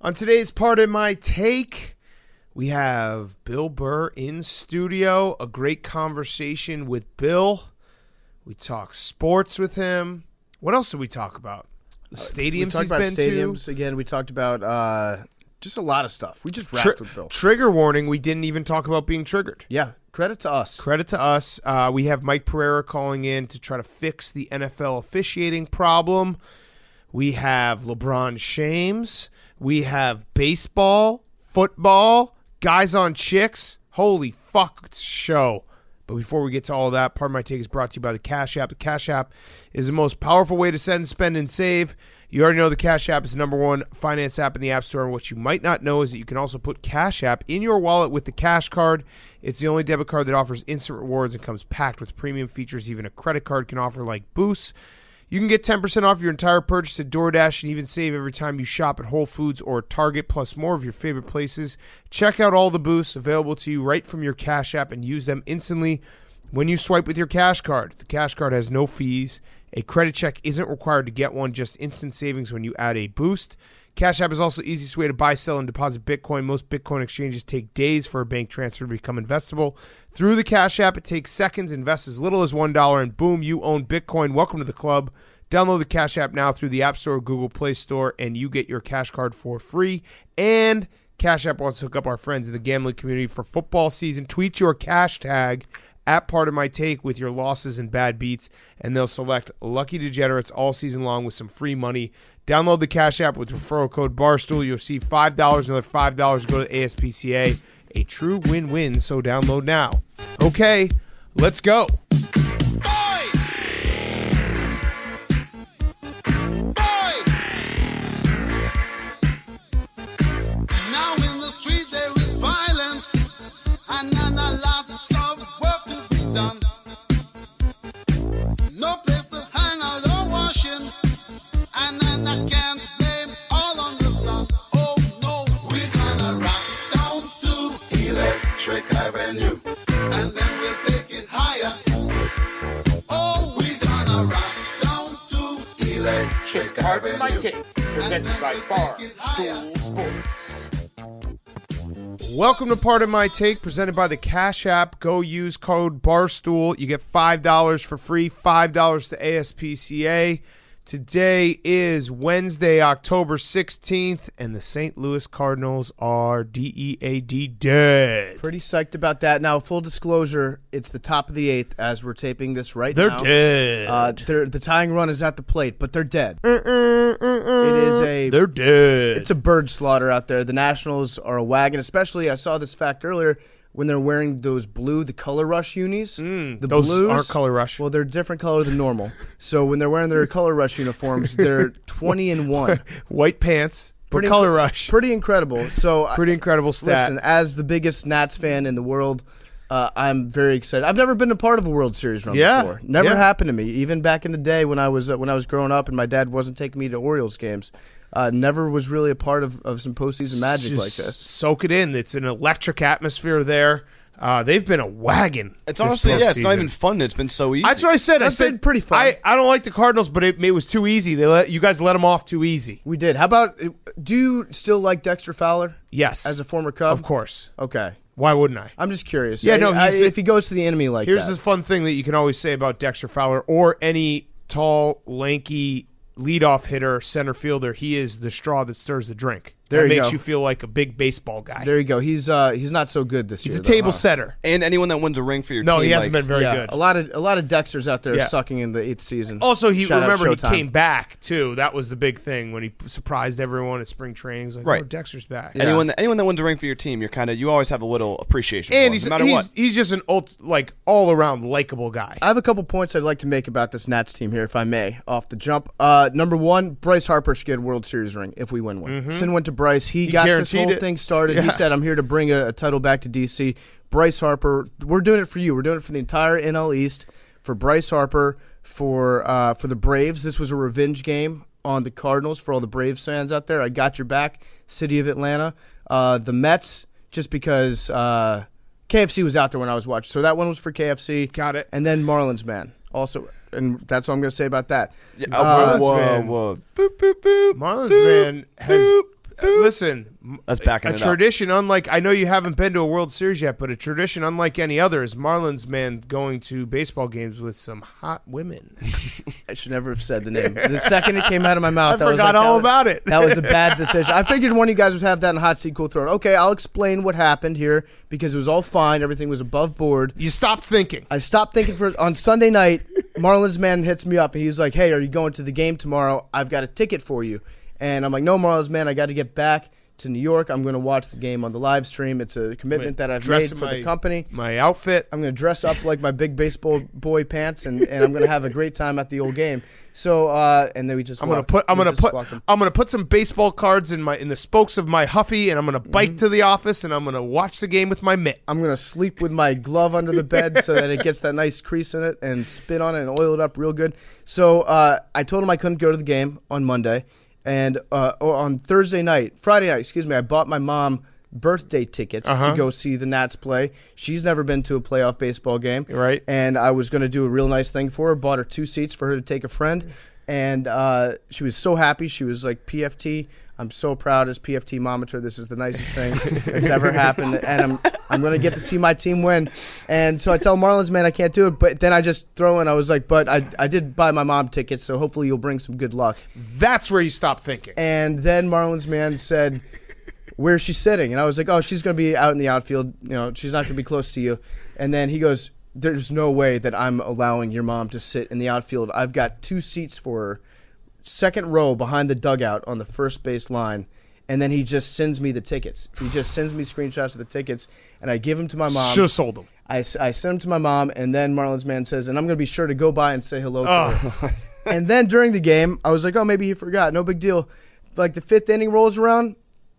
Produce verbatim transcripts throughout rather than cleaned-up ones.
On today's part of my take, we have Bill Burr in studio. A great conversation with Bill. We talk sports with him. What else did we talk about? The stadiums uh, we he's about been stadiums. to. Again, we talked about uh, just a lot of stuff. We just wrapped Tri- with Bill. Trigger warning, we didn't even talk about being triggered. Yeah, credit to us. Credit to us. Uh, we have Mike Pereira calling in to try to fix the N F L officiating problem. We have LeBron James. We have baseball, football, guys on chicks. Holy fuck, it's a show. But before we get to all of that, part of my take is brought to you by the Cash App. The Cash App is the most powerful way to send, spend, and save. You already know the Cash App is the number one finance app in the App Store. And what you might not know is that you can also put Cash App in your wallet with the Cash Card. It's the only debit card that offers instant rewards and comes packed with premium features even a credit card can offer, like boosts. You can get ten percent off your entire purchase at DoorDash and even save every time you shop at Whole Foods or Target, plus more of your favorite places. Check out all the boosts available to you right from your Cash App and use them instantly when you swipe with your Cash Card. The Cash Card has no fees. A credit check isn't required to get one, just instant savings when you add a boost. Cash App is also the easiest way to buy, sell, and deposit Bitcoin. Most Bitcoin exchanges take days for a bank transfer to become investable. Through the Cash App, it takes seconds. Invest as little as one dollar, and boom, you own Bitcoin. Welcome to the club. Download the Cash App now through the App Store or Google Play Store, and you get your Cash Card for free. And Cash App wants to hook up our friends in the gambling community for football season. Tweet your cash tag at Part of My Take with your losses and bad beats, and they'll select lucky degenerates all season long with some free money. Download the Cash App with referral code Barstool. You'll see five dollars, another five dollars go to A S P C A. A true win-win, so download now. Okay, let's go. Avenue, and then we'll take it higher. Oh, we're gonna rock down to Electric It's Part of My Avenue. Take, presented by Barstool Sports. Welcome to Part of My Take, presented by the Cash App. Go use code Barstool. You get five dollars for free, five dollars to A S P C A. Today is Wednesday, October sixteenth, and the Saint Louis Cardinals are D E A D dead. Pretty psyched about that. Now, full disclosure, it's the top of the eighth as we're taping this right They're now. dead. Uh, they're, the tying run is at the plate, but they're dead. It is a They're dead. It's a bird slaughter out there. The Nationals are a wagon, especially, I saw this fact earlier, when they're wearing those blue, the Color Rush unis. Mm, the those blues, aren't Color Rush. Well, they're different color than normal. So when they're wearing their Color Rush uniforms, they're twenty and one. White pants, but Pretty Color inc- Rush. Pretty incredible. So Pretty incredible stat. Listen, as the biggest Nats fan in the world, uh, I'm very excited. I've never been a part of a World Series run Yeah, before. Never yeah. happened to me. Even back in the day when I was uh, when I was growing up and my dad wasn't taking me to Orioles games. Uh, never was really a part of, of some postseason magic Just like this. Soak it in. It's an electric atmosphere there. Uh, they've been a wagon. It's this honestly, yeah, it's not postseason. even fun. It's been so easy. That's what I said. I That's said been pretty fun. I, I don't like the Cardinals, but it, it was too easy. They let you guys let them off too easy. We did. How about, do you still like Dexter Fowler Yes, as a former Cub? of course. Okay. Why wouldn't I? I'm just curious. Yeah, I- no, I- he's- if he goes to the enemy like Here's that. the fun thing that you can always say about Dexter Fowler or any tall, lanky leadoff hitter, center fielder. He is the straw that stirs the drink. There that you makes go. you feel like a big baseball guy. There you go. He's uh he's not so good this He's year. a though, table huh? setter. and anyone that wins a ring for your No, team, he hasn't like, been very yeah, good. A lot of a lot of Dexters out there Yeah. sucking in the eighth season. Also, he Shout out remember he Showtime. came back too. That was the big thing when he surprised everyone at spring training. He was like, Right. "Oh, Dexter's back." Yeah. anyone that anyone that wins a ring for your team, you're kind of you always have a little appreciation for And him, he's no matter he's, what. he's just an ult, like all around likable guy. I have a couple points I'd like to make about this Nats team here, if I may, off the jump. Uh, number one, Bryce Harper should get a World Series ring if we win one. Sin went to Bryce. He, He got this guaranteed whole it. thing started. He Yeah. said, I'm here to bring a, a title back to D C. Bryce Harper, we're doing it for you. We're doing it for the entire N L East, for Bryce Harper, for uh, for the Braves. This was a revenge game on the Cardinals for all the Braves fans out there. I got your back, City of Atlanta. Uh, the Mets, just because uh, K F C was out there when I was watching. So that one was for K F C. Got it. And then Marlins, man. Also, and that's all I'm going to say about that. Yeah, Uh, whoa, whoa, man. whoa. Marlins man has listen, m- That's backing a it up. tradition unlike, I know you haven't been to a World Series yet, but a tradition unlike any other is Marlins man going to baseball games with some hot women. I should never have said the name. The second it came out of my mouth, I I was forgot like, that all was- about it. That was a bad decision. I figured one of you guys would have that in Hot Seat Cool Throne. Okay, I'll explain what happened here because it was all fine. Everything was above board. You stopped thinking. I stopped thinking for on Sunday night. Marlins man hits me up and he's like, "Hey, are you going to the game tomorrow? I've got a ticket for you." And I'm like, "No, Marlins man, I got to get back to New York. I'm going to watch the game on the live stream. It's a commitment that I've Dress made in for my- the company. My outfit. I'm going to dress up like my big baseball boy pants, and, and I'm going to have a great time at the old game." So, uh, and then we just I'm gonna walked- put. I'm we gonna just put. walked them. I'm gonna put some baseball cards in my in the spokes of my Huffy, and I'm gonna bike Mm-hmm. to the office, and I'm gonna watch the game with my mitt. I'm going to sleep with my glove under the bed so that it gets that nice crease in it and spit on it and oil it up real good. So uh, I told him I couldn't go to the game on Monday. And uh, or on Thursday night, Friday night, excuse me, I bought my mom birthday tickets Uh-huh. to go see the Nats play. She's never been to a playoff baseball game. Right. And I was going to do a real nice thing for her. Bought her two seats for her to take a friend. And uh, she was so happy. She was like, P F T, I'm so proud as P F T momator. This is the nicest thing that's ever happened. And I'm I'm going to get to see my team win. And so I tell Marlins, man, I can't do it. But then I just throw in, I was like, but I, I did buy my mom tickets, so hopefully you'll bring some good luck. That's where you stop thinking. And then Marlins man said, "Where's she sitting?" And I was like, "Oh, she's going to be out in the outfield. You know, she's not going to be close to you." And then he goes, "There's no way that I'm allowing your mom to sit in the outfield. I've got two seats for her, second row behind the dugout on the first base line." And then he just sends me the tickets. He just sends me screenshots of the tickets, and I give them to my mom. Should have sold them. I, s- I send them to my mom, and then Marlins man says, "And I'm going to be sure to go by and say hello to Oh. her." And then during the game, I was like, "Oh, maybe he forgot. No big deal." Like the fifth inning rolls around,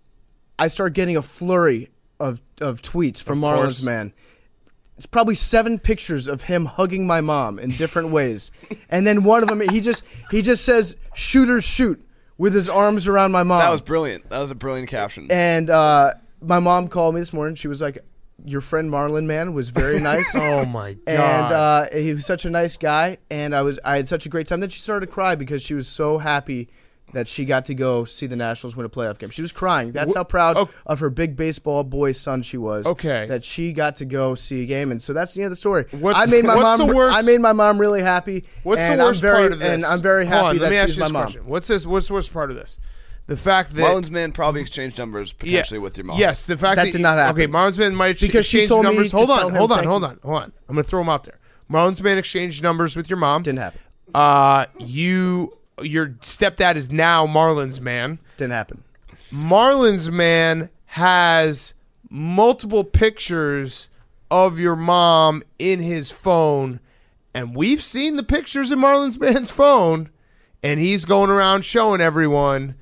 I start getting a flurry of, of tweets from Of Marlins course. man. It's probably seven pictures of him hugging my mom in different ways, and then one of them he just he just says "shooters shoot" with his arms around my mom. That was brilliant. That was a brilliant caption. And uh, my mom called me this morning. She was like, "Your friend Marlon man was very nice." Oh my god. And uh, he was such a nice guy, and I was I had such a great time. Then she started to cry because she was so happy that she got to go see the Nationals win a playoff game. She was crying. That's Wh- how proud oh. of her big baseball boy son she was. Okay. That she got to go see a game, and so that's the end of the story. What's- I made my what's mom. the worst- I made my mom really happy. What's and the worst I'm very, part of this? And I'm very Hold happy on, that let me ask she's you my this mom. question. What's this? What's the worst part of this? The fact that Marlins man probably exchanged numbers potentially with your mom. Yes, the fact That that, did not happen. Okay, Marlins man might Because she exchange told me numbers. to Hold on, tell him hold on, thank hold you. on, hold on. I'm gonna throw them out there. Marlins man exchanged numbers with your mom. Didn't happen. Uh, you, your stepdad is now Marlins man. Didn't happen. Marlins man has multiple pictures of your mom in his phone, and we've seen the pictures in Marlins man's phone, and he's going around showing everyone.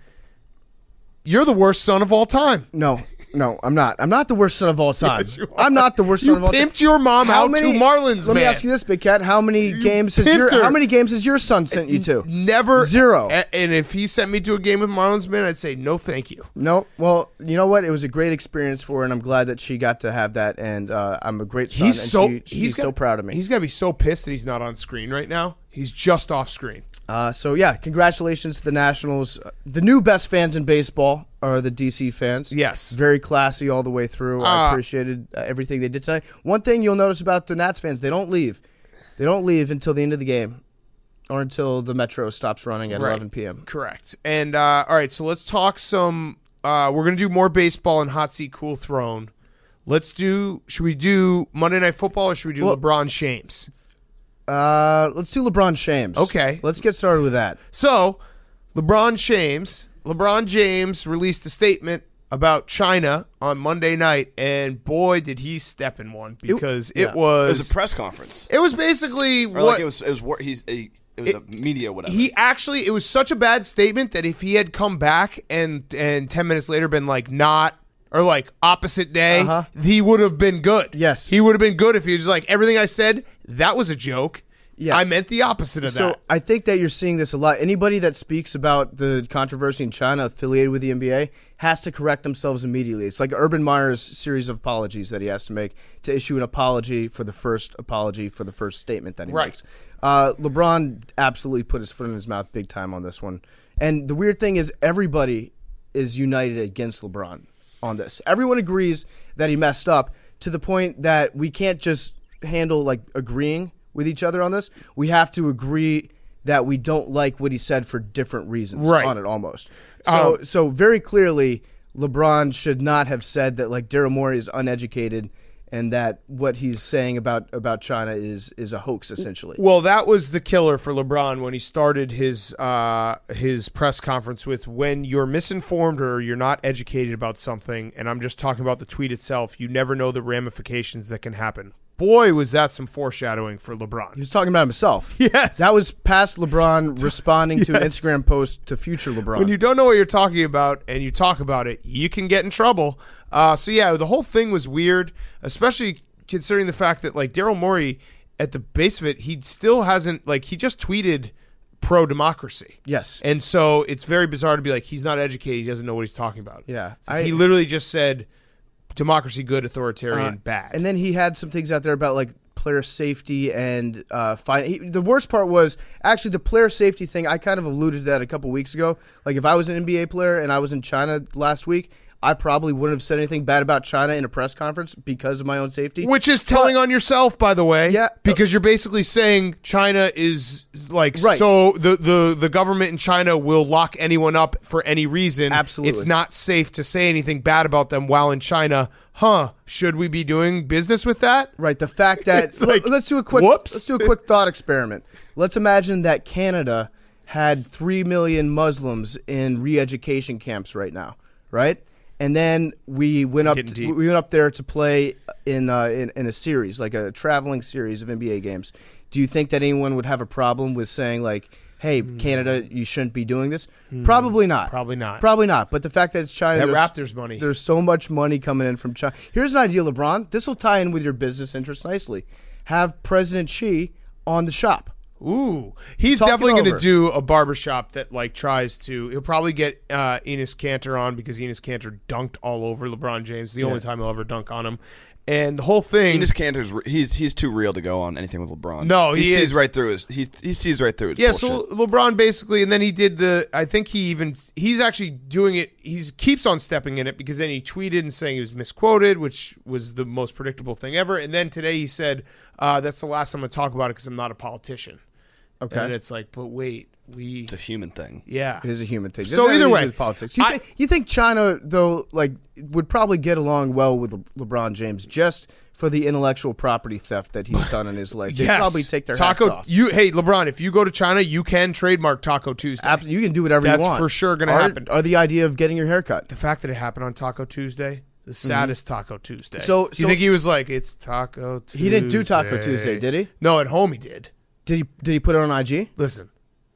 You're the worst son of all time. No, no, I'm not. I'm not the worst son of all time. Yes, you are. I'm not the worst You son of all time. pimped your mom How out many- to Marlins Let man. me ask you this, Big Cat. How many games has pimped your her. How many games has your son sent you to? Never Zero. A- And if he sent me to a game with Marlins man, I'd say no, thank you. No. Well, you know what? It was a great experience for her, and I'm glad that she got to have that. And uh, I'm a great son. He's and so she, she's he's so got- proud of me. He's gonna be so pissed that he's not on screen right now. He's just off screen. Uh, so yeah, congratulations to the Nationals. Uh, The new best fans in baseball are the D C fans. Yes. Very classy all the way through. Uh, I appreciated uh, everything they did tonight. One thing you'll notice about the Nats fans, they don't leave. They don't leave until the end of the game or until the Metro stops running at Right. eleven p.m. Correct. And uh, all right, so let's talk some. Uh, we're gonna do more baseball and hot seat cool throne. Let's do. Should we do Monday Night Football or should we do Well- LeBron James? Uh, let's do LeBron James. Okay. Let's get started with that. So, LeBron James. LeBron James released a statement about China on Monday night, and boy, did he step in one because it, yeah. It was. was a press conference. it was basically Or what like it was. It was. wor- He's. A, it was It- a media whatever. he actually. It was such a bad statement that if he had come back and and ten minutes later been like not. Or like opposite day, Uh-huh. he would have been good. Yes. he would have been good if he was like everything I said. That was a joke. Yeah. I meant the opposite of So that. I think that you're seeing this a lot. Anybody that speaks about the controversy in China affiliated with the N B A has to correct themselves immediately. It's like Urban Meyer's series of apologies that he has to make to issue an apology for the first apology for the first statement that he Right. makes. Uh, LeBron absolutely put his foot in his mouth big time on this one. And the weird thing is everybody is united against LeBron on this. Everyone agrees that he messed up to the point that we can't just handle like agreeing with each other on this. We have to agree that we don't like what he said for different reasons Right. on it almost. So Um, so very clearly LeBron should not have said that like Daryl Morey is uneducated and that what he's saying about, about China is is a hoax essentially. Well, that was the killer for LeBron when he started his uh, his press conference with, when you're misinformed or you're not educated about something, and I'm just talking about the tweet itself, you never know the ramifications that can happen. Boy, was that some foreshadowing for He LeBron. was talking about himself. Yes. That was past LeBron responding to an Yes. Instagram post to future LeBron. When you don't know what you're talking about and you talk about it, you can get in trouble. Uh, so, yeah, the whole thing was weird, especially considering the fact that, like, Daryl Morey, at the base of it, he still hasn't, like, he just tweeted pro-democracy. Yes. And so it's very bizarre to be like, he's not educated, he doesn't know what he's talking about. Yeah. So I- he literally just said democracy good, authoritarian Uh, bad. And then he had some things out there about like player safety and uh, fine. He, the worst part was actually the player safety thing. I kind of alluded to that a couple weeks ago. Like if I was an N B A player and I was in China last week, I probably wouldn't have said anything bad about China in a press conference because of my own safety. Which is telling on yourself, by the way. Yeah. Because you're basically saying China is like, Right. so the, the, the government in China will lock anyone up for any reason. Absolutely. It's not safe to say anything bad about them while in China. Huh. Should we be doing business with that? Right, the fact that It's like, let, us do a quick whoops. let's do a quick thought experiment. Let's imagine that Canada had three million Muslims in re-education camps right now, right? And then we went up Getting to, deep. we went up there to play in, uh, in in a series, like a traveling series of N B A games. Do you think that anyone would have a problem with saying like, "Hey, Canada, you shouldn't be doing this"? Probably not. Probably not. Probably not. But the fact that it's China, That there's- Raptors money. There's so much money coming in from China. Here's an idea, LeBron. This will tie in with your business interests nicely. Have President Xi on the shop. Ooh, he's Talk it definitely going to over. do a barbershop that like tries to. He'll probably get uh, Enes Kanter on because Enes Kanter dunked all over LeBron James. The only time he'll ever dunk on him, and the whole thing. Enes Kanter's re- he's he's too real to go on anything with LeBron. No, he, he sees is. right through his he he sees right through his Yeah, bullshit. so LeBron basically, and then he did the. I think he even he's actually doing it. He's keeps on stepping in it because then he tweeted and saying he was misquoted, which was the most predictable thing ever. And then today he said, uh, "That's the last time I'm going to talk about it because I'm not a politician." Okay. And it's like, but wait, we. It's a human thing. Yeah. It is a human thing. So Doesn't have either anything to way, do with politics. You, I- think, you think China though, like, would probably get along well with Le- LeBron James just for the intellectual property theft that he's done in his life? They'd Yes. probably take their Taco. hats off. You hey LeBron, if you go to China, you can trademark Taco Tuesday. Abs- you can do whatever That's you want. for sure gonna Or- happen. Or the idea of getting your hair cut. The fact that it happened on Taco Tuesday, the saddest Taco Tuesday. Mm-hmm. So- do you so- think he was like, it's Taco Tuesday? He didn't do Taco Tuesday, did he? No, at home he did. Did he? Did he put it on I G? Listen,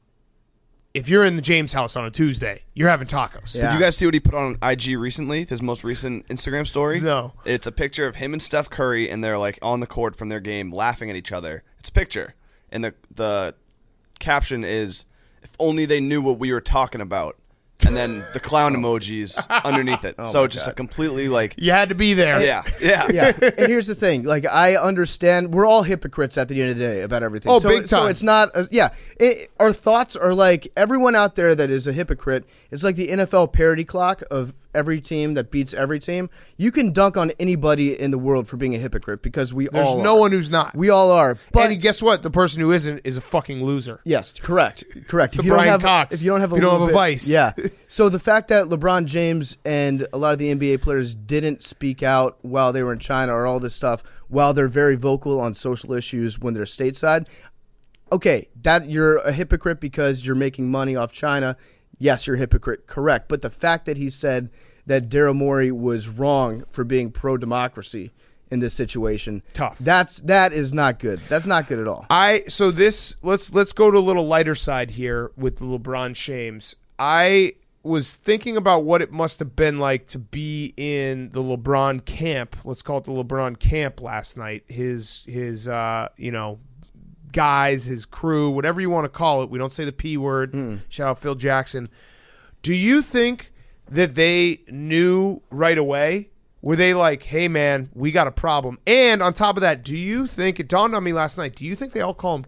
if you're in the James house on a Tuesday, you're having tacos. Yeah. Did you guys see what he put on I G recently? His most recent Instagram story? No. It's a picture of him and Steph Curry, and they're like on the court from their game, laughing at each other. It's a picture, and the the caption is, "If only they knew what we were talking about." And then the clown emojis underneath it. so my just a God. completely like, You had to be there. yeah, yeah, Yeah, and here's the thing: like, I understand we're all hypocrites at the end of the day about everything. Oh, so, big So time. it's not. A, yeah, it, our thoughts are like everyone out there that is a hypocrite. It's like the N F L parity clock of every team that beats every team. You can dunk on anybody in the world for being a hypocrite because we There's all no are. one who's not. We all are. But and guess what? The person who isn't is a fucking loser. yes, correct, correct. It's if the you don't Brian have, Cox. if you don't have a, If you don't little have a bit- vice. yeah. So the fact that LeBron James and a lot of the N B A players didn't speak out while they were in China or all this stuff, while they're very vocal on social issues when they're stateside, okay, that you're a hypocrite because you're making money off China. Yes, you're a hypocrite, correct. But the fact that he said that Daryl Morey was wrong for being pro-democracy in this situation, Tough. That's that is not good. That's not good at all. I so this let's let's go to a little lighter side here with the LeBron James. I was thinking about what it must have been like to be in the LeBron camp. Let's call it the LeBron camp last night. His his uh, you know, guys, his crew, whatever you want to call it. We don't say the P word. Shout out Phil Jackson. Do you think that they knew right away? Were they like, hey, man, we got a problem? And on top of that, do you think, it dawned on me last night, do you think they all call him King?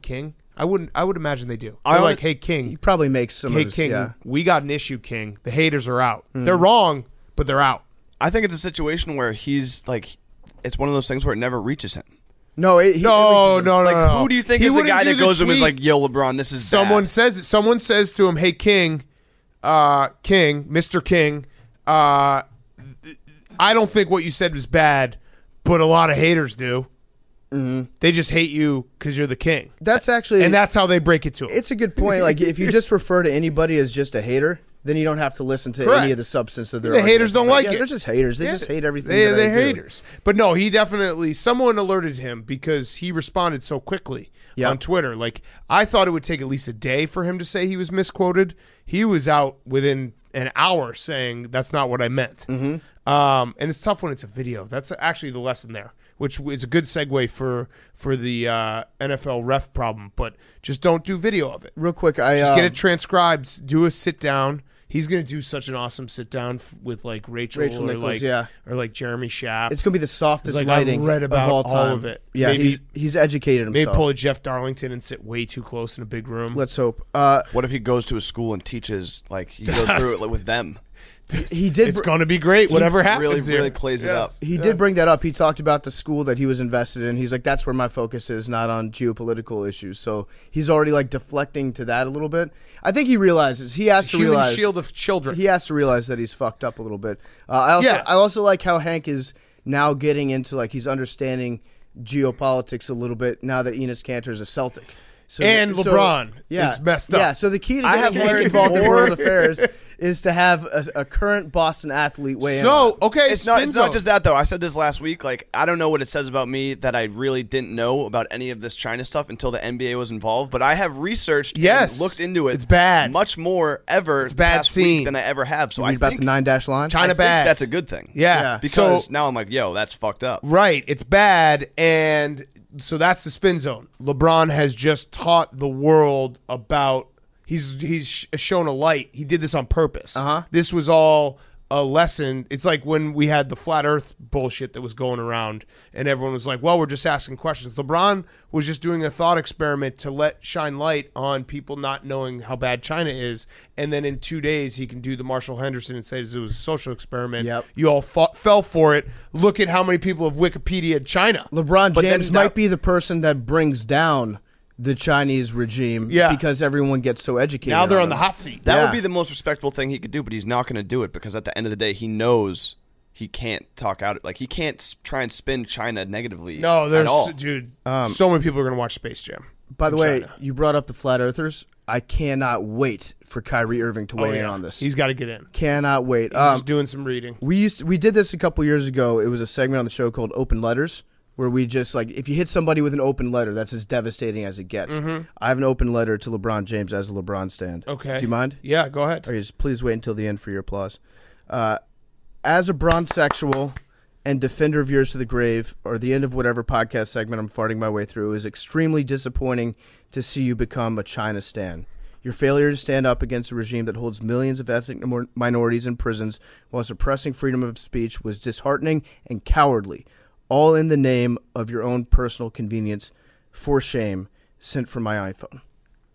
I wouldn't. I would imagine they do. I They're only- like, hey, King. He probably makes some Hey, of his, King. yeah. We got an issue, King. The haters are out. They're wrong, but they're out. I think it's a situation where he's like, it's one of those things where it never reaches him. No, it, he, No, it reaches him. no, no, Like, no. who do you think He is the wouldn't guy do that goes to him and is tweet. like, yo, LeBron, this is Someone bad. says. Someone says to him, hey, King, uh, King, Mister King. Uh, I don't think what you said was bad, but a lot of haters do. Mm-hmm. They just hate you because you're the king, That's actually and that's how they break it to him. it's a good point. Like if you just refer to anybody as just a hater, then you don't have to listen to Correct. any of the substance of their. The argument. haters don't But like yeah, it. They're just haters. They Yeah. just hate everything. They, that they're I do. haters. But no, he definitely, someone alerted him because he responded so quickly Yeah. on Twitter. Like, I thought it would take at least a day for him to say he was misquoted. He was out within an hour saying that's not what I meant. Mm-hmm. Um, and it's tough when it's a video. That's actually the lesson there, which is a good segue for for the uh, N F L ref problem. But just don't do video of it. Real quick, I Just um, get it transcribed. Do a sit down. He's gonna do such an awesome sit down f- with like Rachel, Rachel or Nichols, like yeah. or like Jeremy Schaap. It's gonna be the softest Like, I've lighting read about of all all time. of it. Yeah, Maybe- he's he's educated Maybe himself. pull a Jeff Darlington and sit way too close in a big room. Let's hope. Uh, What if he goes to a school and teaches, like, he goes through it like, with them? he did. It's br- gonna be great. Whatever happens really, here. really plays it up. He did bring that up. He talked about the school that he was invested in. He's like, that's where my focus is, not on geopolitical issues. So he's already like deflecting to that a little bit. I think he realizes he has to Human realize shield of children. he has to realize that he's fucked up a little bit. Uh, I also Yeah. I also like how Hank is now getting into like he's understanding geopolitics a little bit now that Enos Cantor is a Celtic. So And so- LeBron yeah, is messed up. Yeah, so the key to I getting have Hank learned involved in more- world affairs is to have a, a current Boston athlete weigh in. on So okay, It's not. spin It's not zone. just that though. I said this last week. Like, I don't know what it says about me that I really didn't know about any of this China stuff until the N B A was involved. But I have researched, Yes. and looked into it. It's bad. much more ever. It's bad past week scene. than I ever have. So You I read about think, the nine dash line. I China think bad. that's a good thing. Yeah, Yeah. Because so, now I'm like, yo, that's fucked up. right, it's bad, and so that's the spin zone. LeBron has just taught the world about. He's he's sh- shown a light. He did this on purpose. Uh-huh. This was all a lesson. It's like when we had the flat Earth bullshit that was going around, and everyone was like, "Well, we're just asking questions." LeBron was just doing a thought experiment to let shine light on people not knowing how bad China is, and then in two days he can do the Marshall Henderson and say it was a social experiment. Yep. You all fought, fell for it. Look at how many people have Wikipedia'd China. LeBron But then James now- might be the person that brings down the Chinese regime Yeah. because everyone gets so educated. Now they're on him. the hot seat. That Yeah. would be the most respectable thing he could do, but he's not going to do it because at the end of the day, he knows he can't talk out. Like, he can't s- try and spin China negatively. No, at there's all. dude. so many people are going to watch Space Jam. By the in way, China. you brought up the flat earthers. I cannot wait for Kyrie Irving to Oh, weigh in yeah. on this. He's got to get in. cannot wait. He's Um, just doing some reading. we used to- we did this a couple years ago. It was a segment on the show called Open Letters, where we just like if you hit somebody with an open letter, that's as devastating as it gets. I have an open letter to LeBron James as a LeBron stand. Okay. Do you mind? Yeah, go ahead. Okay, just please wait until the end for your applause. Uh, as a bronzexual and defender of yours to the grave, or the end of whatever podcast segment I'm farting my way through, it is extremely disappointing to see you become a China stan. Your failure to stand up against a regime that holds millions of ethnic minor- minorities in prisons while suppressing freedom of speech was disheartening and cowardly, all in the name of your own personal convenience. For shame, sent from my iPhone.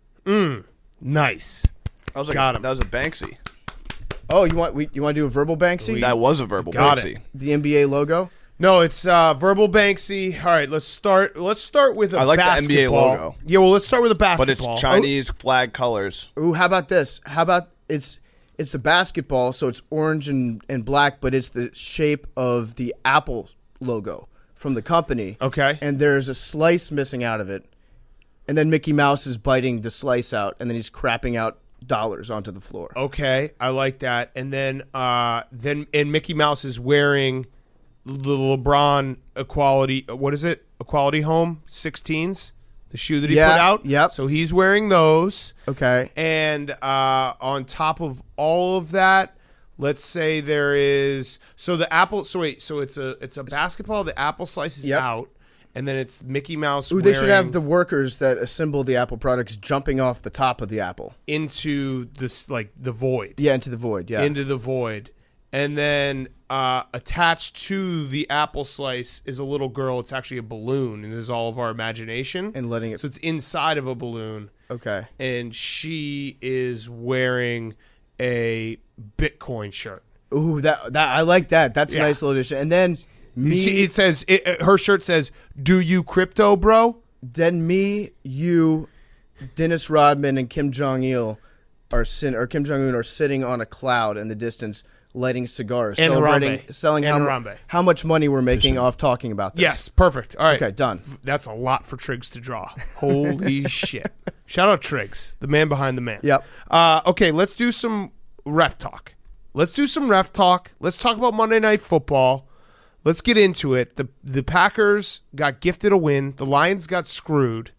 Nice. That was like Got a, him. that was a Banksy. Oh, you want we, you want to do a verbal Banksy? That was a verbal got Banksy. it. The N B A logo? No, it's uh, verbal Banksy. All right, let's start. Let's start with a I like the N B A basketball. logo. Yeah, well, let's start with a But basketball. it's Chinese flag colors. Ooh, how about this? How about it's it's the basketball, so it's orange and, and black, but it's the shape of the Apple logo from the company. Okay. And there's a slice missing out of it. And then Mickey Mouse is biting the slice out, and then he's crapping out dollars onto the floor. Okay, I like that. And then, uh, then, and Mickey Mouse is wearing the LeBron Equality. What is it? Equality Home sixteens, the shoe that he Yeah, put out. yep. So he's wearing those. Okay. And uh, on top of all of that, let's say there is so the apple. So wait, so it's a it's a basketball. The apple slices Yep. out, and then it's Mickey Mouse. Ooh, they should have wearing the workers that assemble the Apple products jumping off the top of the apple. into this like the void. Yeah, into the void. Yeah. Into the void, and then uh, attached to the apple slice is a little girl. It's actually a balloon, and is all of our imagination. And letting it. So it's inside of a balloon. Okay. And she is wearing a Bitcoin shirt. Ooh, that that I like that. That's Yeah. a nice little addition. And then me, She, it says it, her shirt says, "Do you crypto, bro?" then me, you, Dennis Rodman, and Kim Jong Il are sin or Kim Jong Un are sitting on a cloud in the distance, lighting cigars, And celebrating, Harambe. selling And how, mu- Harambe. how much money we're making off talking about this. Yes, perfect. All right. Okay, done. That's a lot for Triggs to draw. Holy shit. Shout out Triggs, the man behind the man. Yep. Uh, okay, let's do some ref talk. Let's do some ref talk. Let's talk about Monday Night Football. Let's get into it. The the Packers got gifted a win. The Lions got screwed.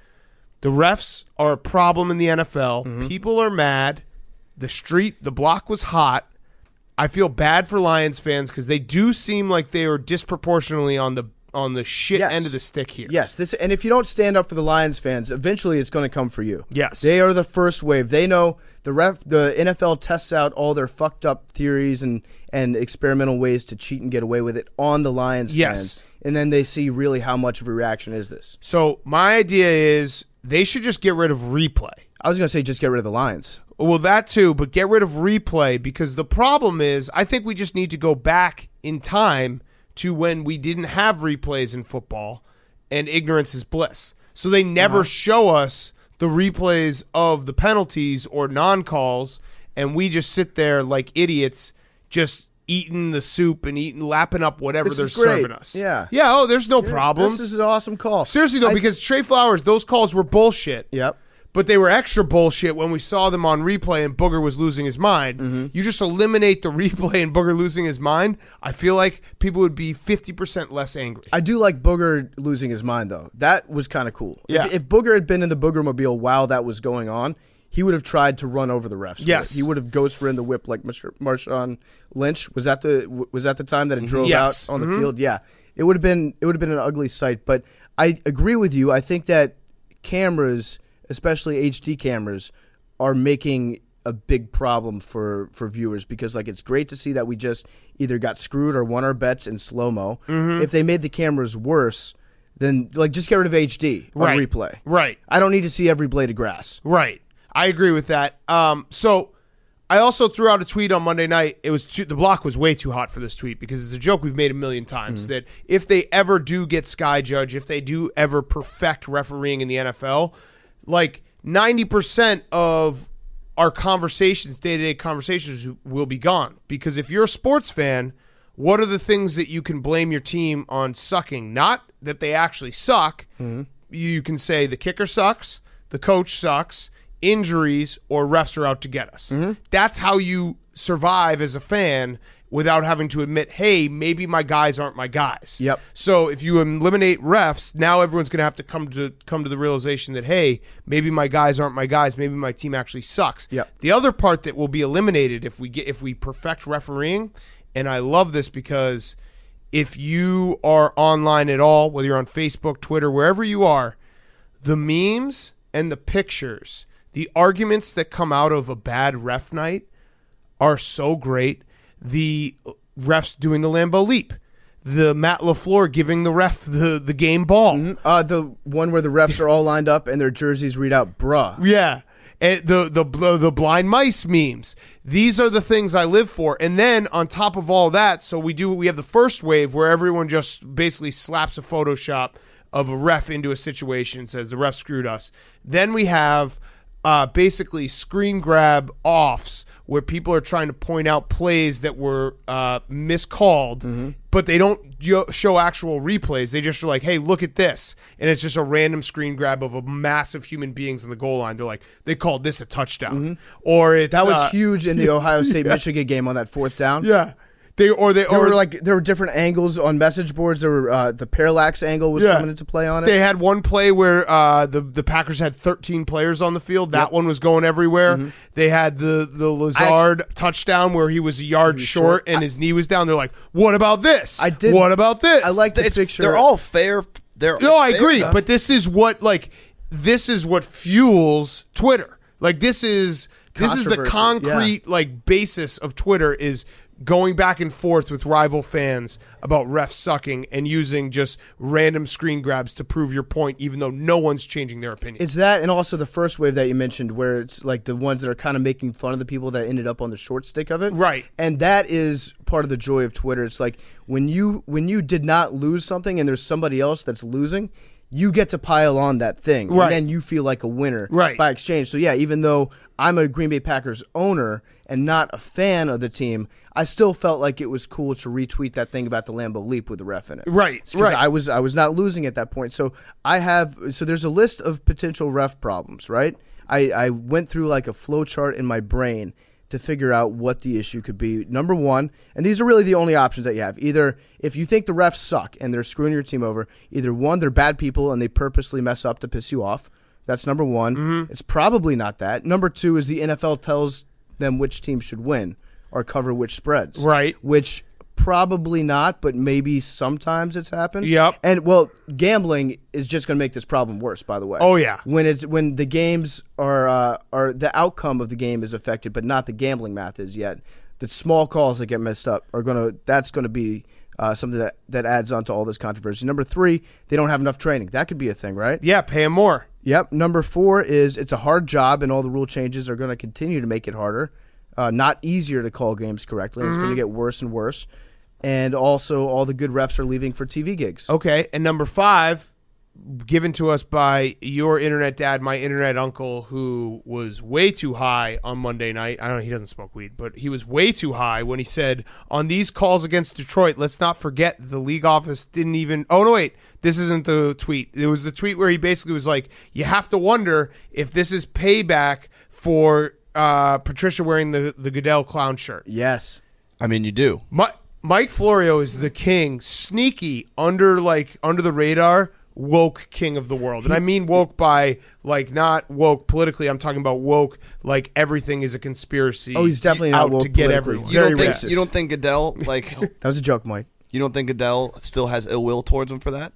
The refs are a problem in the N F L. Mm-hmm. People are mad. The street, the block was hot. I feel bad for Lions fans because they do seem like they are disproportionately on the on the shit Yes. end of the stick here. Yes, this and if you don't stand up for the Lions fans, eventually it's going to come for you. Yes. They are the first wave. They know the ref the N F L tests out all their fucked up theories and and experimental ways to cheat and get away with it on the Lions Yes. fans. And then they see really how much of a reaction is this. So my idea is they should just get rid of replay. I was going to say just get rid of the Lions. Well, that too, but get rid of replay because the problem is I think we just need to go back in time to when we didn't have replays in football and ignorance is bliss. So they never Uh-huh. show us the replays of the penalties or non-calls, and we just sit there like idiots just eating the soup and eating, lapping up whatever This they're is great. serving us. Yeah. Yeah, oh, there's no problems. This is an awesome call. Seriously, though, I- because Trey Flowers, those calls were bullshit. Yep. But they were extra bullshit when we saw them on replay and Booger was losing his mind. Mm-hmm. You just eliminate the replay and Booger losing his mind, I feel like people would be fifty percent less angry. I do like Booger losing his mind, though. That was kind of cool. Yeah. If, if Booger had been in the Boogermobile while that was going on, he would have tried to run over the refs. with Yes. it. He would have ghost ridden the whip like Mister Marshawn Lynch. Was that the was that the time that it drove Yes. out on the Mhm. field? Yeah. It would have been it would have been an ugly sight. But I agree with you. I think that cameras, especially H D cameras, are making a big problem for, for viewers because like it's great to see that we just either got screwed or won our bets in slow mo. Mm-hmm. If they made the cameras worse, then like just get rid of H D on Right. replay. Right. I don't need to see every blade of grass. Right. I agree with that. Um, so I also threw out a tweet on Monday night. It was too, the block was way too hot for this tweet because it's a joke we've made a million times that if they ever do get Sky Judge, if they do ever perfect refereeing in the N F L, like ninety percent of our conversations, day-to-day conversations will be gone. Because if you're a sports fan, what are the things that you can blame your team on sucking? Not that they actually suck. You can say the kicker sucks, the coach sucks, injuries, or refs are out to get us. That's how you survive as a fan without having to admit, hey, maybe my guys aren't my guys. Yep. So if you eliminate refs, now everyone's going to have to come to come to the realization that, hey, maybe my guys aren't my guys. Maybe my team actually sucks. Yep. The other part that will be eliminated if we get if we perfect refereeing, and I love this because if you are online at all, whether you're on Facebook, Twitter, wherever you are, the memes and the pictures, the arguments that come out of a bad ref night are so great. The refs doing the Lambeau leap, the Matt LaFleur giving the ref the, the game ball. Uh, the one where the refs are all lined up and their jerseys read out bruh. Yeah. And the, the the the blind mice memes. These are the things I live for. And then on top of all that, so we do we have the first wave where everyone just basically slaps a Photoshop of a ref into a situation and says the ref screwed us. Then we have uh, basically screen grab offs where people are trying to point out plays that were uh, miscalled, Mm-hmm. but they don't yo- show actual replays. They just are like, hey, look at this. And it's just a random screen grab of a massive human beings on the goal line. They're like, they called this a touchdown. Or it's Mm-hmm. That was uh, huge in the Ohio State Michigan game on that fourth down. Yeah. They or they There or were like there were different angles on message boards. There were uh, the parallax angle was Yeah. coming into play on it. They had one play where uh, the the Packers had thirteen players on the field. That one was going everywhere. Mm-hmm. They had the the Lazard touchdown where he was a yard short, short. and his knee was down. They're like, "What about this? I did- What about this?" I like the It's, picture. they're all fair. They're No, it's I fair agree, stuff. but this is what like this is what fuels Twitter. Like this is this is the Controversy, concrete like basis of Twitter is going back and forth with rival fans about refs sucking and using just random screen grabs to prove your point, even though no one's changing their opinion. It's that, and also the first wave that you mentioned, where it's like the ones that are kind of making fun of the people that ended up on the short stick of it. Right. And that is part of the joy of Twitter. It's like when you when you did not lose something and there's somebody else that's losing, you get to pile on that thing. Right. And then you feel like a winner Right. by exchange. So, yeah, even though I'm a Green Bay Packers owner and not a fan of the team, I still felt like it was cool to retweet that thing about the Lambeau Leap with the ref in it. Right, 'Cause right. I was I was not losing at that point. So I have so there's a list of potential ref problems, right? I, I went through like a flow chart in my brain to figure out what the issue could be. Number one, and these are really the only options that you have. Either if you think the refs suck and they're screwing your team over, either one, they're bad people and they purposely mess up to piss you off. That's number one. Mm-hmm. It's probably not that. Number two is the N F L tells them which team should win or cover which spreads. Right. Which probably not, but maybe sometimes it's happened. Yep. And, well, gambling is just going to make this problem worse, by the way. Oh, yeah. When it's when the games are uh, are the outcome of the game is affected, but not the gambling math is yet. The small calls that get messed up are gonna that's gonna be uh, something that, that adds on to all this controversy. Number three, they don't have enough training. That could be a thing, right? Yeah, pay him more. Yep. Number four is it's a hard job, and all the rule changes are going to continue to make it harder, uh, not easier to call games correctly. And It's going to get worse and worse. And also, all the good refs are leaving for T V gigs. Okay, and number five, given to us by your internet dad, my internet uncle, who was way too high on Monday night. I don't know, he doesn't smoke weed, but he was way too high when he said, on these calls against Detroit, let's not forget the league office didn't even... Oh, no, wait, this isn't the tweet. It was the tweet where he basically was like, you have to wonder if this is payback for uh, Patricia wearing the, the Goodell clown shirt. Yes. I mean, you do. My, Mike Florio is the king, sneaky, under like under the radar, woke king of the world. And I mean woke by like not woke politically. I'm talking about woke like everything is a conspiracy. Oh, he's definitely not out woke to get politically. everyone. You Very don't think racist. you don't think Goodell like That was a joke, Mike. you don't think Goodell still has ill will towards him for that?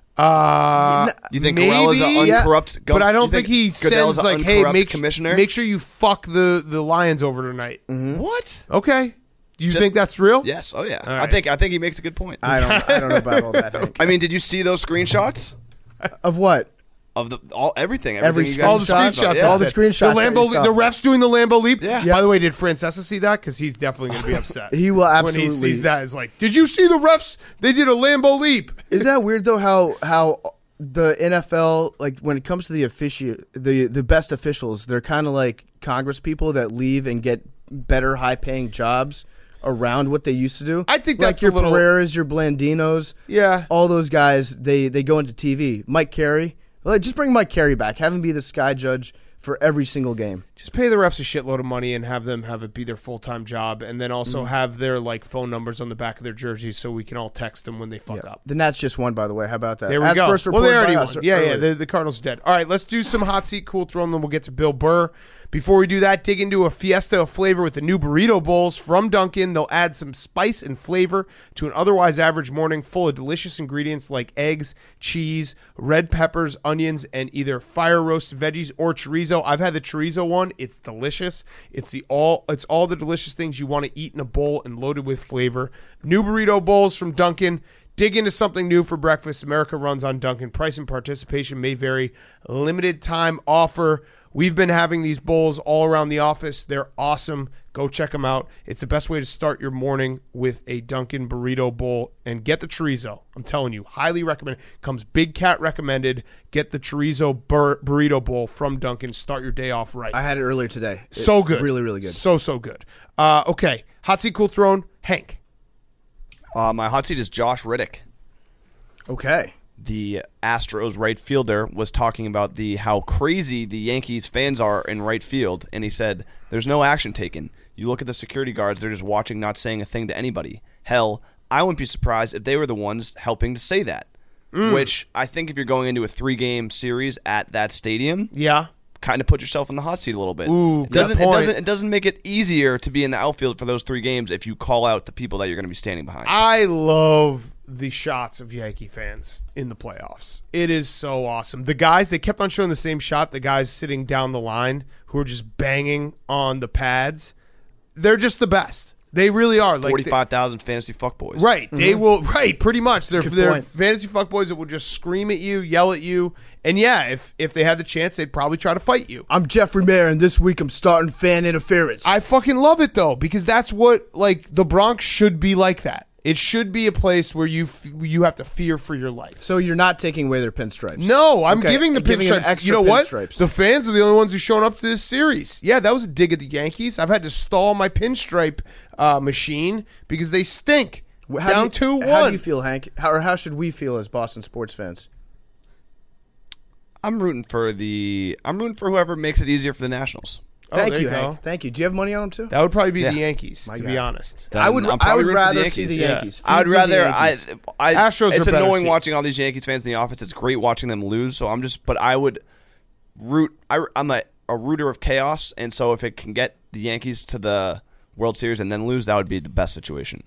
Uh, You think maybe, Goodell is an yeah. uncorrupt? But I don't you think, he Goodell's sends an like, hey, uncorrupt make commissioner. make sure you fuck the the Lions over tonight. What? Okay, you Just- think that's real? Yes. Oh yeah. All I right. think I think he makes a good point. I don't. I don't know about all that. Hank. I mean, did you see those screenshots Of what? of the all everything? Every Everything you guys All the Screenshot. talked about? screenshots. Yeah. I All the said. screenshots The that Lambeau, you saw. the refs doing the Lambeau leap. Yeah. Yeah. By the way, did Francesa see that? Because he's definitely going to be upset. He will when he absolutely- sees that. It's like, did you see the refs? They did a Lambeau leap. Isn't that weird though? How how the N F L, like when it comes to the offici- the the best officials, they're kind of like Congress people that leave and get better, high paying jobs around what they used to do. I think like that's a your little- Pereiras, your Blandinos, Yeah. all those guys. They they go into T V. Mike Carey, well, just bring Mike Carey back. Have him be the sky judge for every single game. Just pay the refs a shitload of money and have them have it be their full time job, and then also have their like phone numbers on the back of their jerseys so we can all text them when they fuck up. The Nats just won, by the way. How about that? There we As go. First Well, they reported already by won. us Yeah, yeah. earlier. The, the Cardinals are dead. All right, let's do some hot seat, cool throw, and then we'll get to Bill Burr. Before we do that, dig into a fiesta of flavor with the new burrito bowls from Dunkin'. They'll add some spice and flavor to an otherwise average morning full of delicious ingredients like eggs, cheese, red peppers, onions, and either fire roasted veggies or chorizo. I've had the chorizo one. It's delicious. It's the all it's all the delicious things you want to eat in a bowl and loaded with flavor. New burrito bowls from Dunkin'. Dig into something new for breakfast. America runs on Dunkin'. Price and participation may vary. Limited time offer. We've been having these bowls all around the office. They're awesome. Go check them out. It's the best way to start your morning with a Dunkin' burrito bowl. And get the chorizo. I'm telling you, highly recommend. Comes Big Cat recommended. Get the chorizo bur- burrito bowl from Dunkin'. Start your day off right. I had it earlier today. It's so good. Really, really good. So, so good. Uh, okay. Hot seat, cool throne. Hank. Uh, my hot seat is Josh Riddick. Okay. The Astros right fielder was talking about the how crazy the Yankees fans are in right field, and he said, there's no action taken. You look at the security guards, they're just watching, not saying a thing to anybody. Hell, I wouldn't be surprised if they were the ones helping to say that, which I think if you're going into a three-game series at that stadium, Yeah. kind of put yourself in the hot seat a little bit. Ooh, it good doesn't, it point. doesn't it doesn't make it easier to be in the outfield for those three games if you call out the people that you're going to be standing behind. I love the shots of Yankee fans in the playoffs. It is so awesome. The guys, they kept on showing the same shot, the guys sitting down the line who are just banging on the pads. They're just the best. They really are. Like they- Forty-five thousand fantasy fuckboys. Right. They will, right, pretty much. They're, Good they're point. fantasy fuckboys that will just scream at you, yell at you. And yeah, if, if they had the chance, they'd probably try to fight you. I'm Jeffrey Mayer, and this week I'm starting fan interference. I fucking love it, though, because that's what, like, the Bronx should be like that. It should be a place where you f- you have to fear for your life. so you're not taking away their pinstripes? No, I'm Okay, giving the giving them pinstripes. extra You know what? pinstripes. The fans are the only ones who shown up to this series. Yeah, that was a dig at the Yankees. I've had to stall my pinstripe uh, machine because they stink. How Down do you, two How one. do you feel, Hank? How, or how should we feel as Boston sports fans? I'm rooting for the. I'm rooting for whoever makes it easier for the Nationals. Oh, Thank there you, you go. Hank. Thank you. Do you have money on them too? That would probably be Yeah. the Yankees, My to God. be honest. I would. I'm I probably would rooting for the rather see the Yankees. Yeah. Yankees. Feed I'd me the rather. I, Yankees. I. Astros It's are better annoying team. watching all these Yankees fans in the office. It's great watching them lose. So I'm just. But I would root. I, I'm a, a rooter of chaos, and so if it can get the Yankees to the World Series and then lose, that would be the best situation.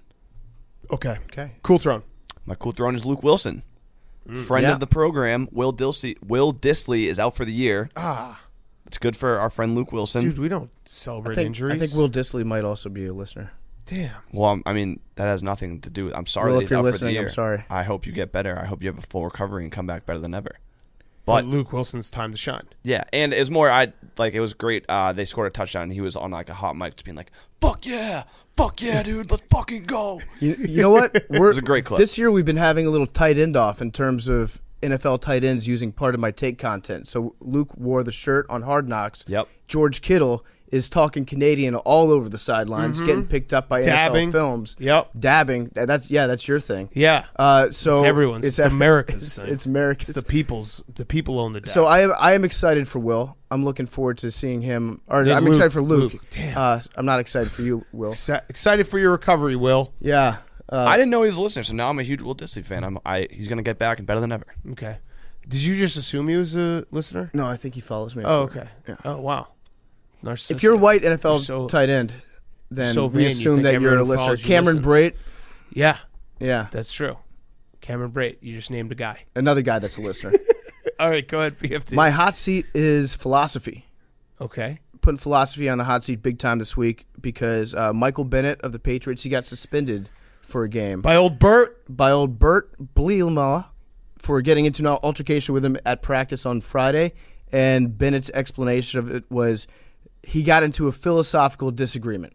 Okay. Okay. Cool throne. My cool throne is Luke Wilson, friend Yeah. of the program. Will Disley. Will Disley is out for the year. Ah, It's good for our friend Luke Wilson. dude, we don't I celebrate think, injuries. I think Will Disley might also be a listener. Damn. Well, I'm- I mean, that has nothing to do with. I'm sorry Will, that if he's you're out for the listening, I'm year. sorry. I hope you get better. I hope you have a full recovery and come back better than ever. But But Luke Wilson's time to shine. yeah, and it was more. I like it was great. Uh, they scored a touchdown. And he was on like a hot mic, just being like, "Fuck yeah, fuck yeah, dude, let's fucking go." You, you know what? We're, was a great clip. This year we've been having a little tight end off in terms of N F L tight ends using part of my take content. So Luke wore the shirt on Hard Knocks. Yep. George Kittle is talking Canadian all over the sidelines, getting picked up by Dabbing. N F L films. Yep. Dabbing. That- That's yeah, that's your thing. Yeah. Uh, so It's everyone's. It's ev- America's It's, thing. it's America's. It's the people's. The people own the day. So I am, I am excited for Will. I'm looking forward to seeing him. Or Yeah, I'm Luke. excited for Luke. Luke. Damn. Uh, I'm not excited for you, Will. Exci- excited for your recovery, Will. Yeah. Uh, I didn't know he was a listener, so now I'm a huge Will Disley fan. I'm. I. He's gonna get back and better than ever. Okay. Did you just assume he was a listener? no, I think he follows me. on Oh, Twitter. okay. Yeah. Oh, wow. Narcissistic. If you're a white N F L You're so- tight end, then so we vain, you assume think that you're a everyone listener. follows you, Cameron listens. Brate, Yeah, yeah, that's true. Cameron Brate, you just named a guy. another guy that's a listener. All right, go ahead, B F T. My hot seat is philosophy. Okay. Putting philosophy on the hot seat big time this week because uh, Michael Bennett of the Patriots, he got suspended for a game by, By old Bert. old Bert Bielema for getting into an altercation with him at practice on Friday. And Bennett's explanation of it was he got into a philosophical disagreement.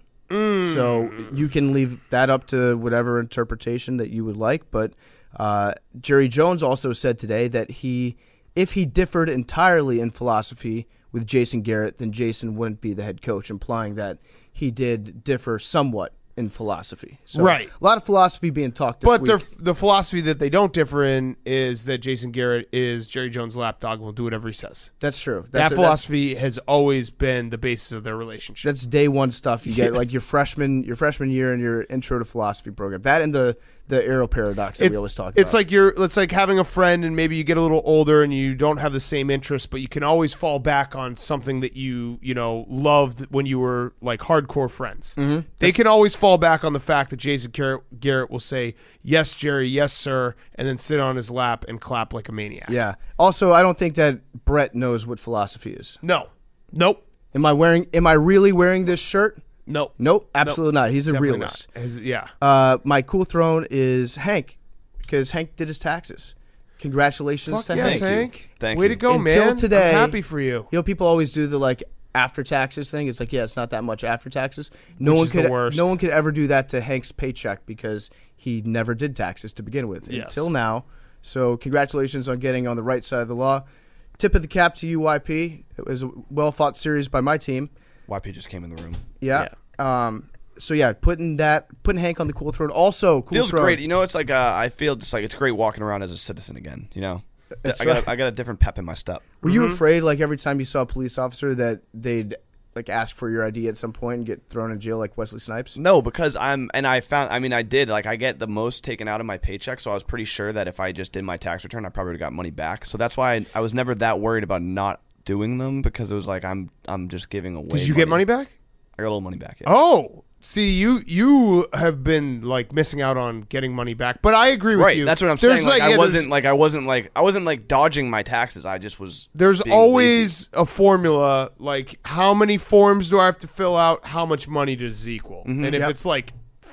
So you can leave that up to whatever interpretation that you would like. But uh, Jerry Jones also said today that he, if he differed entirely in philosophy with Jason Garrett, then Jason wouldn't be the head coach, implying that he did differ somewhat in philosophy. So Right. a lot of philosophy being talked this But week. the the philosophy that they don't differ in is that Jason Garrett is Jerry Jones' lapdog and will do whatever he says. That's true. That's That that's- philosophy has always been the basis of their relationship. That's day one stuff you get, Yes. like your freshman, your freshman year and your intro to philosophy program. That and the the arrow paradox that It- we always talk It's about. like you're. It's like having a friend, and maybe you get a little older, and you don't have the same interests, but you can always fall back on something that you you know loved when you were like hardcore friends. Mm-hmm. They can always fall back on the fact that Jason Garrett, Garrett will say yes, Jerry, yes, sir, and then sit on his lap and clap like a maniac. yeah. Also, I don't think that Brett knows what philosophy is. No. Nope. Am I wearing? Am I really wearing this shirt? Nope. Nope, absolutely not. He's a Definitely realist. not. His- yeah. Uh, my cool throne is Hank, because Hank did his taxes. Congratulations Fuck to yes, Hank. Hank. Thank Way you. to go, Until man. today- I'm happy for you. You know, people always do the like after taxes thing. It's like, yeah, it's not that much after taxes. No Which one is the could, worst. no one could ever do that to Hank's paycheck because he never did taxes to begin with Yes. until now. So, congratulations on getting on the right side of the law. Tip of the cap to you, Y P. It was a well fought series by my team. Y P just came in the room. Yeah. Um. So yeah, putting that, putting Hank on the cool throne. Also, cool Feels throne. great. You know, it's like uh, I feel just like it's great walking around as a citizen again. You know, That's I got right. a, I got a different pep in my step. Were you afraid, like every time you saw a police officer, that they'd like ask for your I D at some point and get thrown in jail like Wesley Snipes? No, because I'm and I found. I mean, I did like I get the most taken out of my paycheck, so I was pretty sure that if I just did my tax return, I probably would have got money back. So that's why I, I was never that worried about not doing them because it was like I'm I'm just giving away. Did you get money back? I got a little money back. Yeah. Oh, see, you you have been like missing out on getting money back, but I agree with Right, you. that's what I'm There's saying. Like, yeah, I there's- wasn't like I wasn't like I wasn't like dodging my taxes. I just was. There's being always a formula, like how many forms do I have to fill out? How much money does it equal? And if Yep. it's like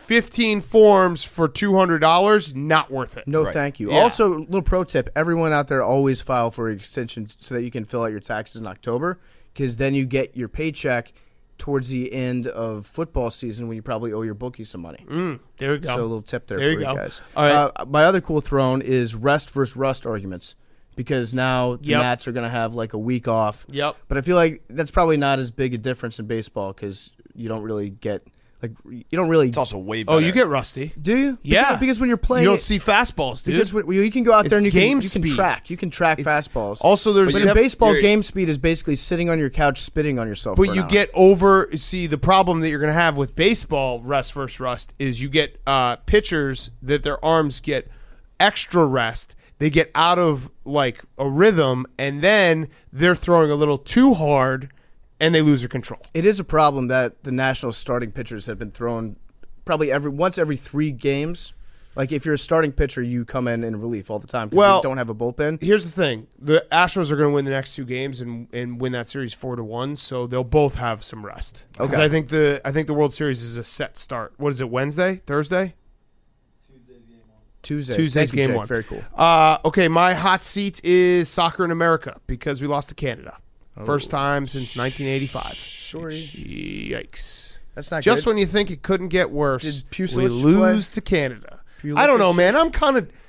fifteen forms for two hundred dollars, not worth it. No, Right. thank you. Yeah. Also, little pro tip: everyone out there, always file for extension so that you can fill out your taxes in October, because then you get your paycheck towards the end of football season when you probably owe your bookie some money. Mm, there you go. So a little tip there, There for you you, go. guys. All right. Uh, my other cool throne is rest versus rust arguments, because now the Yep. Nats are going to have like a week off. Yep. But I feel like that's probably not as big a difference in baseball because you don't really get like you don't really. It's also way better. Oh, you get rusty. Do you? Yeah. Because, because when you're playing, You don't it- see fastballs, dude. because when, well, you can go out there It's and you game can, you can speed. track. You can track It's- fastballs. Also, there's but in def- baseball, you're- game speed is basically sitting on your couch, spitting on yourself. But for an you hour. get over. See, the problem that you're going to have with baseball, rest versus rust, is you get uh, pitchers that their arms get extra rest. They get out of like a rhythm, and then they're throwing a little too hard, and they lose their control. It is a problem that the national starting pitchers have been thrown probably every once every three games. Like if you're a starting pitcher, you come in in relief all the time because Well- you don't have a bullpen. Here's the thing: the Astros are going to win the next two games and, and win that series four to one. So they'll both have some rest. Because Okay. I think the I think the World Series is a set start. What is it? Wednesday, Thursday, Tuesday, Tuesday's Thank you, game Jake. one. Very cool. Uh, okay, my hot seat is soccer in America because we lost to Canada. First time since nineteen eighty-five. Sorry, Yikes! that's not Just good. when you think it couldn't get worse, Did we Pusic lose play? to Canada. Pulic I don't know, cheat? man. I'm kind of.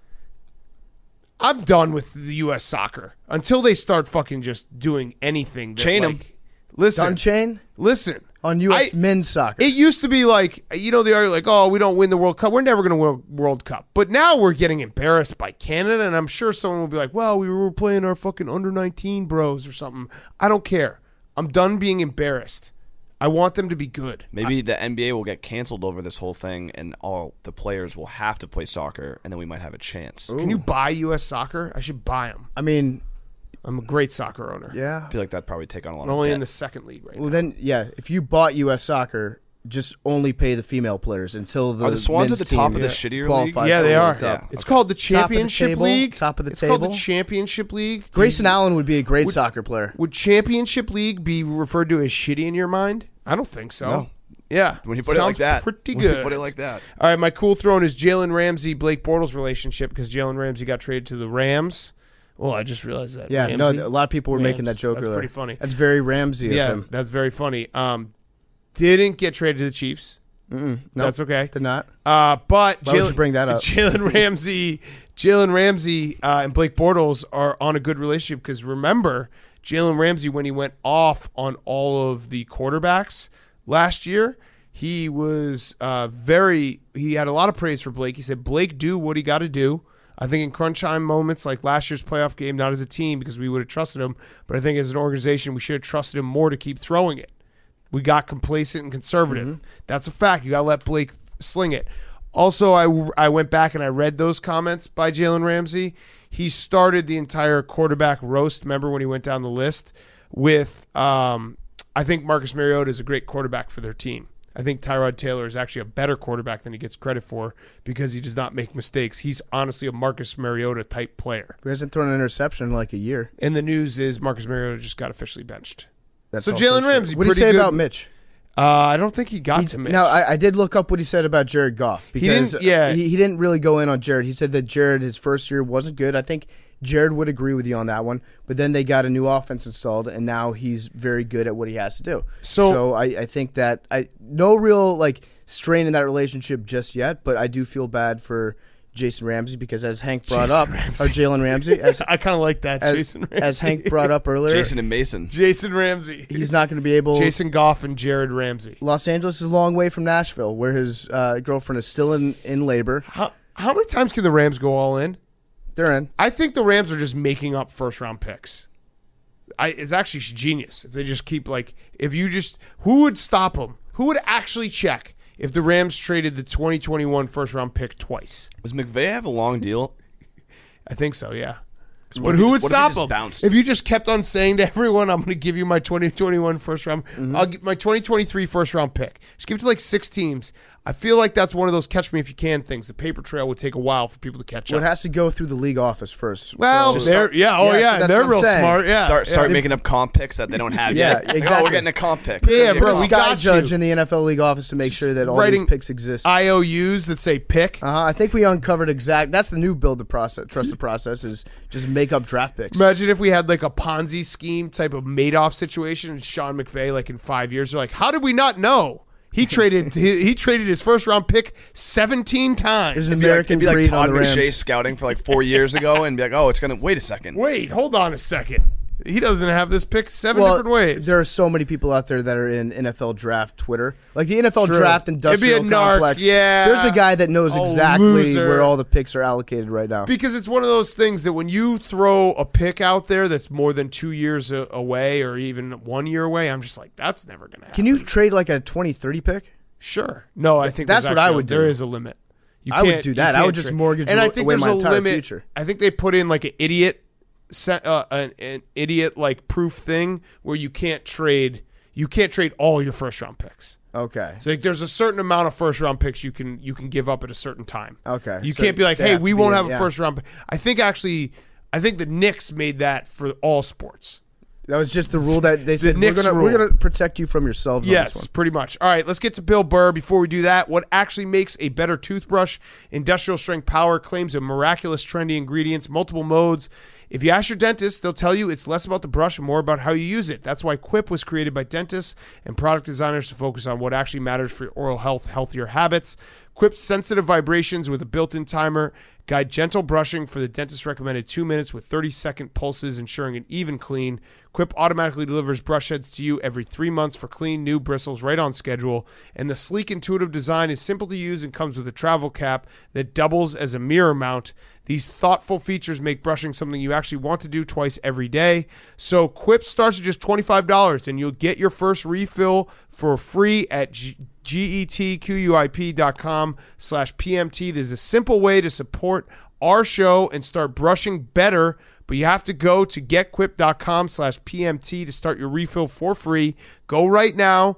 I'm done with the U S soccer until they start fucking just doing anything. That, Chain 'em. like, Listen, Dunchain listen. on U S I- men's soccer. It used to be like, you know, they are like, oh, we don't win the World Cup. We're never going to win a World Cup. But now we're getting embarrassed by Canada, and I'm sure someone will be like, well, we were playing our fucking under nineteen bros or something. I don't care. I'm done being embarrassed. I want them to be good. Maybe the N B A will get canceled over this whole thing, and all the players will have to play soccer, and then we might have a chance. Can you buy U S soccer? I should buy them. I mean, I'm a great soccer owner. yeah. I feel like that'd probably take on a lot I'm of only debt. in the second league right Well, now. then, yeah. If you bought U S soccer, just only pay the female players until the Are the Swans at men's the top team of the yeah, shittier qualifies league? Yeah, for they the are. World Cup. Yeah. It's called the Top of the Championship table, League. top of the it's called the table. Championship League. Grayson Do you- Allen would be a great Would- soccer player. Would Championship League be referred to as shitty in your mind? I don't think so. No. Yeah. When you put it like Sounds that, pretty when good. you put it like that. All right, my cool throne is Jalen Ramsey, Blake Bortles relationship because Jalen Ramsey got traded to the Rams. Well, I just realized that. Yeah, Ramsey. no, a lot of people were making that Rams. joke That's earlier. pretty funny. That's very Ramsey Yeah, of him. that's very funny. Um, didn't get traded to the Chiefs. Mm-mm. Nope, That's okay. did not. Uh, but Why would Jalen- you bring that up? Jalen Ramsey, Jalen Ramsey, uh, and Blake Bortles are on a good relationship because remember, Jalen Ramsey when he went off on all of the quarterbacks last year, he was uh, very. He had a lot of praise for Blake. He said, "Blake, do what he got to do." I think in crunch time moments like last year's playoff game, not as a team because we would have trusted him, but I think as an organization, we should have trusted him more to keep throwing it. We got complacent and conservative. Mm-hmm. That's a fact. You got to let Blake sling it. Also, I, I went back and I read those comments by Jalen Ramsey. He started the entire quarterback roast. Remember when he went down the list with, um, I think Marcus Mariota is a great quarterback for their team. I think Tyrod Taylor is actually a better quarterback than he gets credit for because he does not make mistakes. He's honestly a Marcus Mariota type player. He hasn't thrown an interception in like a year. And the news is Marcus Mariota just got officially benched. That's So also Jalen true. Ramsey, What do you pretty say good. about Mitch? Uh, I don't think he got He- to Mitch. Now, I, I did look up what he said about Jared Goff because didn't- yeah. he, he didn't really go in on Jared. He said that Jared, his first year, wasn't good. I think Jared would agree with you on that one. But then they got a new offense installed, and now he's very good at what he has to do. So- I, I think that I no real like strain in that relationship just yet, but I do feel bad for Jason Ramsey because as Hank brought Jason up, Ramsey. or Jalen Ramsey, as, I kind of like that, as, Jason Ramsey. as Hank brought up earlier, Jason and Mason. Jason Ramsey. he's not going to be able. Jason Goff and Jared Ramsey. Los Angeles is a long way from Nashville, where his uh, girlfriend is still in, in labor. How how many times can the Rams go all in? They're in. I think the Rams are just making up first round picks. I it's actually genius if they just keep like if you just who would stop them? Who would actually check if the Rams traded the twenty twenty-one first round pick twice? Does McVay have a long deal? I think so. Yeah. what But if who he- would what if he stop just him? bounced? If you just kept on saying to everyone, I'm going to give you my twenty twenty-one first round, Mm-hmm. I'll get my twenty twenty-three first round pick. Just give it to like six teams. I feel like that's one of those catch me if you can things. The paper trail would take a while for people to catch Well, up. it has to go through the league office first. well, So- they're, yeah, oh Yeah, yeah, that's they're what I'm real saying. smart. Yeah, Start start yeah. making up comp picks that they don't have Yeah, yet. Like, oh, exactly. we're getting a comp pick. Yeah, Get a bro, comp we Sky got judge you. in the N F L league office to make sure that all writing these picks exist. I O Us that say pick. Uh-huh. I think we uncovered exact. That's the new build the process. Trust the process is just make up draft picks. Imagine if we had like a Ponzi scheme type of Madoff situation, and Sean McVay, like in five years, are like, how did we not know? He traded he, he traded his first round pick seventeen times. There's an It'd be like, American it'd be like breed Todd on the McShay Rams. scouting for like four years ago and be like, oh, it's going to, wait a second. Wait, hold on a second. He doesn't have this pick seven Well, different ways. there are so many people out there that are in N F L draft Twitter, like the N F L True. draft It'd be a industrial narc, complex. yeah. There's a guy that knows A exactly loser. where all the picks are allocated right now. Because it's one of those things that when you throw a pick out there that's more than two years a- away or even one year away, I'm just like, that's never going to happen. Can you trade like a twenty thirty pick? Sure. No, I think That's there's what I actually- would do. There is a limit. You I would can't- do you that. I can't would just trade. mortgage and I aw- think away there's my a entire limit. future. I think they put in like an idiot, set, uh, an, an idiot like proof thing where you can't trade. You can't trade all your first round picks. Okay. So like, there's a certain amount of first round picks you can you can give up at a certain time. Okay. You So can't be like, they hey, have we to be won't in- have a yeah. first round. pick. I think actually, I think the Knicks made that for all sports. That was just the rule that they said we're Knicks gonna we're rule. gonna protect you from yourselves. on this Yes, one. pretty much. All right, let's get to Bill Burr. Before we do that, what actually makes a better toothbrush? Industrial Strength Power claims of miraculous trendy ingredients, multiple modes. If you ask your dentist, they'll tell you it's less about the brush and more about how you use it. That's why Quip was created by dentists and product designers to focus on what actually matters for your oral health, healthier habits. Quip's sensitive vibrations with a built-in timer guide gentle brushing for the dentist recommended two minutes with thirty second pulses, ensuring an even clean. Quip automatically delivers brush heads to you every three months for clean, new bristles right on schedule. And the sleek, intuitive design is simple to use and comes with a travel cap that doubles as a mirror mount. These thoughtful features make brushing something you actually want to do twice every day. So Quip starts at just twenty-five dollars, and you'll get your first refill for free at G- getquip.com slash PMT. There's a simple way to support our show and start brushing better, but you have to go to getquip.com slash PMT to start your refill for free. Go right now,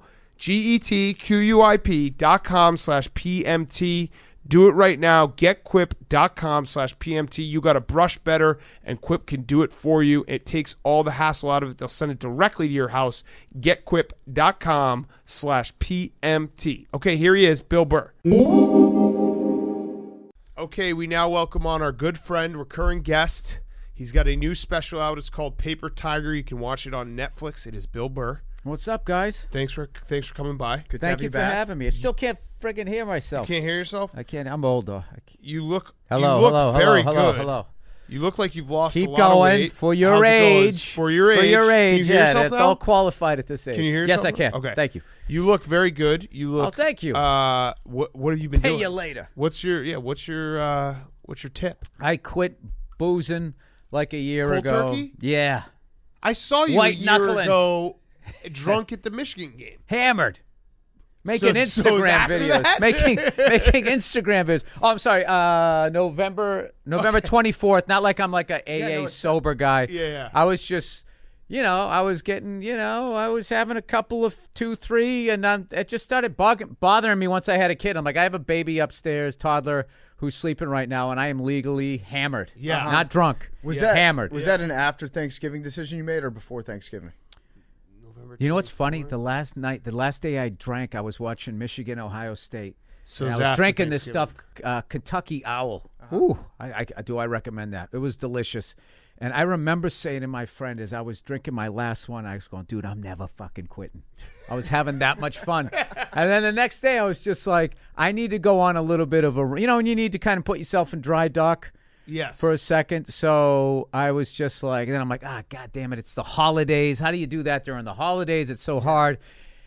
getquip.com slash PMT. Do it right now. Getquip.com slash PMT. You got to brush better, and Quip can do it for you. It takes all the hassle out of it. They'll send it directly to your house. Getquip.com slash PMT. Okay, here he is, Bill Burr. Okay, we now welcome on our good friend, recurring guest. He's got a new special out. It's called Paper Tiger. You can watch it on Netflix. It is Bill Burr. What's up, guys? Thanks for thanks for coming by. Good to Thank have you for back. having me. I still can't friggin' hear myself. Can't hear yourself? I can't. I'm older. I can't. You look Hello, you look hello, very hello, hello, good. hello. You look like you've lost Keep a lot of going weight. for your How's it going? age. For your age. For your age. Can you hear yeah, yourself that's now? all qualified at this age. Can you hear Yes, yourself? I can. Okay. Thank you. You look very good. You look Oh, thank you. Uh what what have you been Pay doing? you later. What's your yeah, what's your uh what's your tip? I quit boozing like a year Cold ago. turkey? Yeah. I saw you White a year knuckling. ago drunk at the Michigan game. Hammered. Making So- so Instagram it's after videos. that? Making making Instagram videos. Oh, I'm sorry. Uh, November November twenty-fourth. Not like I'm like a A A Yeah, no, it's- sober guy. Yeah, yeah. I was just, you know, I was getting, you know, I was having a couple of two, three, and um, it just started bog- bothering me once I had a kid. I'm like, I have a baby upstairs, toddler, who's sleeping right now, and I am legally hammered. Yeah. Uh-huh. Not drunk. Was Yeah. that hammered? Was that an after Thanksgiving decision you made or before Thanksgiving? You know what's funny? The last night, the last day I drank, I was watching Michigan, Ohio State. So And it's I was after drinking this Thanksgiving. stuff, uh, Kentucky Owl. Ooh, I, I, do I recommend that? It was delicious. And I remember saying to my friend as I was drinking my last one, I was going, dude, I'm never fucking quitting. I was having that much fun. And then the next day I was just like, I need to go on a little bit of a, you know, and you need to kind of put yourself in dry dock Yes. for a second. So I was just like, and then I'm like, ah, God damn it, it's the holidays. How do you do that during the holidays? It's so hard.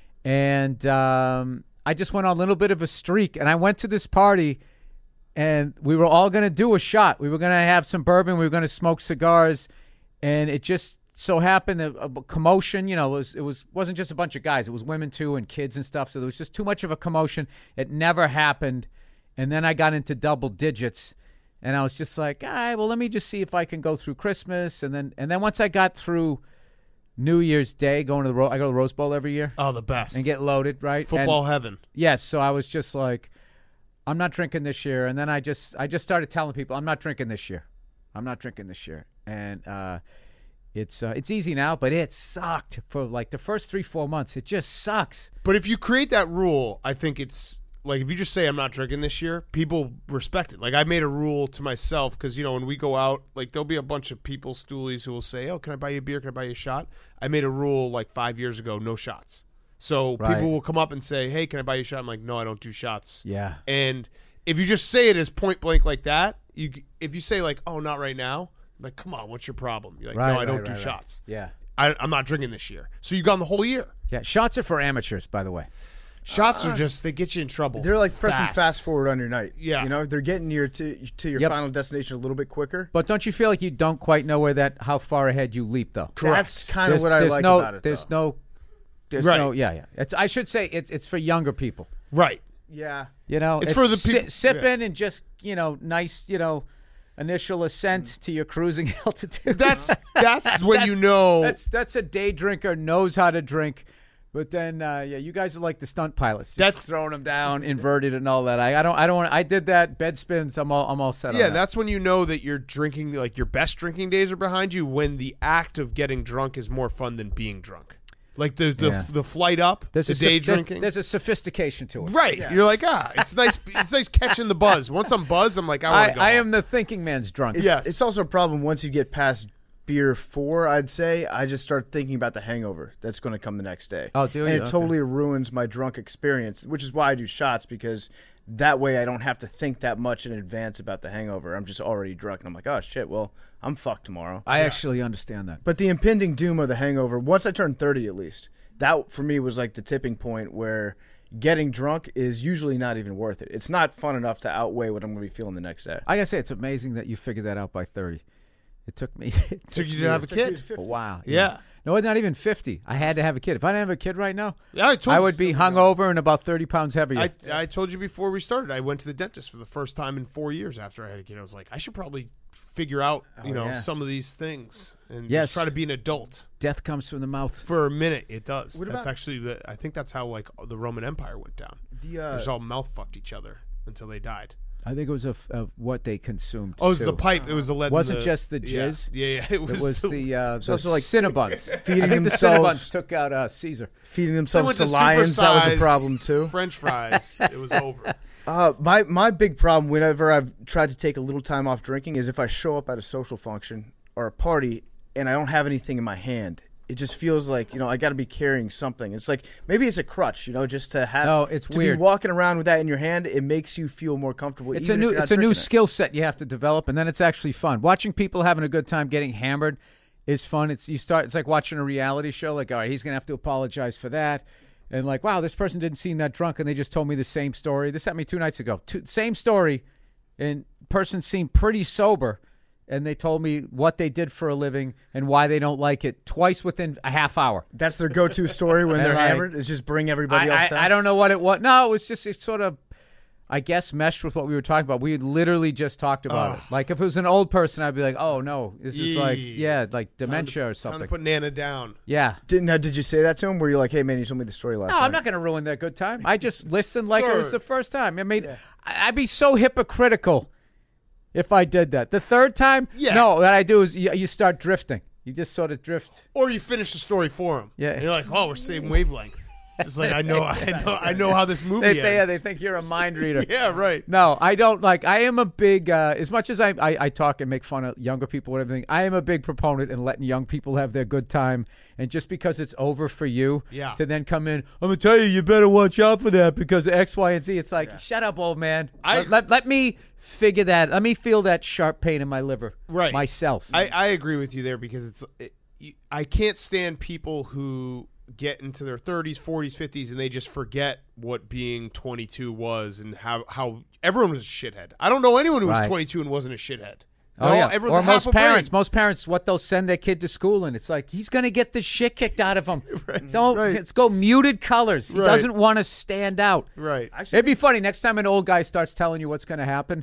And um, I just went on a little bit of a streak. And I went to this party, and we were all going to do a shot. We were going to have some bourbon. We were going to smoke cigars. And it just so happened, a, a commotion, you know, it, was, it was, wasn't just a bunch of guys. It was women, too, and kids and stuff. So there was just too much of a commotion. It never happened. And then I got into double digits. And I was just like, all right, well, let me just see if I can go through Christmas. And then and then once I got through New Year's Day, going to the Ro- I go to the Rose Bowl every year Oh, the best. and get loaded, right? Football And, heaven. yes, so I was just like, I'm not drinking this year. And then I just I just started telling people, I'm not drinking this year. I'm not drinking this year. And uh, it's uh, it's easy now, but it sucked for like the first three, four months. It just sucks. But if you create that rule, I think it's like if you just say I'm not drinking this year, people respect it. Like I made a rule to myself because you know when we go out, like there'll be a bunch of people, stoolies, who will say, "Oh, can I buy you a beer? Can I buy you a shot?" I made a rule like five years ago, no shots. So Right. people will come up and say, "Hey, can I buy you a shot?" I'm like, "No, I don't do shots." Yeah. And if you just say it as point blank like that, you if you say like, "Oh, not right now," I'm like, come on, what's your problem? You're like, Right, no, I don't right, do right, right. shots. Yeah. I, I'm not drinking this year. So you've gone the whole year. Yeah. Shots are for amateurs, by the way. Shots are just they get you in trouble. They're like pressing fast. forward on your night. Yeah. You know, they're getting you to to your Yep. final destination a little bit quicker. But don't you feel like you don't quite know where that how far ahead you leap though? That's kind of There's- what I there's like no, about it. There's though. no, there's Right. no, yeah, yeah. It's I should say it's it's for younger people. Right. Yeah. You know, It's for the si- peop- sipping and just you know nice you know initial ascent to your cruising altitude. That's that's when you That's- know. That's that's a day drinker knows how to drink. But then, uh, yeah, you guys are like the stunt pilots. Just That's- throwing them down, inverted, and all that. I, I don't, I don't want. I did that bed spins. I'm all, I'm all set. yeah, on that. that's when you know that you're drinking. Like your best drinking days are behind you. When the act of getting drunk is more fun than being drunk. Like the the, Yeah. the flight up, There's the a day soph- there's- drinking. There's, a sophistication to it. Right. You're like, ah, it's nice. It's nice catching the buzz. Once I'm buzzed, I'm like, I I, want to go. I home. am the thinking man's drunk. Yes. It's also a problem once you get past beer four, I'd say. I just start thinking about the hangover that's going to come the next day. Oh, do And you? it Okay. totally ruins my drunk experience, which is why I do shots, because that way I don't have to think that much in advance about the hangover. I'm just already drunk, and I'm like, oh, shit, well, I'm fucked tomorrow. I actually understand that. But the impending doom of the hangover, once I turned thirty at least, that for me was like the tipping point where getting drunk is usually not even worth it. It's not fun enough to outweigh what I'm going to be feeling the next day. I gotta say, it's amazing that you figured that out by thirty. It took me. It Took you to have a kid. a while. Yeah. No, it's not even fifty. I had to have a kid. If I didn't have a kid right now, Yeah, I told I you would be hungover and about thirty pounds heavier. I, I told you before we started, I went to the dentist for the first time in four years after I had a kid. I was like, I should probably figure out, you know, yeah. some of these things and Yes. just try to be an adult. Death comes from the mouth. For a minute, it does. What That's about- actually, the, I think that's how like the Roman Empire went down. The, They uh, just all mouth fucked each other until they died. I think it was a, f- a what they consumed. Oh, it was too. the pipe. It was the lead. Wasn't in the, just the yeah. jizz? Yeah, yeah. It It was, was the uh, the also like Cinnabons. feeding I think the themselves- Cinnabons took out uh, Caesar. feeding They themselves went to to lions, that was a supersize problem too. French fries. It was over. Uh, my my big problem whenever I've tried to take a little time off drinking is if I show up at a social function or a party and I don't have anything in my hand. It just feels like, you know, I got to be carrying something. It's like maybe it's a crutch, you know, just to have. No, it's to weird. be walking around with that in your hand. It makes you feel more comfortable. It's even a if new you're not it's a new drinking it. skill set you have to develop, and then it's actually fun. Watching people having a good time getting hammered is fun. It's you start. It's like watching a reality show. Like, all right, he's gonna have to apologize for that, and like, wow, this person didn't seem that drunk, and they just told me the same story. This happened to me two nights ago. Two, same story, and person seemed pretty sober. And they told me what they did for a living and why they don't like it twice within a half hour. That's their go-to story when they're And, like, hammered. Is just bring everybody else I, down. I, I don't know what it was. No, it was just it sort of, I guess, meshed with what we were talking about. We had literally just talked about it. Like if it was an old person, I'd be like, oh no, this is like Yee. yeah, like dementia or Time something. to put Nana down. Yeah. Didn't now, did you say that to him? Where you're like, hey man, you told me the story last No, night. I'm not going to ruin their good time. I just listened like it was Sure. the first time. I mean, I- I'd be so hypocritical if I did that. The third time, Yeah. no, what I do is you, you start drifting. You just sort of drift. Or you finish the story for him. Yeah. And you're like, oh, we're same wavelength. It's like I know, I know, I know how this movie They, they, yeah, ends. they think you're a mind reader. yeah, right. No, I don't like. I am a big, uh, as much as I, I I talk and make fun of younger people and everything. I am a big proponent in letting young people have their good time. And just because it's over for you, Yeah. to then come in, I'm gonna tell you, you better watch out for that because of X, Y, and Z. It's like, shut up, old man. I- let, let let me figure that. Let me feel that sharp pain in my liver, Right. myself. I, I agree with you there because it's it, you- I can't stand people who get into their thirties, forties, fifties, and they just forget what being twenty-two was and how, how everyone was a shithead. I don't know anyone who was Right. twenty-two and wasn't a shithead. Oh No, yeah, everyone's or a half most a brain. parents. Most parents, what they'll send their kid to school, and it's like he's gonna get the shit kicked out of him. Don't right. let's go muted colors. He Right. doesn't want to stand out. Right. Actually, It'd be funny next time an old guy starts telling you what's going to happen.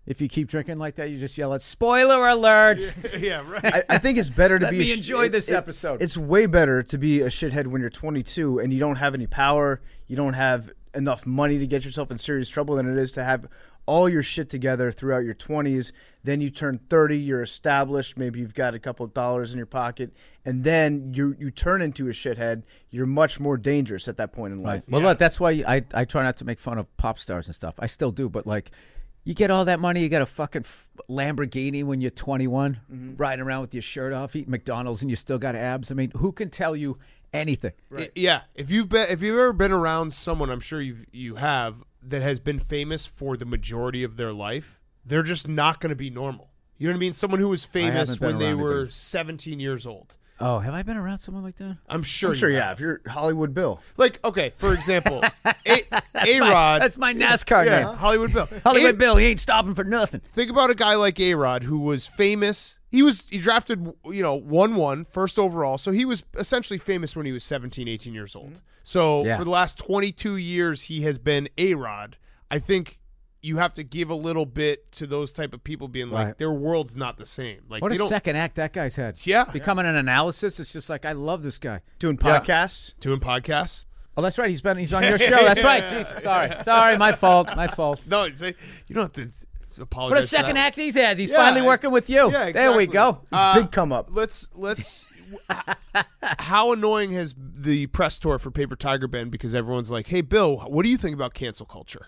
if you keep drinking like that, you just yell at "Spoiler alert!" yeah, right. I, I think it's better to Let be. me a sh- enjoy it- this it- episode. It's way better to be a shithead when you're twenty-two and you don't have any power, you don't have enough money to get yourself in serious trouble, than it is to have all your shit together throughout your twenties. Then you turn thirty, you're established, maybe you've got a couple of dollars in your pocket, and then you you turn into a shithead. You're much more dangerous at that point in life. Well, look, that's why I I try not to make fun of pop stars and stuff. I still do, but like, you get all that money, you got a fucking f- Lamborghini when you're twenty-one, Mm-hmm. riding around with your shirt off, eating McDonald's, and you still got abs. I mean, who can tell you anything? I- yeah, if you've been if you've ever been around someone, I'm sure you you have, that has been famous for the majority of their life, they're just not going to be normal. You know what I mean? Someone who was famous haven't been when they around were anybody. seventeen years old. Oh, have I been around someone like that? I'm sure. I'm sure, you yeah. have. If you're Hollywood Bill, Like, okay, for example, A My- Rod. that's my NASCAR Yeah, name. Hollywood Bill. Hollywood A- Bill, he ain't stopping for nothing. Think about a guy like A Rod who was famous. He was he drafted, you know, one one first overall. So he was essentially famous when he was seventeen, eighteen years old. So Yeah. for the last twenty-two years, he has been A Rod. I think you have to give a little bit to those type of people being like, Right. their world's not the same. Like, What they a don't second act that guy's had. Yeah. Becoming an analysis, it's just like, I love this guy. doing Yeah. podcasts. doing podcasts. Oh, that's right. He's been he's on your show. That's right. Jesus, sorry. Sorry, my fault. My fault. No, say you don't have to apologize. What a for second that. act he has. He's Yeah, finally working with you. Yeah, There we exactly. go. Uh, Big come up. Let's let's. How annoying has the press tour for Paper Tiger been? Because everyone's like, "Hey, Bill, what do you think about cancel culture?"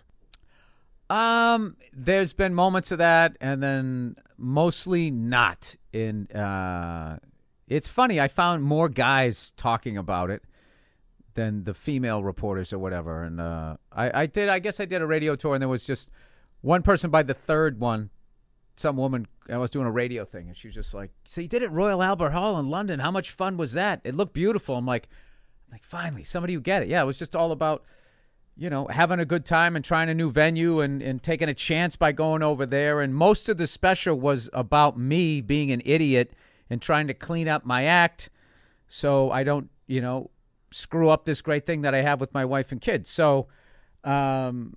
Um, there's been moments of that, and then mostly not. In uh, it's funny. I found more guys talking about it than the female reporters or whatever. And uh, I, I did. I guess I did a radio tour, and there was just one person by the third one. Some woman. I was doing a radio thing, and she was just like, "So you did it at Royal Albert Hall in London. How much fun was that? It looked beautiful." I'm like, I'm like, finally, somebody who get it. Yeah, it was just all about, you know, having a good time and trying a new venue and, and taking a chance by going over there. And most of the special was about me being an idiot and trying to clean up my act so I don't, you know, screw up this great thing that I have with my wife and kids. So, um,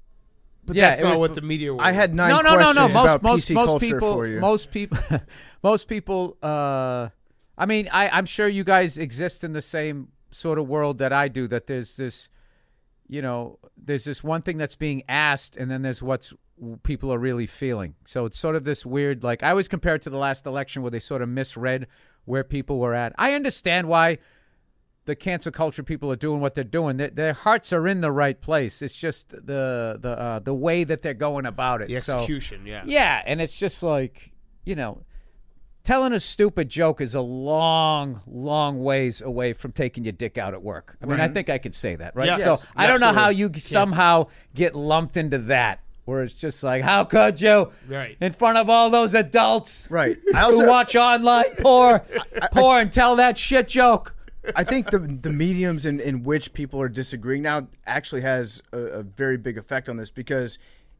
But Yeah, that's it not was- what the media. I had nine no, no, no, questions no. Most, about most, P C most culture people, for you. most people, most people. Uh, I mean, I, I'm sure you guys exist in the same sort of world that I do. That there's this, you know, there's this one thing that's being asked, and then there's what's people are really feeling. So it's sort of this weird. Like I always compare it to the last election where they sort of misread where people were at. I understand why the cancel culture people are doing what they're doing. Their, their hearts are in the right place. It's just the the uh, the way that they're going about it. the So- execution. yeah. yeah, and it's just like, you know, telling a stupid joke is a long, long ways away from taking your dick out at work. I mean, I think I could say that, right? Yes. So Yes. I don't know how Absolutely. you somehow get lumped into that, where it's just like, how could you, Right. in front of all those adults Right. I who also watch online porn, porn, tell that shit joke. I think the the mediums in, in which people are disagreeing now actually has a, a very big effect on this, because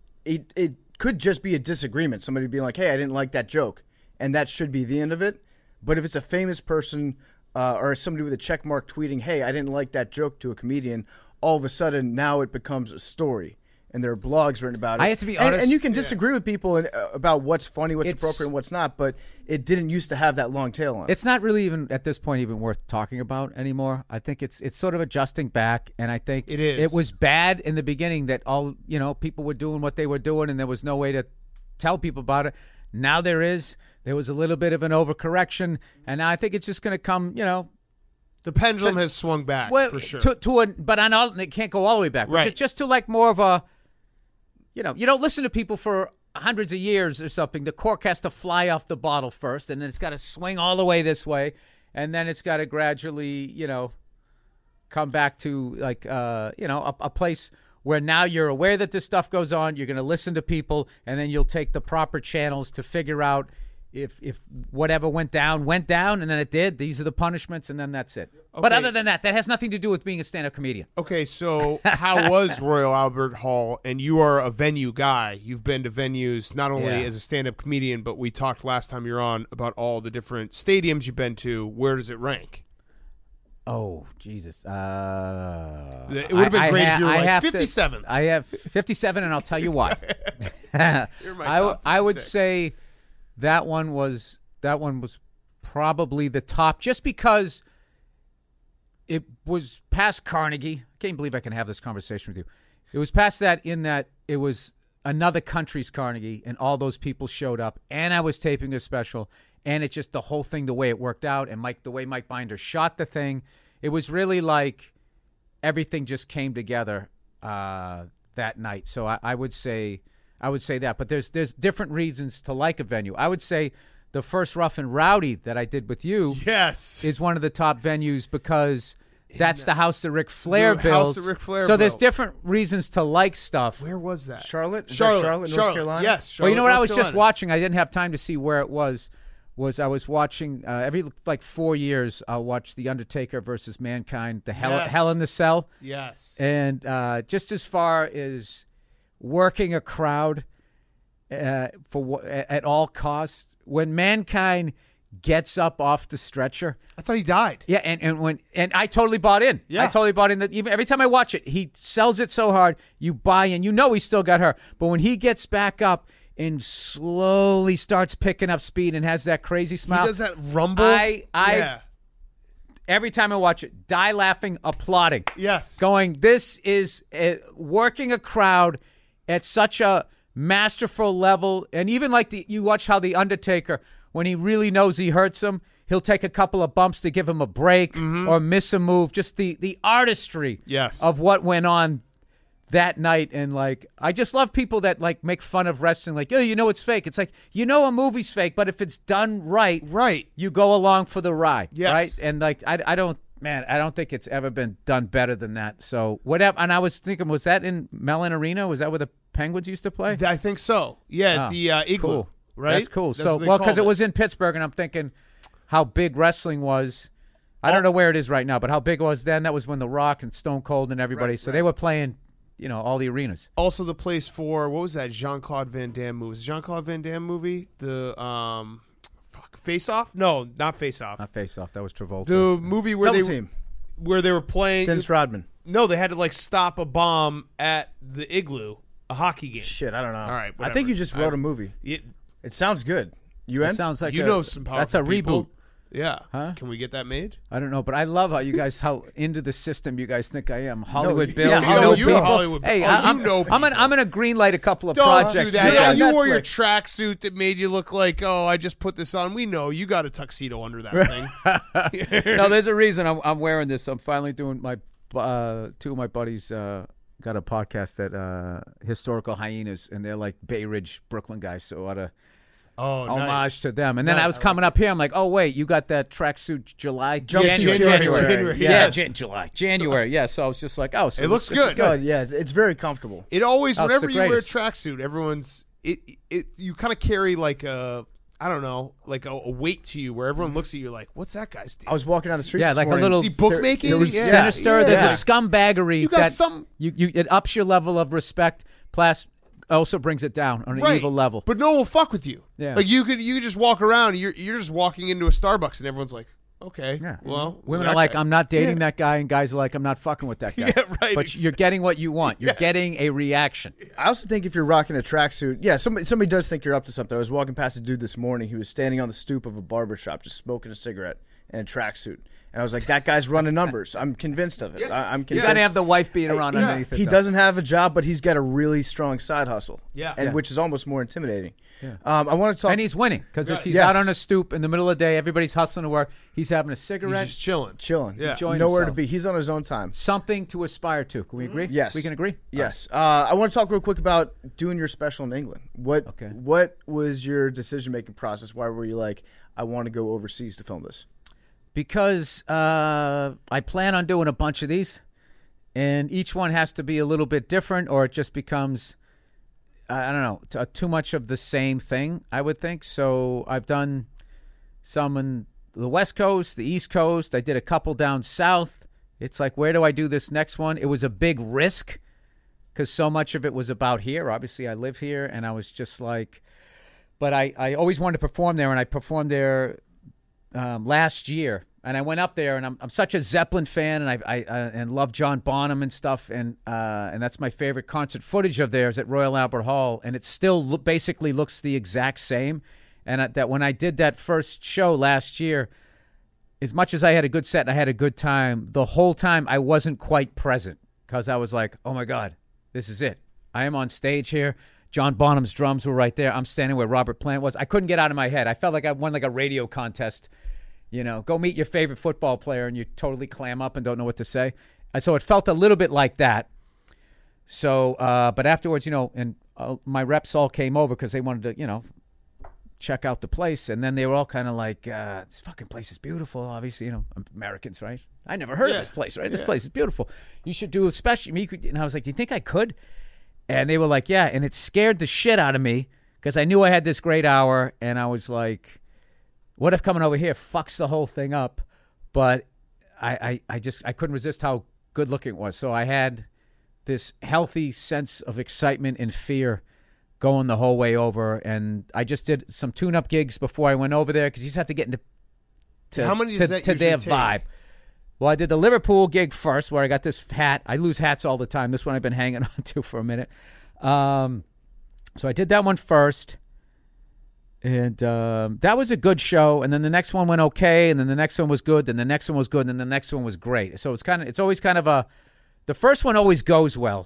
it it could just be a disagreement. Somebody being like, "Hey, I didn't like that joke," and that should be the end of it. But if it's a famous person uh, or somebody with a check mark tweeting, "Hey, I didn't like that joke," to a comedian, all of a sudden now it becomes a story. And there are blogs written about it. I have to be And- honest- and, you can disagree with people in, uh, about what's funny, what's It's- appropriate, and what's not. But it didn't used to have that long tail on it. It's not really even at this point even worth talking about anymore. I think it's it's sort of adjusting back, and I think It is. It was bad in the beginning that all you know people were doing what they were doing, and there was no way to tell people about it. Now there is. There was a little bit of an overcorrection, and now I think it's just going to come. You know, The pendulum has swung back well, for sure. to to a but on all it can't go all the way back. but Right. Just, just to like more of a. You know, you don't listen to people for hundreds of years or something. The cork has to fly off the bottle first, and then it's got to swing all the way this way, and then it's got to gradually, you know, come back to like, uh, you know, a, a place where now you're aware that this stuff goes on. You're going to listen to people, and then you'll take the proper channels to figure out if if whatever went down went down, and then it did. These are the punishments, and then that's it. But Okay. other than that, that has nothing to do with being a stand-up comedian. Okay, so how was Royal Albert Hall? And you are a venue guy. You've been to venues not only Yeah. as a stand-up comedian, but we talked last time you were on about all the different stadiums you've been to. Where does it rank? Oh Jesus! Uh, It would have been I- I great ha- if you were I like have to- fifty-seven. I have fifty-seven, and I'll tell you why. You're my I, w- top I would fifty-six. say that one was that one was probably the top, just because it was past Carnegie. I can't believe I can have this conversation with you. It was past that in that it was another country's Carnegie, and all those people showed up, and I was taping a special, and it just the whole thing, the way it worked out, and Mike, the way Mike Binder shot the thing, it was really like everything just came together uh, that night. So I, I would say, I would say that. But there's there's different reasons to like a venue. I would say the first Rough and Rowdy that I did with you Yes. is one of the top venues because that's the house that Ric Flair The built. house that Ric Flair so there's built. different reasons to like stuff. Where was that? Charlotte? Is that Charlotte. Charlotte, North Carolina? Yes. Charlotte, well, you know what North I was just Carolina. watching? I didn't have time to see where it was. Was I was watching uh, every like four years? I'll watch The Undertaker versus Mankind, the Hell, Yes. Hell in the Cell, Yes. and uh, just as far as working a crowd uh, for wha- at at all costs, when Mankind gets up off the stretcher. I thought he died. Yeah, and, and when and I totally bought in. Yeah. I totally bought in that even every time I watch it, he sells it so hard, you buy in. You know he still got her. But when he gets back up and slowly starts picking up speed and has that crazy He smile, does that rumble. I- I- yeah. every time I watch it, die laughing, applauding. Yes. Going, this is uh working a crowd at such a masterful level. And even like the you watch how The Undertaker, when he really knows he hurts him, he'll take a couple of bumps to give him a break or miss a move. Just the, the artistry Yes. of what went on that night. And like, I just love people that like make fun of wrestling. Like, oh, you know, it's fake. It's like, you know, a movie's fake, but if it's done right, Right. you go along for the ride. Yes. Right. And like, I, I don't, man, I don't think it's ever been done better than that. So whatever. And I was thinking, was that in Mellon Arena? Was that where the Penguins used to play? I think so. Yeah, Oh, the uh, igloo. Cool. Right. That's cool. what so, they well, because called it was in Pittsburgh, and I'm thinking how big wrestling was. I don't know where it is right now, but how big it was then. That was when The Rock and Stone Cold and everybody. Right, so right. they were playing, you know, all the arenas. also the place for what was that Jean Claude Van Damme movie? Jean Claude Van Damme movie? The um, fuck, Face Off? No, not Face Off. Not Face Off. That was Travolta. the movie where Double they team. where they were playing. Dennis Rodman. No, they had to like stop a bomb at the igloo, a hockey game. Shit, I don't know. All right, I whatever. think you just wrote I- a movie. It, It sounds good. You That in? sounds like you a, know some powerful That's a people. reboot. Yeah. Huh? Can we get that made? I don't know, but I love how you guys how into the system you guys think I am. Hollywood you- Bill, yeah, you oh, know you're people. Hollywood- Hey, oh, I, you I'm, know I'm gonna people. I'm gonna green light a couple of Don't projects. do that. here. Yeah, on you wore your Netflix. tracksuit that made you look like, oh, I just put this on. We know you got a tuxedo under that thing. No, there's a reason I'm, I'm wearing this. I'm finally doing my uh, two of my buddies uh, got a podcast at uh, Historical Hyenas, and they're like Bay Ridge, Brooklyn guys. So I ought to Oh, homage nice. to them. And then Nice. I was coming up here. I'm like, oh wait, you got that tracksuit July, Jumpsuit January, January. January, yeah, yes. Jan- July, January, yeah. So I was just like, oh, so It this- looks this is good. Good. Yeah, it's very comfortable. It always, Oh, it's whenever the you wear a greatest. tracksuit, everyone's it. It you kind of carry like a, I don't know, like a, a weight to you, where everyone looks at you like, what's that guy's deal? I was walking down the street. Yeah, this like a morning. little- Is he bookmaking? there was- Yeah. sinister. There's Yeah. a scumbaggery You got that some- you, you it ups your level of respect. Plus, also brings it down on an right. evil level. But no one will fuck with you. Yeah. Like you could you could just walk around. You're you're just walking into a Starbucks and everyone's like, okay, Yeah. well, Women that are like, guy- I'm not dating Yeah. that guy, and guys are like, I'm not fucking with that guy. Yeah, right, But you're getting what you want. You're getting a reaction. I also think if you're rocking a tracksuit, yeah, somebody somebody does think you're up to something. I was walking past a dude this morning. He was standing on the stoop of a barber shop, just smoking a cigarette in a tracksuit, and I was like, that guy's running numbers. I'm convinced of it. Yes. I, I'm You You convinced. gotta have the wife being around yeah. underneath it. He though. doesn't have a job, but he's got a really strong side hustle. Yeah. and Yeah. which is almost more intimidating. Yeah. Um, I want to talk. And he's winning because Right. he's Yes. out on a stoop in the middle of the day. Everybody's hustling to work. He's having a He's cigarette. just chilling. chilling. Yeah. enjoying Nowhere himself. to be. He's on his own time. Something to aspire to. Can we agree? Yes. We can agree? Yes. Uh, I want to talk real quick about doing your special in England. What Okay. What was your decision making process? Why were you like, I want to go overseas to film this? Because uh, I plan on doing a bunch of these, and each one has to be a little bit different, or it just becomes, I don't know, t- too much of the same thing, I would think. So I've done some in the West Coast, the East Coast. I did a couple down south. It's like, where do I do this next one? It was a big risk because so much of it was about here. Obviously, I live here, and I was just like, but I, I always wanted to perform there, and I performed there um, last year And I went up there, and I'm I'm such a Zeppelin fan, and I I uh, and love John Bonham and stuff, and uh, and that's my favorite concert footage of theirs at Royal Albert Hall, and it still lo- basically looks the exact same. And I, that when I did that first show last year, as much as I had a good set and I had a good time, the whole time I wasn't quite present because I was like, oh my God, this is it. I am on stage here. John Bonham's drums were right there. I'm standing where Robert Plant was. I couldn't get out of my head. I felt like I won like a radio contest. You know, go meet your favorite football player and you totally clam up and don't know what to say. And so it felt a little bit like that. So, uh, but afterwards, you know, and uh, my reps all came over because they wanted to, you know, check out the place. And then they were all kind of like, uh, this fucking place is beautiful. Obviously, you know, Americans, right? I never heard Yeah. of this place, right? This Yeah. place is beautiful. You should do a special. You could, and I was like, do you think I could? And they were like, yeah. And it scared the shit out of me because I knew I had this great hour. And I was like, what if coming over here fucks the whole thing up? But I, I, I just I couldn't resist how good looking it was. So I had this healthy sense of excitement and fear going the whole way over. And I just did some tune-up gigs before I went over there because you just have to get into to, How many to, does that to their usually take? vibe. Well, I did the Liverpool gig first where I got this hat. I lose hats all the time. This one I've been hanging on to for a minute. Um, so I did that one first. And um, that was a good show. And then the next one went okay. And then the next one was good. Then the next one was good. And then the next one was great. So it's kind of, it's always kind of a, the first one always goes well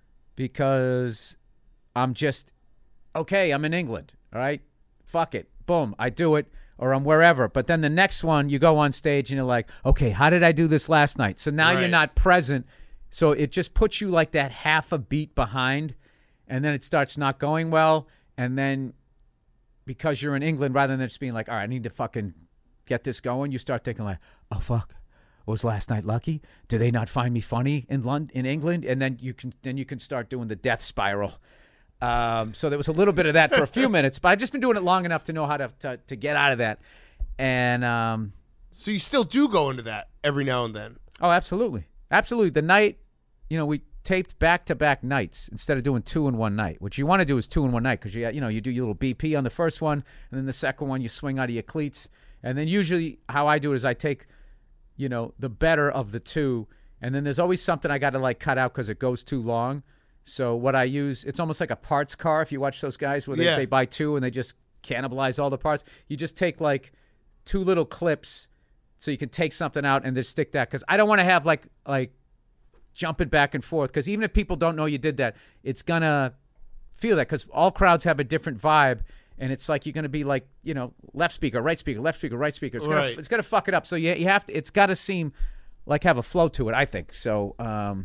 because I'm just, okay, I'm in England. All right. Fuck it. Boom. I do it. Or I'm wherever. But then the next one, you go on stage and you're like, okay, how did I do this last night? So now Right. you're not present. So it just puts you like that half a beat behind. And then it starts not going well. And then because you're in England, rather than just being like, all right, I need to fucking get this going, you start thinking like, oh, fuck, was last night lucky? Did they not find me funny in London, in England? And then you can then you can start doing the death spiral. Um, so there was a little bit of that for a few minutes, but I've just been doing it long enough to know how to to, to get out of that. And um, So you still do go into that every now and then. oh, absolutely, absolutely. The night, you know, we taped back-to-back nights instead of doing two in one night. What you want to do is two in one night because you you know you do your little B P on the first one, and then the second one you swing out of your cleats, and then usually how I do it is I take, you know, the better of the two, and then there's always something I got to like cut out because it goes too long. So what I use, it's almost like a parts car. If you watch those guys where they, Yeah. they buy two and they just cannibalize all the parts, you just take like two little clips so you can take something out and just stick that because I don't want to have like like. jumping back and forth because even if people don't know you did that, it's gonna feel that because all crowds have a different vibe, and it's like you're gonna be like, you know, left speaker, right speaker, left speaker, right speaker. It's gonna Right. it's gonna fuck it up. So you you have to. It's got to seem like have a flow to it. I think so. Um,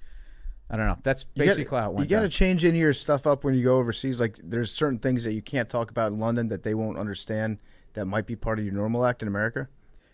I don't know. That's You basically gotta- how it went. You got to down. change any of your stuff up when you go overseas. Like, there's certain things that you can't talk about in London that they won't understand that might be part of your normal act in America.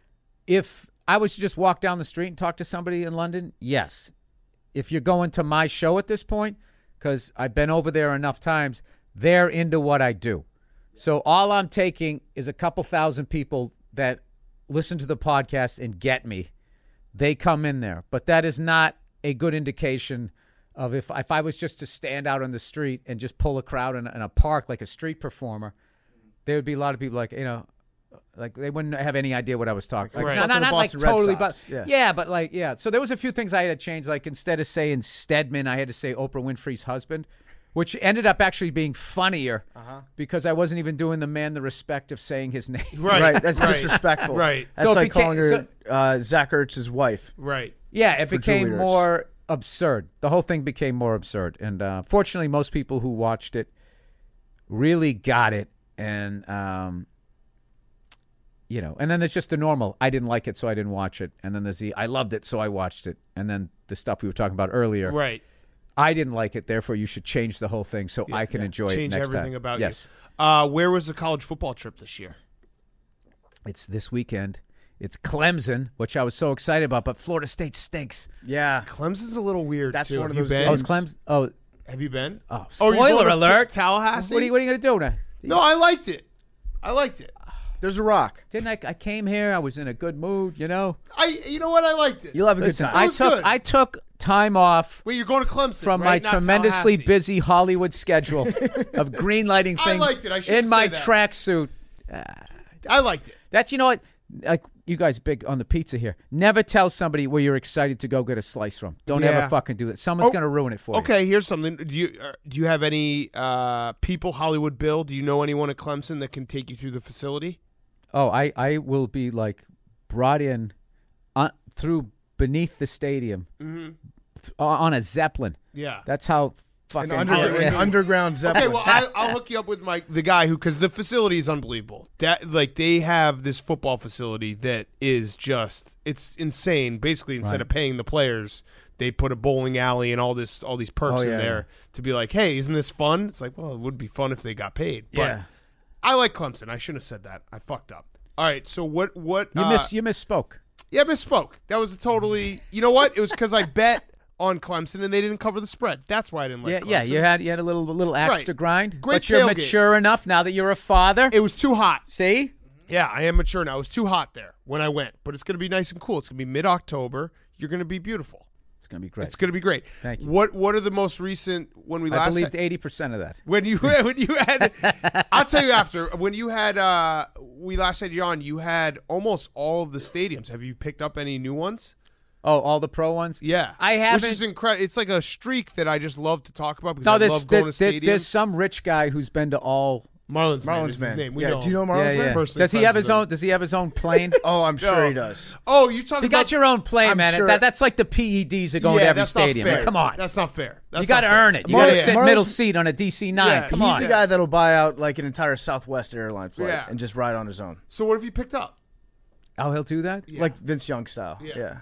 If I was to just walk down the street and talk to somebody in London, yes. If you're going to my show at this point, because I've been over there enough times, they're into what I do. So all I'm taking is a couple thousand people that listen to the podcast and get me. They come in there. But that is not a good indication of if if I was just to stand out on the street and just pull a crowd in, in a park like a street performer, there would be a lot of people like, you know, like they wouldn't have any idea what I was talking. Like, Right. not, Fuck not, with the not like Boston Red totally, Sox. but Yeah. yeah, but like yeah. So there was a few things I had to change. Like instead of saying Stedman, I had to say Oprah Winfrey's husband, which ended up actually being funnier because I wasn't even doing the man the respect of saying his name. Right. Right, that's right, disrespectful. Right. That's So it like became- calling her so- uh, Zach Ertz's wife. Right. Yeah, it For became Julie Ertz. more absurd. The whole thing became more absurd, and uh, fortunately, most people who watched it really got it, and um, you know, and then there's just the normal. I didn't like it, so I didn't watch it, and then there's the I loved it, so I watched it, and then the stuff we were talking about earlier. Right. I didn't like it, therefore you should change the whole thing so I can enjoy Change it next everything time. about yes. you. Uh, where was the college football trip this year? It's this weekend. It's Clemson, which I was so excited about, but Florida State stinks. Yeah. Clemson's a little weird That's too. one of Have you those been? Oh, it's Clemson. Oh, Have you been? oh Oh, you're spoiler going to alert! Tallahassee. What are you, what are you going to do now? No, I liked it. I liked it. There's a rock. Didn't I? I came here. I was in a good mood. You know. I. You know what? I liked it. You'll have a Listen, good time. I was took good. I took time off Wait, you're going to Clemson from right? my Not tremendously Tallahassee. busy Hollywood schedule of greenlighting I things liked it. I shouldn't in my say that. tracksuit. I liked it. That's you know what, like you guys big on the pizza here. Never tell somebody where you're excited to go get a slice from. Don't Yeah. ever fucking do that. Someone's Oh, going to ruin it for you. Okay, here's something. Do you uh, do you have any uh, people, Hollywood Bill? Do you know anyone at Clemson that can take you through the facility? Oh, I, I will be like brought in on, through beneath the stadium th- on a Zeppelin. Yeah. That's how fucking. An, under, yeah. an underground Okay, Zeppelin. well, I, I'll hook you up with my the guy who, because the facility is unbelievable. That like they have this football facility that is just it's insane. Basically, instead Right. of paying the players, they put a bowling alley and all this all these perks Oh, in yeah, there to be like, hey, isn't this fun? It's like, well, it would be fun if they got paid. But Yeah. I like Clemson. I shouldn't have said that. I fucked up. All right, so what? What? You uh, miss you misspoke. Yeah, misspoke. That was a totally. You know what? It was because I bet on Clemson and they didn't cover the spread. That's why I didn't like Yeah, Clemson. yeah. You had you had a little little axe Right. to grind. Great but you're tailgate. mature enough now that you're a father. It was too hot. See? Yeah, I am mature now. It was too hot there when I went, but it's going to be nice and cool. It's going to be mid-October. You're going to be beautiful. It's gonna be great. It's going to be great. Thank you. What What are the most recent when we I last believed had, eighty percent of that. when you when you had? I'll tell you after when you had uh we last had you on. You had almost all of the stadiums. Have you picked up any new ones? Oh, all the pro ones. Yeah, I haven't. Which is incredible. It's like a streak that I just love to talk about because No, I there's love going there- to there- stadiums. there's some rich guy who's been to all. Marlins, man. Marlins is his man. name. We yeah. know Do you know him. Marlins Yeah, man? yeah. personally Does he friends have with his him. own? Does he have his own plane? Oh, I'm sure No. he does. Oh, you talking You about got your own plane, I'm man. sure- That, that's like the P E Ds that go yeah, to every that's not stadium. fair. Come on. That's not fair. That's You got to not fair. earn it. You Marlins- got to sit Marlins- middle seat on a D C nine. Yeah, Come He's on. the guy that'll buy out like an entire Southwest airline flight Yeah. and just ride on his own, So what have you picked up? Oh, he'll do that? Yeah. like Vince Young style. Yeah. Yeah,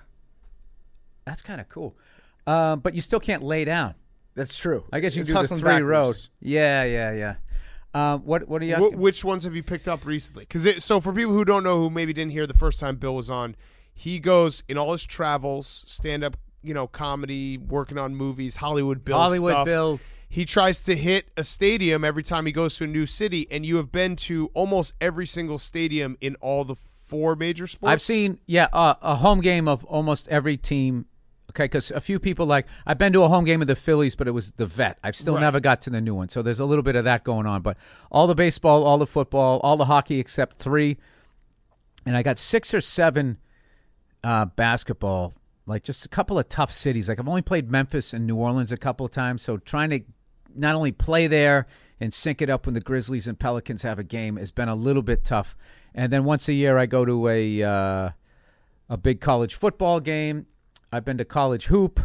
That's kind of cool. Um, but you still can't lay down. that's true. I guess you It's can do the hustling three road. backwards. Yeah, yeah, yeah. Um, what What are you Wh- asking? which ones have you picked up recently? Because so for people who don't know, who maybe didn't hear the first time Bill was on, he goes in all his travels, stand up, you know, comedy, working on movies, Hollywood Bill Hollywood stuff. Bill. He tries to hit a stadium every time he goes to a new city, and you have been to almost every single stadium in all the four major sports. I've seen, yeah, uh, a home game of almost every team. Okay, because a few people like I've been to a home game of the Phillies, but it was the Vet. I've still Right. never got to the new one, so there's a little bit of that going on. But all the baseball, all the football, all the hockey except three, and I got six or seven uh, basketball. Like just a couple of tough cities. Like I've only played Memphis and New Orleans a couple of times, so trying to not only play there and sync it up when the Grizzlies and Pelicans have a game has been a little bit tough. And then once a year, I go to a uh, a big college football game. I've been to college hoop,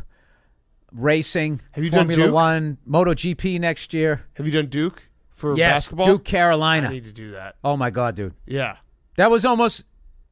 racing, Have you done Formula Duke? One, MotoGP next year. Have you done Duke for Yes, basketball? Duke, I Carolina. need to do that. Oh my God, dude, Yeah. that was almost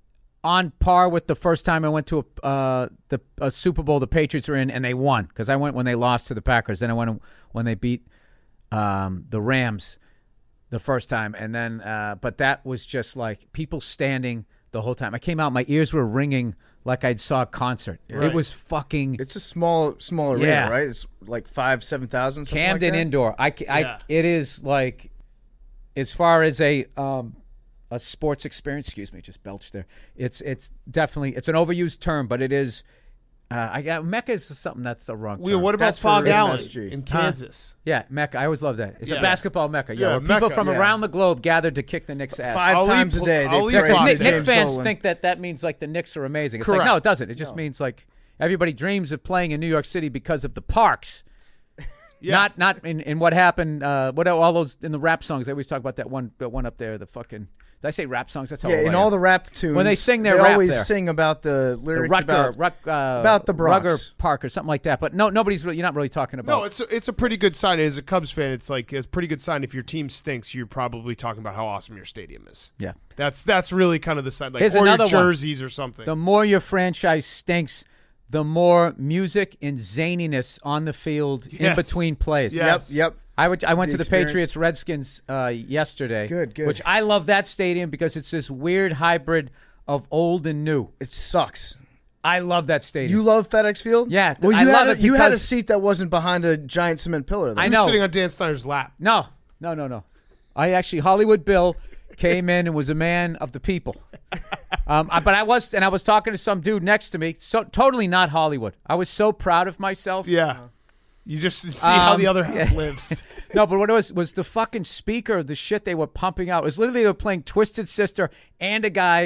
on par with the first time I went to a uh, the a Super Bowl the Patriots were in and they won because I went when they lost to the Packers. Then I went when they beat um, the Rams the first time, and then uh, but that was just like people standing the whole time. I came out, my ears were ringing like I'd saw a concert. Right. It was fucking It's a small, small arena, Yeah. right? It's like five, seven thousand. Camden like that. Indoor. I, ca- I Yeah. it is like as far as a um, a sports experience. Excuse me, just belched there. It's it's definitely it's an overused term, but it is. Uh, I got Mecca is something that's the wrong term. Well, what about That's for Fog M Alley S G. in Huh? Kansas? Yeah, Mecca. I always love that. It's Yeah. a basketball Mecca. Yeah, Yeah, where people Mecca, from yeah. around the globe gathered to kick the Knicks' ass. Five I'll times eat- a day. I'll They eat praise Fog Nick, Alley. Nick James fans Dolan. think that that means like the Knicks are amazing. It's Correct. like no, it doesn't. It just means like everybody dreams of playing in New York City because of the parks. Yeah. Not not in, in what happened. Uh, what all those in the rap songs? They always talk about that one. That one up there. The fucking. Did I say rap songs? That's how Yeah, old in I all am. the rap tunes, When they sing their they rap always there. sing about the the lyrics Rutger, about Ruck, uh, about the Bronx. Rugger Park or something like that. But no, nobody's really. You're not really talking about. No, it's a, it's a pretty good sign. As a Cubs fan, it's like it's a pretty good sign. If your team stinks, you're probably talking about how awesome your stadium is. yeah. That's that's really kind of the sign. Like Here's or another your one. jerseys or something. The more your franchise stinks, the more music and zaniness on the field in Yes. between plays. Yes. Yep, yep. I would. I went The to the experience. Patriots Redskins uh, yesterday. Good, good. Which I love that stadium because it's this weird hybrid of old and new. It sucks. I love that stadium. You love FedEx Field? Yeah, Well, you I had love a, it you had a because- seat that wasn't behind a giant cement pillar. Though. I He was know. sitting on Dan Snyder's lap. no, no, no, no. I actually Hollywood Bill came in and was a man of the people. Um, I, but I was, and I was talking to some dude next to me. So totally not Hollywood. I was so proud of myself. Yeah. You just see how Um, the other half yeah. lives. No, but what it was was the fucking speaker, the shit they were pumping out. It was literally they were playing Twisted Sister and a guy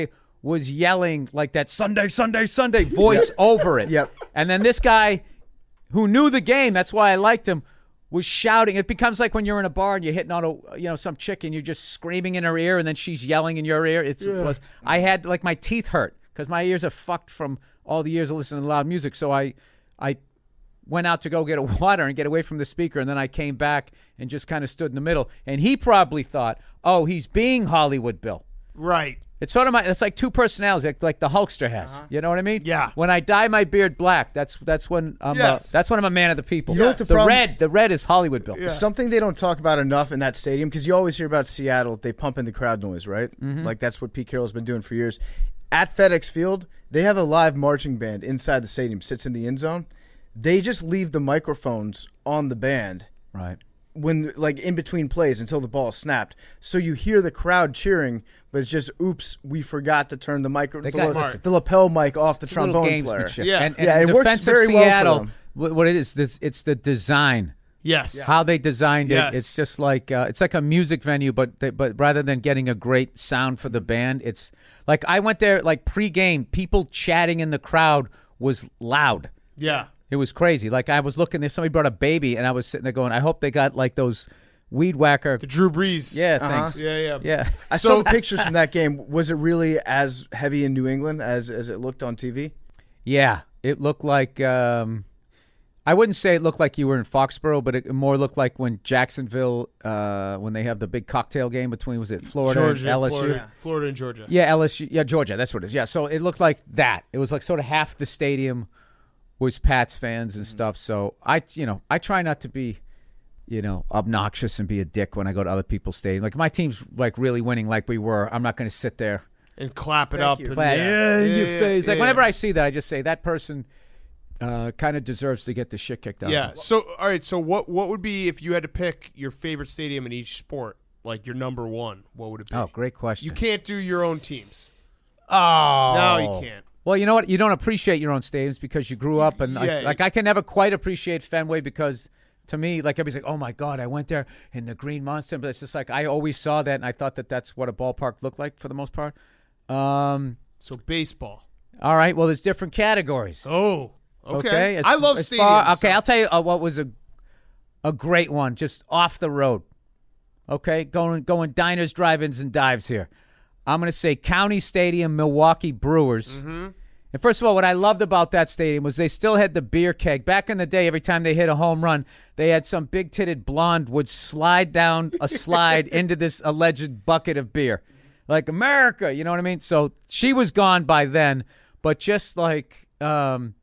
was yelling like that Sunday, Sunday, Sunday voice over it. Yep. And then this guy who knew the game, that's why I liked him, was shouting. It becomes like when you're in a bar and you're hitting on a, you know, some chick and you're just screaming in her ear and then she's yelling in your ear. It's, it was, I had, like, my teeth hurt because my ears are fucked from all the years of listening to loud music. So I, I went out to go get a water and get away from the speaker, and then I came back and just kind of stood in the middle. And he probably thought, oh, he's being Hollywood Bill. Right. It's sort of my. It's like two personalities, like, like the Hulkster has. Uh-huh. You know what I mean? Yeah. When I dye my beard black, that's that's when I'm. Yes. A, that's when I'm a man of the people. You know what the the problem- red, the red is Hollywood Bill. Yeah. Something they don't talk about enough in that stadium, because you always hear about Seattle, they pump in the crowd noise, right? Mm-hmm. Like that's what Pete Carroll's been doing for years. At FedEx Field, they have a live marching band inside the stadium, sits in the end zone. They just leave the microphones on the band Right. when, like, in between plays until the ball is snapped. So you hear the crowd cheering, but it's just, oops, we forgot to turn the micro, They the, got- la- the lapel mic off the It's a little trombone player. gamesmanship. Yeah. And, and Yeah, it in works defense of very well for Seattle, them. what, what it is, it's, it's the design. Yes. How they designed it. Yes. It's just like uh, it's like a music venue, but they, but rather than getting a great sound for the band, it's like I went there like pregame. People chatting in the crowd was loud. Yeah. It was crazy. Like I was looking there, somebody brought a baby, and I was sitting there going, I hope they got like those weed whacker. The Drew Brees. Yeah, Uh-huh. thanks. Yeah, yeah. Yeah. I So- saw the pictures from that game. Was it really as heavy in New England as, as it looked on T V? Yeah, it looked like um, I wouldn't say it looked like you were in Foxborough, but it more looked like when Jacksonville, uh, when they have the big cocktail game between, was it Florida Georgia, and L S U? Florida, Florida and Georgia. Yeah, L S U. Yeah, Georgia. That's what it is. Yeah, so it looked like that. It was like sort of half the stadium was Pats fans and stuff. So I, you know, I try not to be, you know, obnoxious and be a dick when I go to other people's stadium. Like my team's like really winning, like we were. I'm not going to sit there. And clap it Thank up. you. And, Clap, yeah, in your yeah, face. Like yeah. whenever I see that, I just say that person uh, kind of deserves to get the shit kicked out. Yeah. of them. So, all right. So, what what would be if you had to pick your favorite stadium in each sport, like your number one? What would it be? Oh, great question. You can't do your own teams. Oh, No, you can't. Well, you know what? You don't appreciate your own stadiums because you grew up, and like, Yeah. like I can never quite appreciate Fenway because to me, like everybody's like, "Oh my God, I went there in the Green Monster," but it's just like I always saw that, and I thought that that's what a ballpark looked like for the most part. Um, So baseball. all right, well, there's different categories. Oh, okay. Okay, As- I love as stadiums. far- okay, so- I'll tell you uh, what was a a great one, just off the road. Okay, going going diners, drive-ins, and dives here. I'm going to say County Stadium, Milwaukee Brewers. Mm-hmm. And first of all, what I loved about that stadium was they still had the beer keg. Back in the day, every time they hit a home run, they had some big-titted blonde would slide down a slide into this alleged bucket of beer. Like, America, you know what I mean? So she was gone by then, but just like um,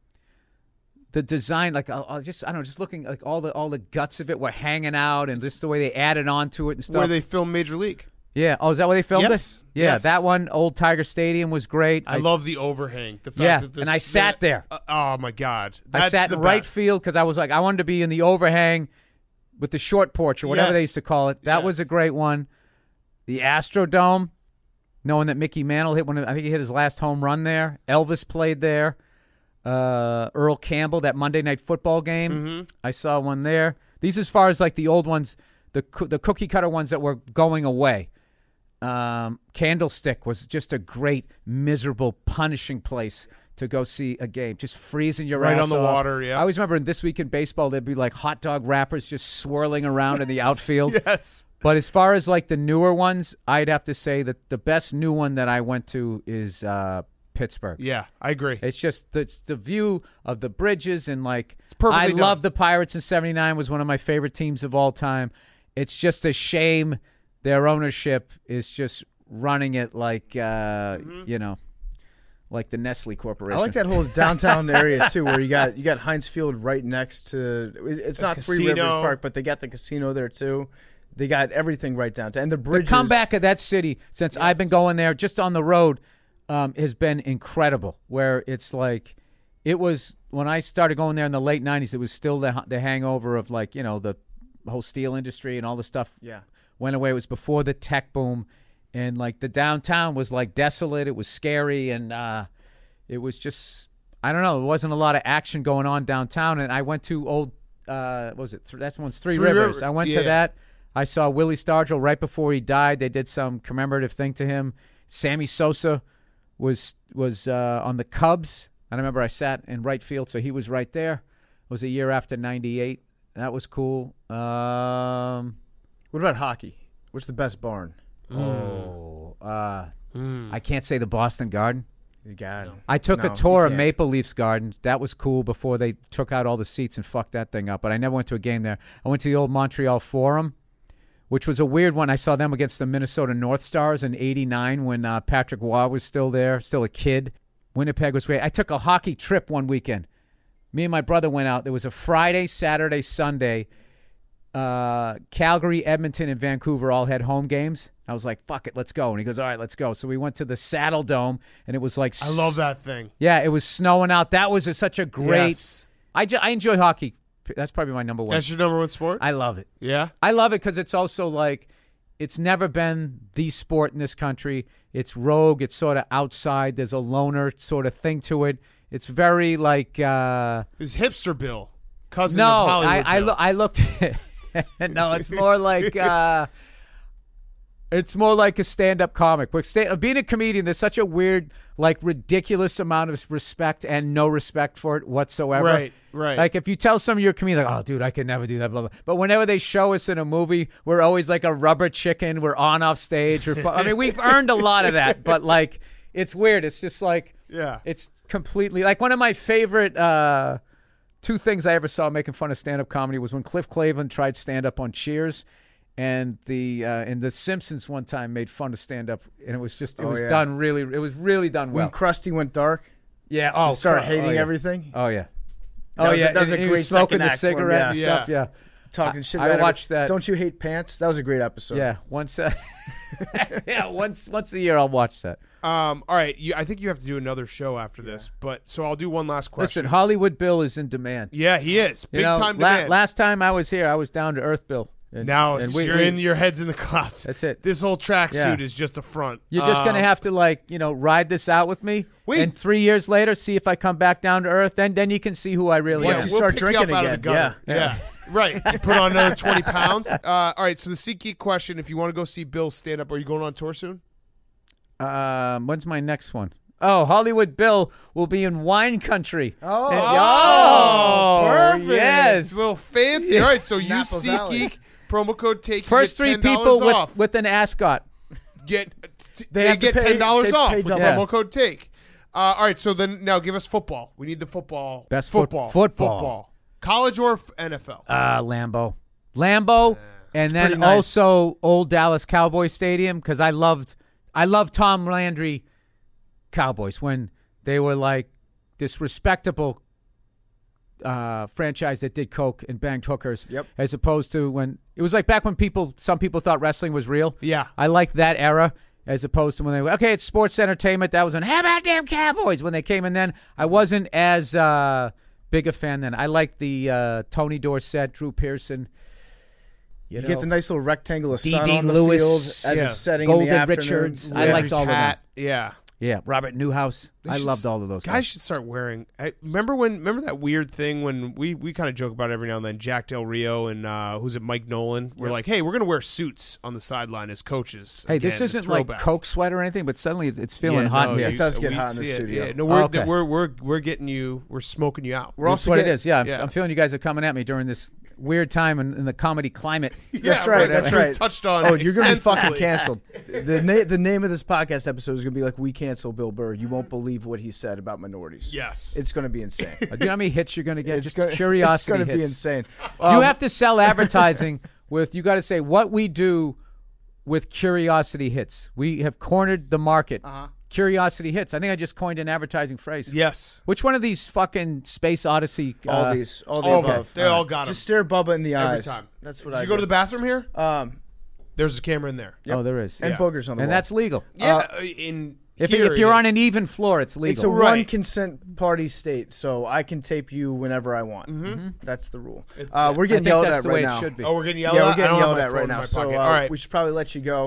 the design, like, I'll, I'll just, I don't know, just looking, like all the all the guts of it were hanging out and just the way they added on to it and stuff. Where they film Major League. Yeah. Oh, is that where they filmed Yes. it? Yeah, Yes. that one, Old Tiger Stadium, was great. I, love the overhang. The fact Yeah, that the, and I sat there. Uh, oh my God, I That's sat the in right best. field because I was like, I wanted to be in the overhang with the short porch or whatever Yes. they used to call it. That was a Yes. great one. The Astrodome, knowing that Mickey Mantle hit one, of, I think he hit his last home run there. Elvis played there. Uh, Earl Campbell, that Monday Night Football game, Mm-hmm. I saw one there. These as far as like the old ones, the coo- the cookie cutter ones that were going away. Um, Candlestick was just a great, miserable, punishing place to go see a game. Just freezing your Right ass on the off. water, yeah. I always remember in This Week in Baseball, there'd be like hot dog wrappers just swirling around in the outfield. Yes. But as far as like the newer ones, I'd have to say that the best new one that I went to is uh, Pittsburgh. Yeah, I agree. It's just the, it's the view of the bridges and like perfectly I done. love the Pirates in seventy-nine, was one of my favorite teams of all time. It's just a shame their ownership is just running it like uh, Mm-hmm. you know, like the Nestle Corporation. I like that whole downtown area too, where you got you got Heinz Field right next to. It's A not Three casino. Rivers Park, but they got the casino there too. They got everything right downtown, and the The bridges. comeback of that city since I've been going there just on the road um, has been incredible. Where it's like, it was when I started going there in the late nineties. It was still the the hangover of like you know the whole steel industry and all the stuff. Yeah. Went away. It was before the tech boom, and like the downtown was like desolate. It was scary, and uh, it was just I don't know. There wasn't a lot of action going on downtown. And I went to old uh, what was it? Th- that one's Three, Three Rivers. River- I went yeah. to that. I saw Willie Stargell right before he died. They did some commemorative thing to him. Sammy Sosa was was uh, on the Cubs. And I remember I sat in right field, so he was right there. It was a year after ninety-eight. That was cool. Um, What about hockey? What's the best barn? Oh, uh, Mm. I can't say the Boston Garden. You got it. I took No, a tour you of can't. Maple Leafs Garden. That was cool before they took out all the seats and fucked that thing up. But I never went to a game there. I went to the old Montreal Forum, which was a weird one. I saw them against the Minnesota North Stars in eighty-nine when uh, Patrick Waugh was still there, still a kid. Winnipeg was great. I took a hockey trip one weekend. Me and my brother went out. There was a Friday, Saturday, Sunday. Uh, Calgary, Edmonton, and Vancouver all had home games. I was like, fuck it, let's go. And he goes, all right, let's go. So we went to the Saddle Dome, and it was like... I love that thing. Yeah, it was snowing out. That was a, such a great... Yes. I, ju- I enjoy hockey. That's probably my number one. That's your number one sport? I love it. yeah. I love it because it's also like... It's never been the sport in this country. It's rogue. It's sort of outside. There's a loner sort of thing to it. It's very like... Uh, Is Hipster Bill, cousin no, of Hollywood I, I, Bill. lo- I looked... no, it's more like... Uh, It's more like a stand-up comic. But sta- being a comedian, there's such a weird, like, ridiculous amount of respect and no respect for it whatsoever. Right, right. Like, if you tell some of your comedians, like, oh, dude, I could never do that, blah, blah. But whenever they show us in a movie, we're always like a rubber chicken. We're on off stage. We're fu- I mean, we've earned a lot of that. But, like, it's weird. It's just like, Yeah. it's completely, like, one of my favorite uh, two things I ever saw making fun of stand-up comedy was when Cliff Clavin tried stand-up on Cheers. And the uh, and the Simpsons one time made fun of stand up, and it was just it Oh, was yeah. done really it was really done When well. Krusty went dark, Yeah. Oh, he started cr- hating oh, yeah. everything, Oh yeah. That Oh was a- yeah. that was a and he great was smoking second the act for him, cigarette and yeah. stuff. Yeah. talking I- shit I about every- watched that. Don't you hate pants? That was a great episode. Yeah. Once. Uh, yeah. Once once a year, I'll watch that. Um, all right, you, I think you have to do another show after this, but so I'll do one last question. Listen, Hollywood Bill is in demand. yeah, he is You big know, time la- demand. last time I was here, I was down to Earth Bill. And, now and it's, we- you're we- in your head's in the clouds. That's it. This whole tracksuit Yeah. is just a front. You're just gonna Um, have to like you know ride this out with me, Wait. and three years later, see if I come back down to earth. Then then you can see who I really Yeah, Once am. you we'll start pick you up drinking out of the again, gutter. yeah. Yeah, right. You put on another twenty pounds. Uh, all right. So the SeatGeek question: if you want to go see Bill stand up, are you going on tour soon? Um, when's my next one? Oh, Hollywood Bill will be in wine country. Oh. And- Oh, perfect. Yes. It's a little fancy. All right. So use Napa Valley. SeatGeek promo code take. First you three get ten dollars people with, off. with an ascot. get They they, have to get pay- ten dollars they off pay with double. promo Yeah. code take. Uh, all right. So then now give us football. We need the football. Best foot- football. football. Football. College or f- N F L. Uh, Lambeau. Lambeau, and then pretty nice. also Old Dallas Cowboy Stadium because I loved, I loved Tom Landry Cowboys when they were like this respectable uh, franchise that did coke and banged hookers. Yep. As opposed to when it was like back when people, some people thought wrestling was real. Yeah. I like that era as opposed to when they were, okay, it's sports entertainment. That was when, how about damn Cowboys when they came in then. I wasn't as uh, big a fan then. I liked the uh, Tony Dorsett, Drew Pearson. You, You know, get the nice little rectangle of sun D D on the Lewis, field as yeah. it's setting Golden in the afternoon. Richards. I Landry's liked all of them. hat. Yeah. Yeah, Robert Newhouse. They I should loved s- all of those Guys guys. should start wearing. I, remember when? Remember that weird thing when we, we kind of joke about it every now and then. Jack Del Rio and uh, who's it? Mike Nolan. We're like, hey, we're gonna wear suits on the sideline as coaches. Hey, Again, this isn't throwback. like Coke sweat or anything, but suddenly it's feeling Yeah, hot no, in here. It does get we hot in the see it. studio. Yeah, no, we're, Okay. we're we're we're getting you. We're smoking you out. We're That's also what get- it is. Yeah, I'm- yeah. I'm feeling you guys are coming at me during this weird time in, in the comedy climate. That's Yeah, right. right. That's We've right. touched on Oh, you're gonna be extensively. fucking canceled. The na- the name of this podcast episode is gonna be like, "We cancel Bill Burr." You won't believe what he said about minorities. Yes. It's gonna be insane. Do you know how many hits you're going to get? It's Just gonna, curiosity It's gonna be hits. insane. You Um, have to sell advertising with, you got to say what we do with curiosity hits. We have cornered the market. Uh-huh. Curiosity hits. I think I just coined an advertising phrase. Yes. Which one of these fucking Space Odyssey? all uh, these, all the All of them. above. They all got Just them stare Bubba in the every eyes. time. That's what Did I you go to do. the bathroom here? Um, There's a camera in there. Oh, there is. and Yeah. boogers on the And wall. that's legal. Yeah. uh, in If, here if you're it on is. an even floor, it's It's legal. a Right. one consent party state, so I can tape you whenever I want. Mm-hmm. That's the rule. It's- Uh, we're I getting think yelled that's at the right way now. it should be. Oh, we're getting yelled Yeah, at. we're I getting don't have yelled my at phone right in now. my So pocket. uh, All right. we should probably let you go.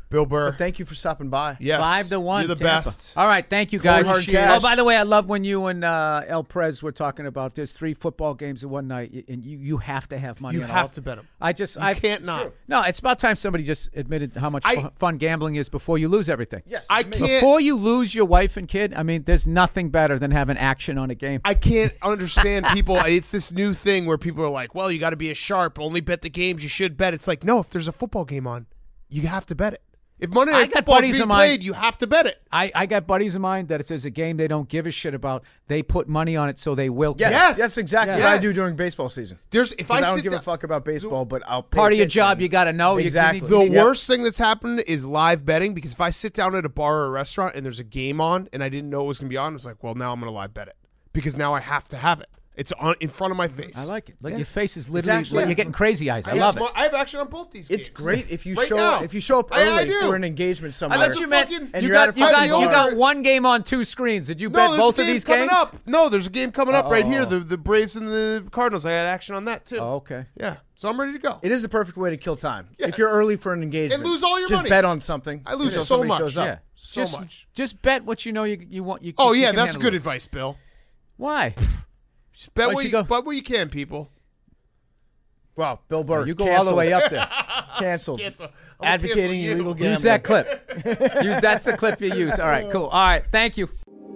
Bill Burr. But thank you for stopping by. Yes. Five to one. You're the Tampa. best. All right, thank you guys. hard cash. Oh, by the way, I love when you and uh, El Prez were talking about there's three football games in one night, and you, you have to have money. You on have all. to bet 'em. I just You I can't not. No, it's about time somebody just admitted how much I- fu- fun gambling is before you lose everything. Yes. I it's amazing. can't. Before you lose your wife and kid, I mean, there's nothing better than having action on a game. I can't understand people. It's this new thing where people are like, well, you got to be a sharp. Only bet the games you should bet. It's like, no, if there's a football game on, you have to bet it. If Monday I Night got Football is buddies being of mine- played, you have to bet it. I, I got buddies of mine that if there's a game they don't give a shit about, they put money on it so they will. Yes, Yes. that's exactly Yes. what I do during baseball season. There's if 'Cause I, I, don't sit give down, a fuck about baseball, but I'll pay Part of your attention. job, you got to know. You- you Exactly. need- the Yep. worst thing that's happened is live betting, because if I sit down at a bar or a restaurant and there's a game on and I didn't know it was going to be on, it's like, well, now I'm going to live bet it because now I have to have it. It's on in front of my face. I like it. Like Yeah. your face is literally actually- like you're getting crazy eyes. I, I have love sma- it. I have action on both these games. It's great if you Right show now. if you show up I- I early do. for an engagement I somewhere. thought you meant fucking- and you you're at got a you got fucking you bar. got one game on two screens. Did you No, bet there's both a of game these coming games? up. No, there's a game coming up Oh, right oh, here. oh. The the Braves and the Cardinals. I had action on that too. Oh, okay. Yeah, so I'm ready to go. It is the perfect way to kill time. Yes. If you're early for an engagement, And lose all your just money. bet on something. I lose until so somebody much. Shows up. Yeah. So just, much. Just bet what you know you you want. You, Oh you yeah, can that's handle good it. advice, Bill. Why? Just bet Why what should you, go- bet what you can, people. Wow, Bill Burr. You go all the way up there. Canceled. Cancel. I'm gonna Advocating cancel you. illegal gambling. Use that clip. use that's the clip you use. All right, cool. All right, thank you.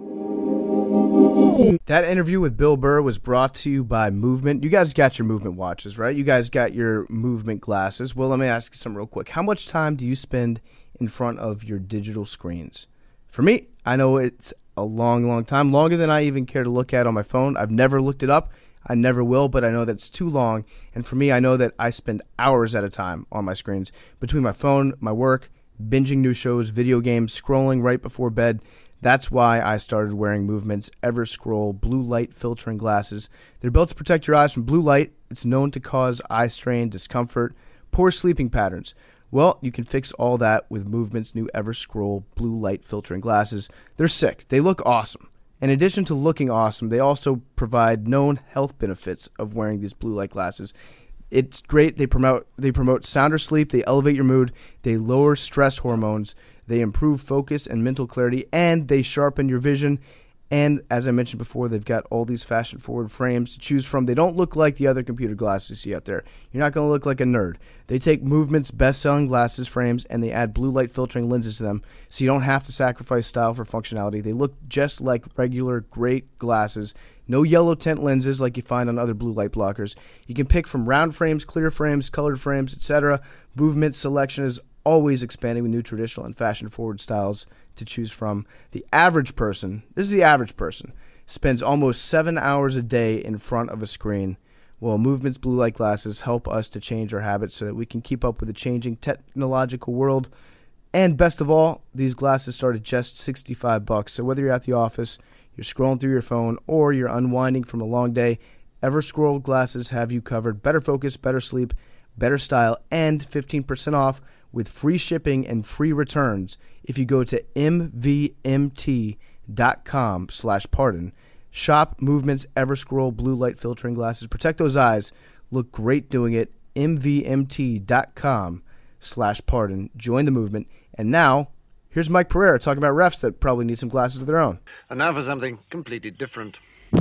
That interview with Bill Burr was brought to you by Movement. You guys got your Movement watches, right? You guys got your Movement glasses. Well, let me ask you something real quick. How much time do you spend in front of your digital screens? For me, I know it's a long, long time, longer than I even care to look at on my phone. I've never looked it up. I never will, but I know that's too long. And for me, I know that I spend hours at a time on my screens between my phone, my work, binging new shows, video games, scrolling right before bed. That's why I started wearing Movement's Everscroll blue light filtering glasses. They're built to protect your eyes from blue light. It's known to cause eye strain, discomfort, poor sleeping patterns. Well, you can fix all that with Movement's new Everscroll blue light filtering glasses. They're sick. They look awesome. In addition to looking awesome, they also provide known health benefits of wearing these blue light glasses. It's great. They promote they promote sounder sleep. They elevate your mood. They lower stress hormones. They improve focus and mental clarity, and they sharpen your vision. And as I mentioned before, they've got all these fashion-forward frames to choose from. They don't look like the other computer glasses you see out there. You're not going to look like a nerd. They take Movement's best-selling glasses frames, and they add blue light filtering lenses to them, so you don't have to sacrifice style for functionality. They look just like regular great glasses. No yellow tint lenses like you find on other blue light blockers. You can pick from round frames, clear frames, colored frames, et cetera. Movement's selection is always expanding with new traditional and fashion-forward styles to choose from. The average person, this is the average person, spends almost seven hours a day in front of a screen. Well, Movement's blue light glasses help us to change our habits so that we can keep up with the changing technological world. And best of all, these glasses start at just sixty-five bucks. So whether you're at the office, you're scrolling through your phone, or you're unwinding from a long day, Everscroll glasses have you covered. Better focus, better sleep, better style, and fifteen percent off with free shipping and free returns if you go to mvmt.com slash pardon. Shop Movement's Everscroll blue light filtering glasses. Protect those eyes. Look great doing it. mvmt.com slash pardon. Join the movement. And now, here's Mike Pereira talking about refs that probably need some glasses of their own. And now for something completely different.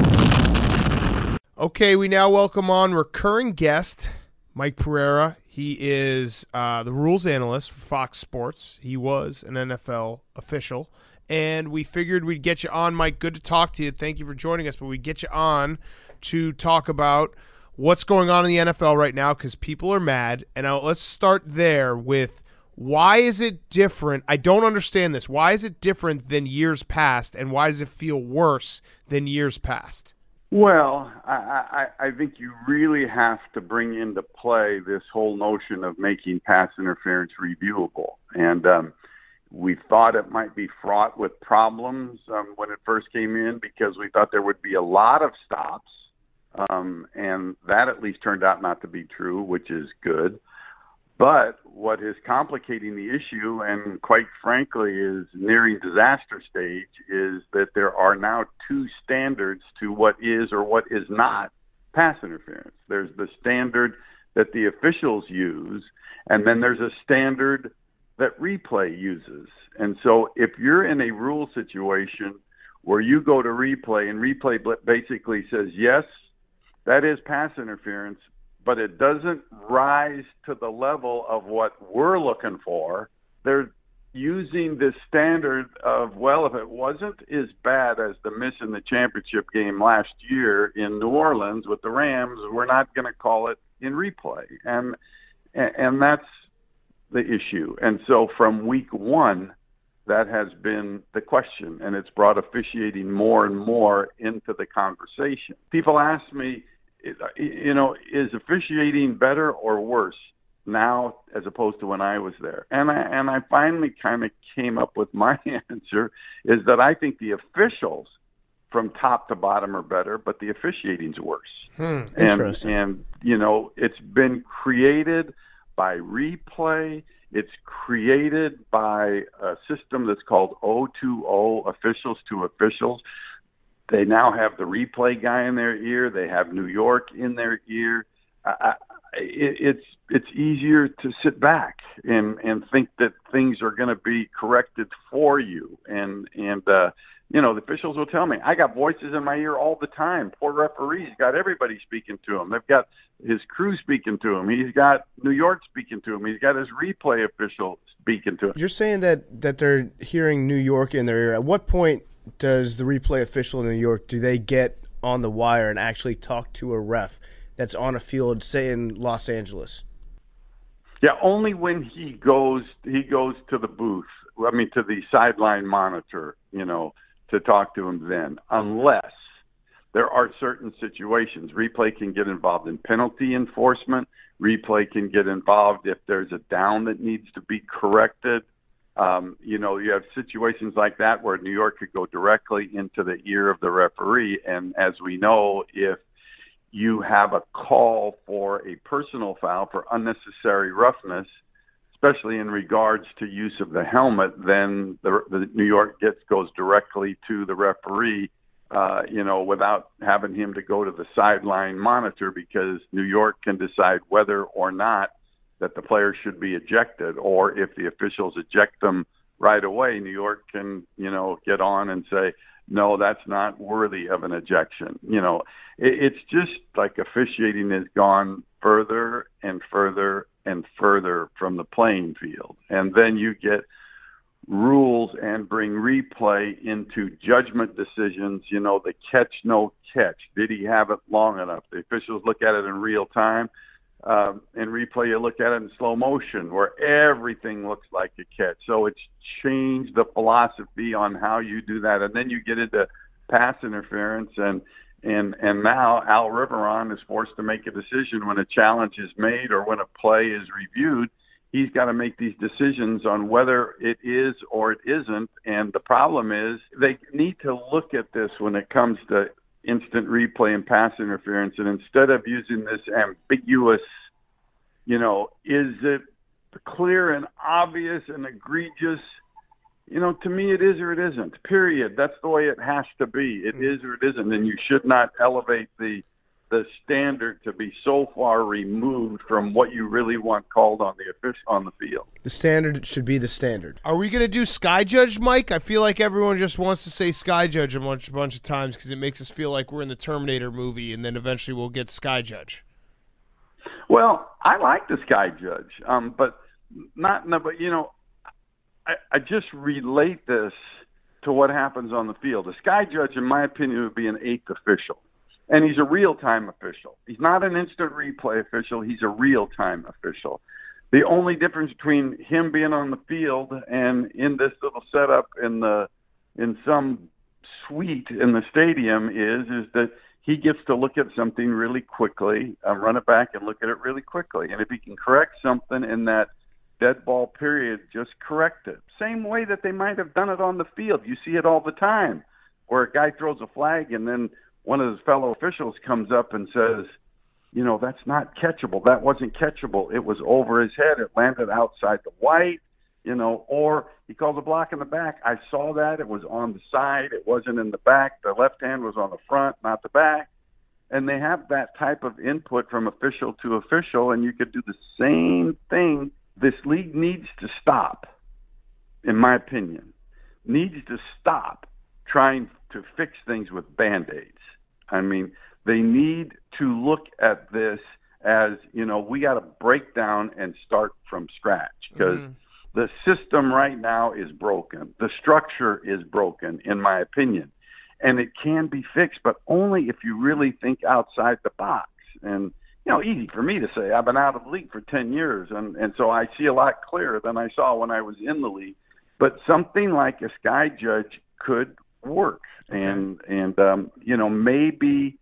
Okay, we now welcome on recurring guest Mike Pereira. He is uh, the rules analyst for Fox Sports. He was an N F L official, and we figured we'd get you on, Mike. Good to talk to you. Thank you for joining us, but we'd get you on to talk about what's going on in the N F L right now because people are mad. And now let's start there with why is it different? I don't understand this. Why is it different than years past, and why does it feel worse than years past? Well, I, I, I think you really have to bring into play this whole notion of making pass interference reviewable. And um, we thought it might be fraught with problems um, when it first came in because we thought there would be a lot of stops. Um, and that at least turned out not to be true, which is good. But what is complicating the issue, and quite frankly is nearing disaster stage, is that there are now two standards to what is or what is not pass interference. There's the standard that the officials use, and then there's a standard that replay uses. And so if you're in a rule situation where you go to replay and replay basically says, yes, that is pass interference, but it doesn't rise to the level of what we're looking for, they're using this standard of, well, if it wasn't as bad as the miss in the championship game last year in New Orleans with the Rams, we're not going to call it in replay. And and that's the issue. And so from week one, that has been the question, and it's brought officiating more and more into the conversation. People ask me, you know, is officiating better or worse now as opposed to when I was there? And I and I finally kind of came up with my answer is that I think the officials from top to bottom are better, but the officiating's worse. Hmm, and, interesting. And, you know, it's been created by replay. It's created by a system that's called O two O, officials to officials. They now have the replay guy in their ear. They have New York in their ear. I, it, it's it's easier to sit back and, and think that things are going to be corrected for you. And, and uh, you know, the officials will tell me, I got voices in my ear all the time. Poor referee's got everybody speaking to him. They've got his crew speaking to him. He's got New York speaking to him. He's got his replay official speaking to him. You're saying that, that they're hearing New York in their ear. At what point does the replay official in New York, do they get on the wire and actually talk to a ref that's on a field, say in Los Angeles? Yeah, only when he goes he goes to the booth, I mean to the sideline monitor, you know, to talk to him then, unless there are certain situations. Replay can get involved in penalty enforcement. Replay can get involved if there's a down that needs to be corrected. Um, you know, you have situations like that where New York could go directly into the ear of the referee. And as we know, if you have a call for a personal foul for unnecessary roughness, especially in regards to use of the helmet, then the, the New York gets goes directly to the referee, uh, you know, without having him to go to the sideline monitor, because New York can decide whether or not that the player should be ejected, or if the officials eject them right away, New York can, you know, get on and say, no, that's not worthy of an ejection. You know, it, it's just like officiating has gone further and further and further from the playing field. And then you get rules and bring replay into judgment decisions, you know, the catch, no catch. Did he have it long enough? The officials look at it in real time. Um, in replay, you look at it in slow motion where everything looks like a catch. So it's changed the philosophy on how you do that. And then you get into pass interference, and and and now Al Riveron is forced to make a decision when a challenge is made or when a play is reviewed. He's got to make these decisions on whether it is or it isn't. And the problem is they need to look at this when it comes to instant replay and pass interference, and instead of using this ambiguous, you know, is it clear and obvious and egregious, you know, to me it is or it isn't, period. That's the way it has to be. It is or it isn't, and you should not elevate the the standard to be so far removed from what you really want called on the official on the field. The standard should be the standard. Are we going to do Sky Judge, Mike? I feel like everyone just wants to say Sky Judge a bunch, a bunch of times because it makes us feel like we're in the Terminator movie, and then eventually we'll get Sky Judge. Well, I like the Sky Judge, um, but not. No, but you know, I, I just relate this to what happens on the field. The Sky Judge, in my opinion, would be an eighth official. And he's a real-time official. He's not an instant replay official. He's a real-time official. The only difference between him being on the field and in this little setup in the in some suite in the stadium is is that he gets to look at something really quickly, uh, run it back and look at it really quickly. And if he can correct something in that dead ball period, just correct it. Same way that they might have done it on the field. You see it all the time where a guy throws a flag and then one of his fellow officials comes up and says, you know, that's not catchable. That wasn't catchable. It was over his head. It landed outside the white, you know, or he calls a block in the back. I saw that. It was on the side. It wasn't in the back. The left hand was on the front, not the back. And they have that type of input from official to official, and you could do the same thing this league needs to stop, in my opinion, needs to stop trying to fix things with Band-Aids. I mean, they need to look at this as, you know, we got to break down and start from scratch because mm-hmm. the system right now is broken. The structure is broken, in my opinion. And it can be fixed, but only if you really think outside the box. And, you know, easy for me to say. I've been out of the league for ten years, and, and so I see a lot clearer than I saw when I was in the league. But something like a sky judge could work. Okay. And, and um, you know, maybe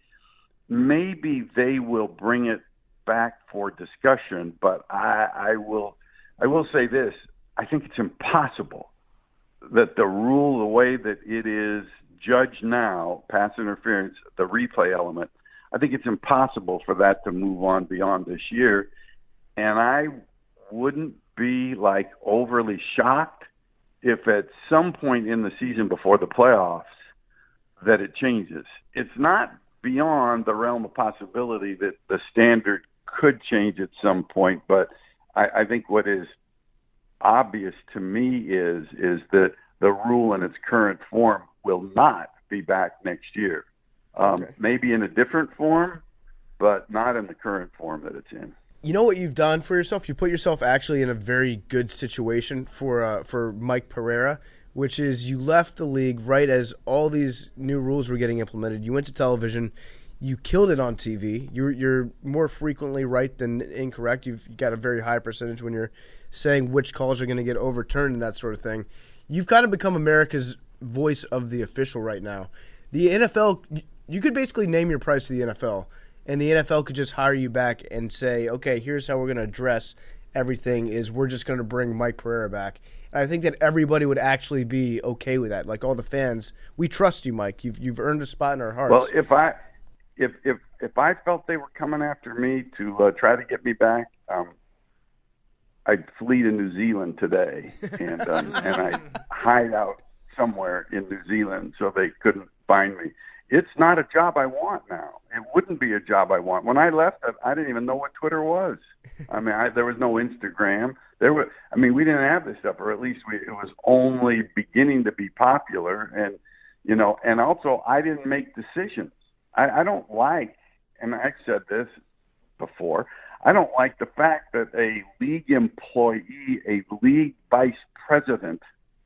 maybe they will bring it back for discussion, but I, I will I will say this. I think it's impossible that the rule, the way that it is judged now, pass interference, the replay element, I think it's impossible for that to move on beyond this year. And I wouldn't be like overly shocked if at some point in the season before the playoffs that it changes. It's not beyond the realm of possibility that the standard could change at some point, but I, I think what is obvious to me is is that the rule in its current form will not be back next year. Um, okay. Maybe in a different form, but not in the current form that it's in. You know what you've done for yourself? You put yourself actually in a very good situation for uh, for Mike Pereira, which is you left the league right as all these new rules were getting implemented. You went to television. You killed it on T V. You're, you're more frequently right than incorrect. You've got a very high percentage when you're saying which calls are going to get overturned and that sort of thing. You've kind of become America's voice of the official right now. The N F L, you could basically name your price to the N F L, and the N F L could just hire you back and say, okay, here's how we're going to address everything is we're just going to bring Mike Pereira back. And I think that everybody would actually be okay with that. Like all the fans, we trust you, Mike. You've you've earned a spot in our hearts. Well, if I if if if I felt they were coming after me to uh, try to get me back, um, I'd flee to New Zealand today, and um, and I'd hide out somewhere in New Zealand so they couldn't find me. It's not a job I want now. It wouldn't be a job I want. When I left, I didn't even know what Twitter was. I mean, I, there was no Instagram. There was, I mean, we didn't have this stuff, or at least we, it was only beginning to be popular. And you know, and also I didn't make decisions. I, I don't like, and I've said this before, I don't like the fact that a league employee, a league vice president,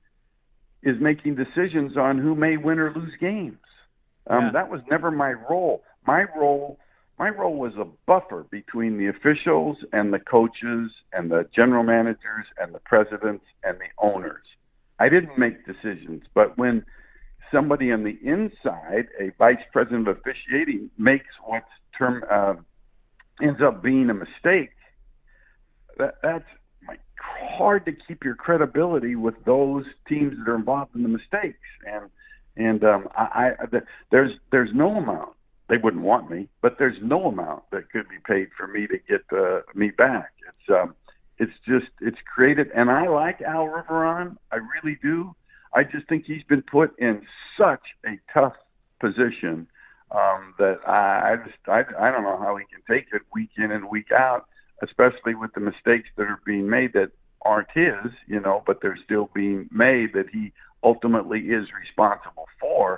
is making decisions on who may win or lose games. Um, yeah. That was never my role. My role, my role was a buffer between the officials and the coaches and the general managers and the presidents and the owners. I didn't make decisions, but when somebody on the inside, a vice president of officiating, makes what's term uh, ends up being a mistake, that, that's like hard to keep your credibility with those teams that are involved in the mistakes. And and um, I, I there's there's no amount, they wouldn't want me, but there's no amount that could be paid for me to get uh, me back. It's um, it's just it's created, and I like Al Riveron, I really do. I just think he's been put in such a tough position um, that I, I just I, I don't know how he can take it week in and week out, especially with the mistakes that are being made that aren't his, you know, but they're still being made that he ultimately is responsible for.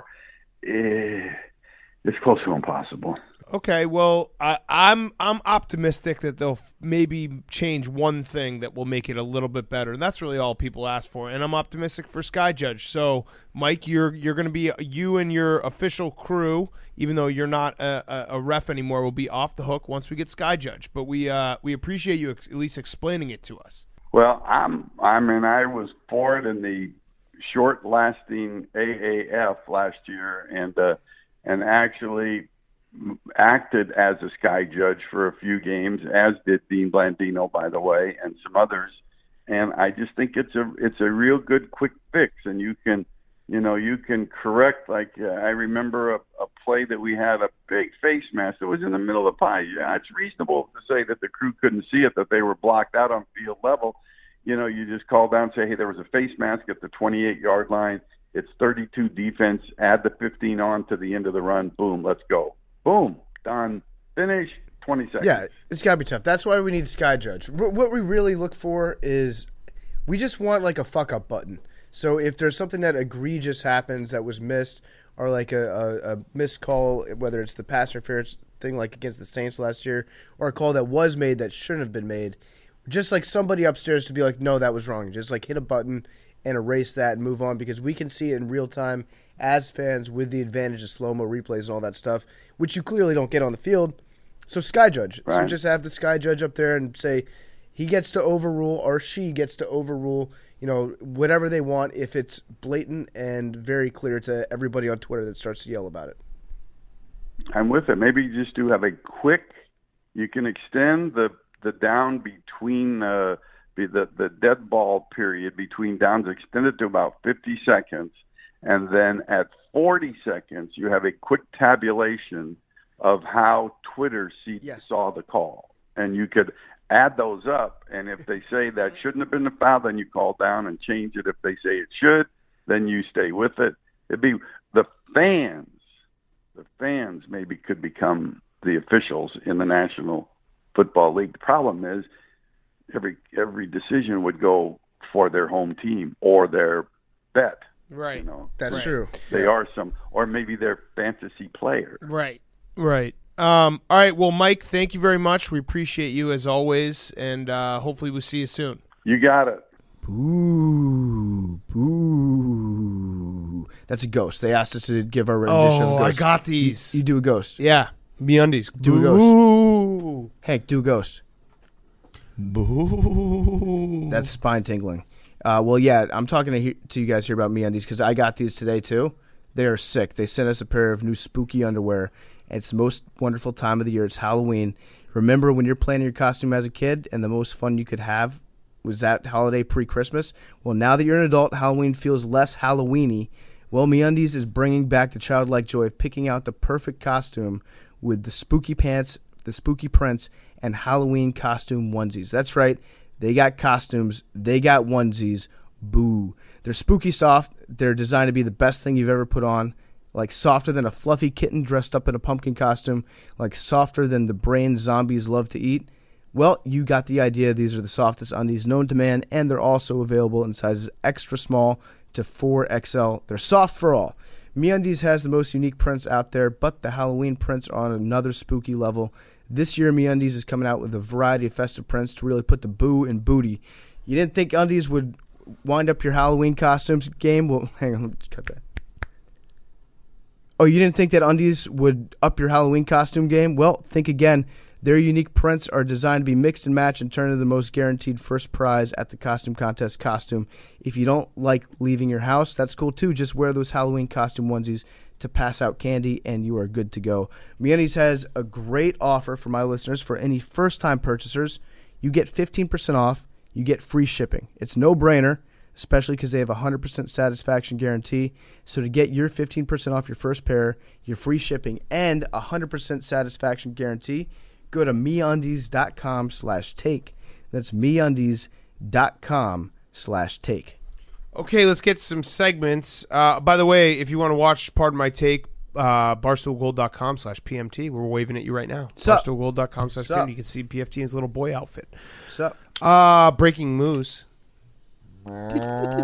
Eh, it's close to impossible. Okay, well, I, I'm I'm optimistic that they'll f- maybe change one thing that will make it a little bit better, and that's really all people ask for. And I'm optimistic for Sky Judge. So, Mike, you're you're going to be you and your official crew, even though you're not a, a ref anymore, will be off the hook once we get Sky Judge. But we uh, we appreciate you ex- at least explaining it to us. Well, I'm I mean I was for it in the short-lasting A A F last year, and uh, and actually acted as a Sky Judge for a few games, as did Dean Blandino, by the way, and some others. And I just think it's a it's a real good quick fix, and you can, you know, you can correct. Like uh, I remember a, a play that we had a big face mask that was in the middle of the pie. Yeah, it's reasonable to say that the crew couldn't see it, that they were blocked out on field level. You know, you just call down and say, hey, there was a face mask at the twenty-eight yard line. It's thirty-two defense. Add the fifteen on to the end of the run. Boom, let's go. Boom, done, finished, twenty seconds. Yeah, it's got to be tough. That's why we need Sky Judge. Wh- What we really look for is we just want like a fuck up button. So if there's something that egregious happens that was missed, or like a, a, a missed call, whether it's the pass interference thing like against the Saints last year, or a call that was made that shouldn't have been made, just like somebody upstairs to be like, no, that was wrong. Just like hit a button and erase that and move on, because we can see it in real time as fans with the advantage of slow-mo replays and all that stuff, which you clearly don't get on the field. So Sky Judge. Right. So just have the Sky Judge up there and say he gets to overrule or she gets to overrule, you know, whatever they want if it's blatant and very clear to everybody on Twitter that starts to yell about it. I'm with it. Maybe you just do have a quick, you can extend the, the down between uh, the, the, the dead ball period between downs, extend it to about fifty seconds. And then at forty seconds, you have a quick tabulation of how Twitter see, Yes. saw the call. And you could add those up. And if they say that shouldn't have been a foul, then you call down and change it. If they say it should, then you stay with it. It'd be the fans. The fans maybe could become the officials in the National Football League. The problem is every every decision would go for their home team or their bet. Right. You know, That's Right. true. they are some, or maybe they're fantasy players. Right. Right. Um, all right. Well, Mike, thank you very much. We appreciate you as always, and uh, hopefully we'll see you soon. You got it. Boo, boo. That's a ghost. They asked us to give our rendition of Oh, I ghost. got these. You do a ghost. Yeah. MeUndies. Do a ghost. Ooh. Hank, do a ghost. Boo. That's spine tingling. Uh, well, yeah, I'm talking to, he- to you guys here about MeUndies because I got these today too. They are sick. They sent us a pair of new spooky underwear. It's the most wonderful time of the year. It's Halloween. Remember when you're planning your costume as a kid and the most fun you could have was that holiday pre-Christmas? Well, now that you're an adult, Halloween feels less Halloween-y. Well, MeUndies is bringing back the childlike joy of picking out the perfect costume with the spooky pants, the spooky prints, and Halloween costume onesies. That's right. They got costumes. They got onesies. Boo. They're spooky soft. They're designed to be the best thing you've ever put on. Like softer than a fluffy kitten dressed up in a pumpkin costume. Like softer than the brain zombies love to eat. Well, you got the idea. These are the softest undies known to man, and they're also available in sizes extra small to four X L. They're soft for all. MeUndies has the most unique prints out there, but the Halloween prints are on another spooky level. This year, MeUndies is coming out with a variety of festive prints to really put the boo in booty. You didn't think undies would wind up your Halloween costumes game? Well, hang on, let me just cut that. Oh, you didn't think that undies would up your Halloween costume game? Well, think again. Their unique prints are designed to be mixed and matched and turn into the most guaranteed first prize at the costume contest costume. If you don't like leaving your house, that's cool too. Just wear those Halloween costume onesies to pass out candy and you are good to go. MeUndies has a great offer for my listeners. For any first-time purchasers, you get fifteen percent off. You get free shipping. It's no-brainer, especially because they have a one hundred percent satisfaction guarantee. So to get your fifteen percent off your first pair, your free shipping, and a one hundred percent satisfaction guarantee, go to MeUndies.com slash take. That's MeUndies.com slash take. Okay, let's get some segments. Uh, by the way, if you want to watch part of my take, uh, barstoolgold.com slash PMT. We're waving at you right now. Sup? barstoolgold.com slash Sup? PMT. You can see P F T in his little boy outfit. What's up? Uh, breaking moose. This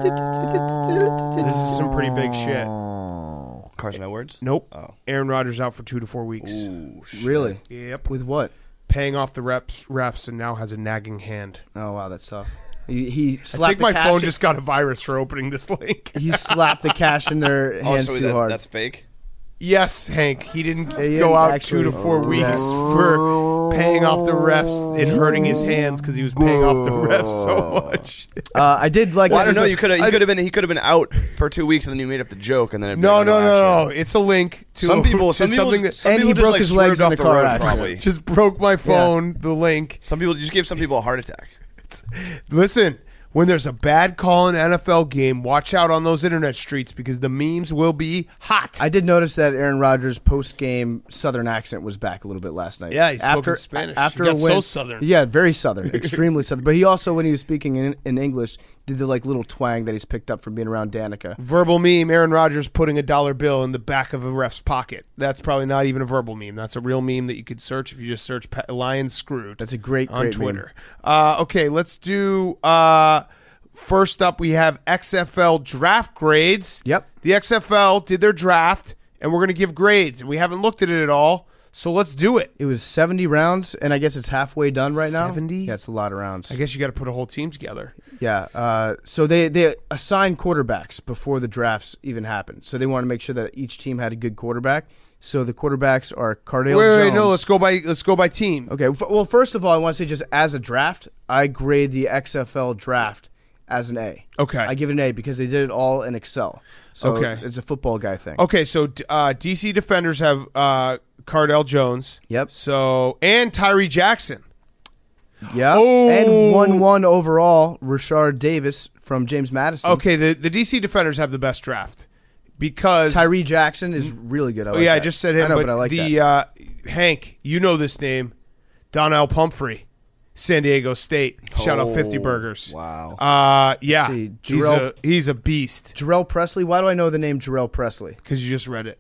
is some pretty big shit. Carson Edwards? Nope. Oh. Aaron Rodgers out for two to four weeks. Ooh, shit. Really? Yep. With what? Paying off the reps, refs and now has a nagging hand. Oh, wow, that's tough. He, he I slapped think the my cash phone in- just got a virus for opening this link. He slapped the cash in their Oh, hands so too that's, hard. that's fake? Yes, Hank. He didn't He go didn't out actually- two to four Oh, weeks yes. for paying off the refs and hurting his hands because he was paying off the refs so much. Uh, I did like. Well, I don't this- know. You could have. He could have been. He could have been out for two weeks, and then you made up the joke, and then it'd be No, like, no, no, no. actually. It's a link to Some people. to Some people. something that some And people he just, broke like, his legs swerved in off the car road, accident. Probably. just broke my phone. The link. Some people just gave some people a heart attack. Listen, when there's a bad call in an N F L game, watch out on those internet streets because the memes will be hot. I did notice that Aaron Rodgers' post-game Southern accent was back a little bit last night. Yeah, he spoke after, in Spanish. After He got a so win, Southern. Yeah, very Southern, extremely Southern. But he also, when he was speaking in, in English, did the like little twang that he's picked up from being around Danica. Verbal meme, Aaron Rodgers putting a dollar bill in the back of a ref's pocket. That's probably not even a verbal meme. That's a real meme that you could search if you just search pa- Lions Screwed. That's a great, on great Twitter. Uh, okay, let's do uh, first up we have X F L draft grades. Yep. The X F L did their draft, and we're going to give grades, and we haven't looked at it at all. So let's do it. It was seventy rounds, and I guess it's halfway done right now. seventy? Yeah, it's a lot of rounds. I guess you got to put a whole team together. Yeah. Uh, so they, they assigned quarterbacks before the drafts even happened. So they want to make sure that each team had a good quarterback. So the quarterbacks are Cardale Wait, wait, Jones. wait, no, let's go by let's go by team. Okay. f- Well, first of all, I want to say just as a draft, I grade the X F L draft as an A. Okay. I give it an A because they did it all in Excel. So Okay. it's a football guy thing. Okay, so uh, D C Defenders have uh, Cardale Jones. Yep. So and Tyree Jackson. Yeah. Oh. And one one overall, Rashard Davis from James Madison. Okay, the, the D C Defenders have the best draft because Tyree Jackson is really good. I Oh like yeah, I that. just said him, I know, but, but I like the that. uh, Hank, you know this name, Donnell Pumphrey, San Diego State. Shout out fifty Oh, Burgers. Wow. Uh, yeah, See, he's Jarrell- a he's a beast Jarrell Presley. Why do I know the name Jarrell Presley? because you just read it.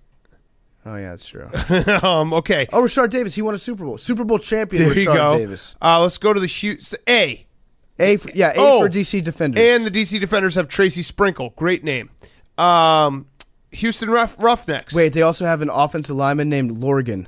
Oh yeah, that's true. um, okay, Oh, Rashard Davis. He won a Super Bowl. Super Bowl champion. there Rashard you go. Davis. Uh, let's go to the Hughes A. A for, yeah, A Oh, for D C Defenders. And the D C Defenders have Tracy Sprinkle. Great name. Um, Houston Rough, Roughnecks. Wait, they also have an offensive lineman named Lorgan.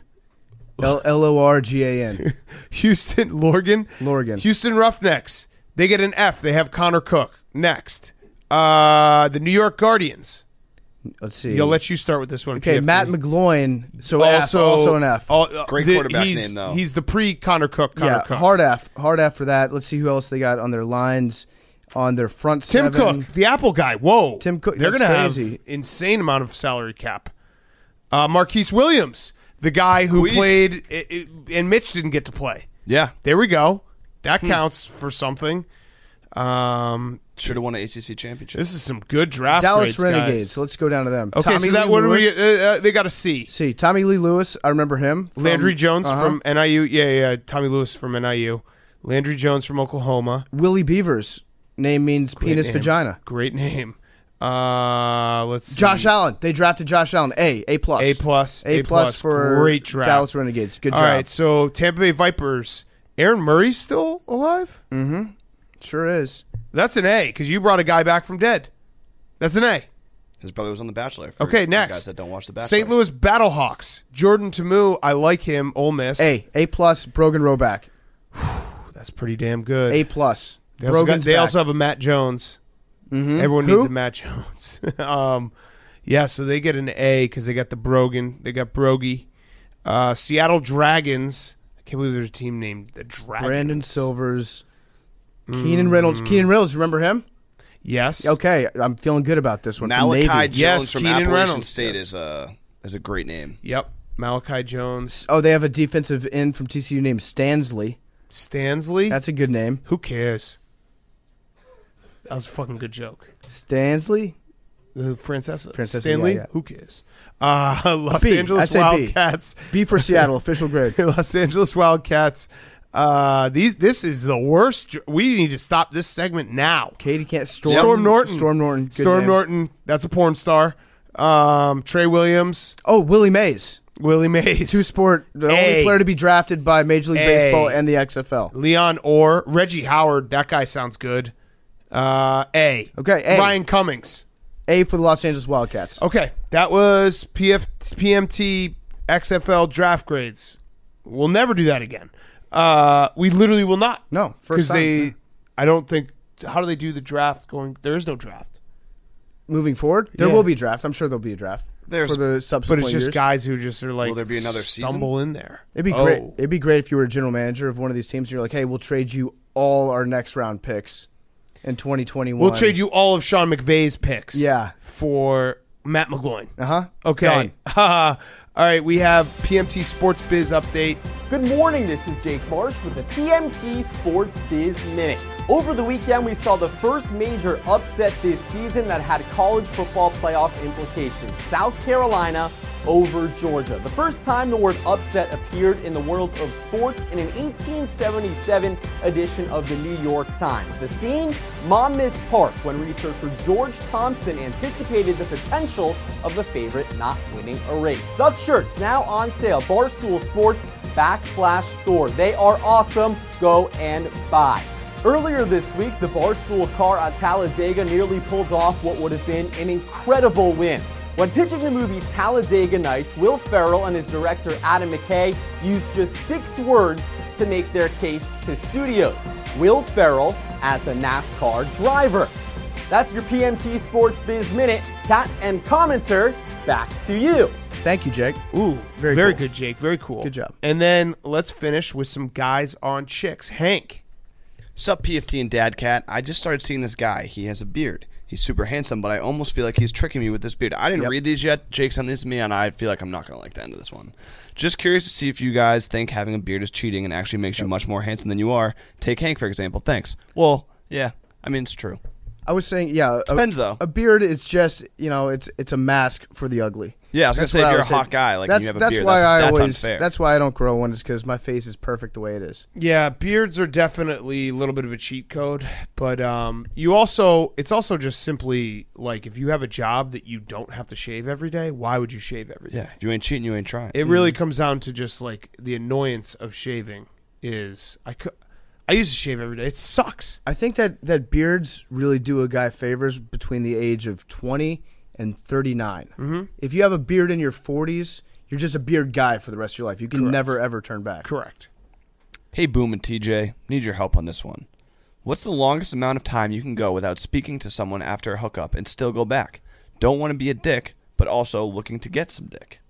L L O R G A N. Houston Lorgan. Lorgan. Houston Roughnecks. They get an F. They have Connor Cook. Next. Uh, the New York Guardians. Let's see. I'll let you start with this one. okay, P F T. Matt McGloin. So F, also an F. all- uh, Great the- quarterback he's, name, though. He's the pre-Connor Cook. Connor yeah, Cook. hard F. Hard F for that. Let's see who else they got on their lines, on their front Tim seven. Cook, the Apple guy. Whoa. Tim Cook, They're that's gonna crazy. have insane amount of salary cap. Uh, Marquise Williams, the guy who Quiz. played, i- i- and Mitch didn't get to play. Yeah. There we go. Hmm. That counts for something. Um, Should have won an A C C championship. this is some good draft Dallas grades, Renegades. guys. So let's go down to them. Okay, Tommy so that Lee what do we? Lewis. Uh, uh, they got a C. See, Tommy Lee Lewis. I remember him. from- Landry Jones uh-huh. from N I U. Yeah, yeah. Tommy Lewis from N I U. Landry Jones from Oklahoma. Willie Beavers. Name means Great penis name. vagina. Great name. Uh, let's see. Josh Allen. They drafted Josh Allen. A. A plus. A plus. A plus for great draft. Dallas Renegades. Good All job. right, so Tampa Bay Vipers. Aaron Murray's still alive? Sure is. That's an A because you brought a guy back from dead. That's an A. His brother was on The Bachelor. For Okay, you next. guys that don't watch The Bachelor. Saint Louis Battlehawks. Jordan Tamu. I like him. Ole Miss. A. A plus. Brogan Roback. That's pretty damn good. A plus. They, also, got, Brogan's they back. also have a Matt Jones. Mm-hmm. Everyone Who? needs a Matt Jones. um, yeah, so they get an A because they got the Brogan. They got Brogy. Uh, Seattle Dragons. I can't believe there's a team named the Dragons. Brandon Silvers. Mm. Keenan Reynolds. Keenan Reynolds. Remember him? Yes. Okay, I'm feeling good about this one. From Malachi Navy. Jones Yes, from Keenan Appalachian Reynolds, State yes. is a is a great name. Yep. Malachi Jones. Oh, they have a defensive end from T C U named Stansley. Stansley. That's a good name. Who cares? That was a fucking good joke. Stansley? The Francesa. Francesa, Stanley. yeah, yeah. Who cares? Uh, Los B. Angeles I say B. Wildcats. B for Seattle, official grade. Los Angeles Wildcats. Uh, these. This is the worst. dr- We need to stop this segment now. Katie can't. Storm, Storm Norton. Storm Norton. Good Storm name. Norton. That's a porn star. Um, Trey Williams. Oh, Willie Mays. Willie Mays. Two sport, the A. only player to be drafted by Major League A. Baseball and the X F L. Leon Orr. Reggie Howard. That guy sounds good. Uh, A. Okay, A. Ryan Cummings. A for the Los Angeles Wildcats. Okay, that was P F P M T X F L draft grades. We'll never do that again. Uh, we literally will not. No, first because time. they. I don't think. How do they do the draft? Going there is no draft, Moving forward, there Yeah. will be a draft. I'm sure there'll be a draft There's- for the but subsequent it's just years. guys who just are like. Will there be another season? stumble in there? It'd be Oh. great. It'd be great if you were a general manager of one of these teams and you're like, hey, we'll trade you all our next round picks in twenty twenty-one. We'll trade you all of Sean McVay's picks. Yeah. For Matt McGloin. Uh huh. Okay. all right. We have P M T Sports Biz update. Good morning, this is Jake Marsh with the P M T Sports Biz Minute. Over the weekend, we saw the first major upset this season that had college football playoff implications. South Carolina over Georgia. The first time the word upset appeared in the world of sports in an eighteen seventy-seven edition of the New York Times. The scene? Monmouth Park, when researcher George Thompson anticipated the potential of the favorite not winning a race. Duck shirts now on sale. Barstool Sports backslash store. They are awesome. Go and buy. Earlier this week, the Barstool car at Talladega nearly pulled off what would have been an incredible win. When pitching the movie Talladega Nights, Will Ferrell and his director Adam McKay used just six words to make their case to studios. Will Ferrell as a NASCAR driver. That's your P M T Sports Biz Minute. Cat and commenter, back to you. Thank you, Jake. Ooh, Very very cool. good, Jake. Very cool. Good job. And then let's finish with some guys on chicks. Hank. Sup, P F T and Dad Cat. I just started seeing this guy. He has a beard. He's super handsome, but I almost feel like he's tricking me with this beard. I didn't Yep. read these yet. Jake sent these to me, and I feel like I'm not going to like the end of this one. Just curious to see if you guys think having a beard is cheating and actually makes you much more handsome than you are. Take Hank, for example. Thanks. Well, yeah. I mean, it's true. I was saying, yeah. a- Depends, though. A beard, it's just, you know, it's it's a mask for the ugly. Yeah, I was going to That's say, what if I you're a was saying. hot guy, like, that's, and you have a that's beard, why that's, I that's always, unfair. That's why I don't grow one, is because my face is perfect the way it is. Yeah, beards are definitely a little bit of a cheat code, but um, you also it's also just simply like if you have a job that you don't have to shave every day, why would you shave every day? Yeah, if you ain't cheating, you ain't trying. It really comes down to just like the annoyance of shaving is I could I used to shave every day. It sucks. I think that, that beards really do a guy favors between the age of twenty and thirty-nine. Mm-hmm. If you have a beard in your forties, you're just a beard guy for the rest of your life. You can Correct. never, ever turn back. Correct. Hey, Boom and T J, need your help on this one. What's the longest amount of time you can go without speaking to someone after a hookup and still go back? Don't want to be a dick, but also looking to get some dick.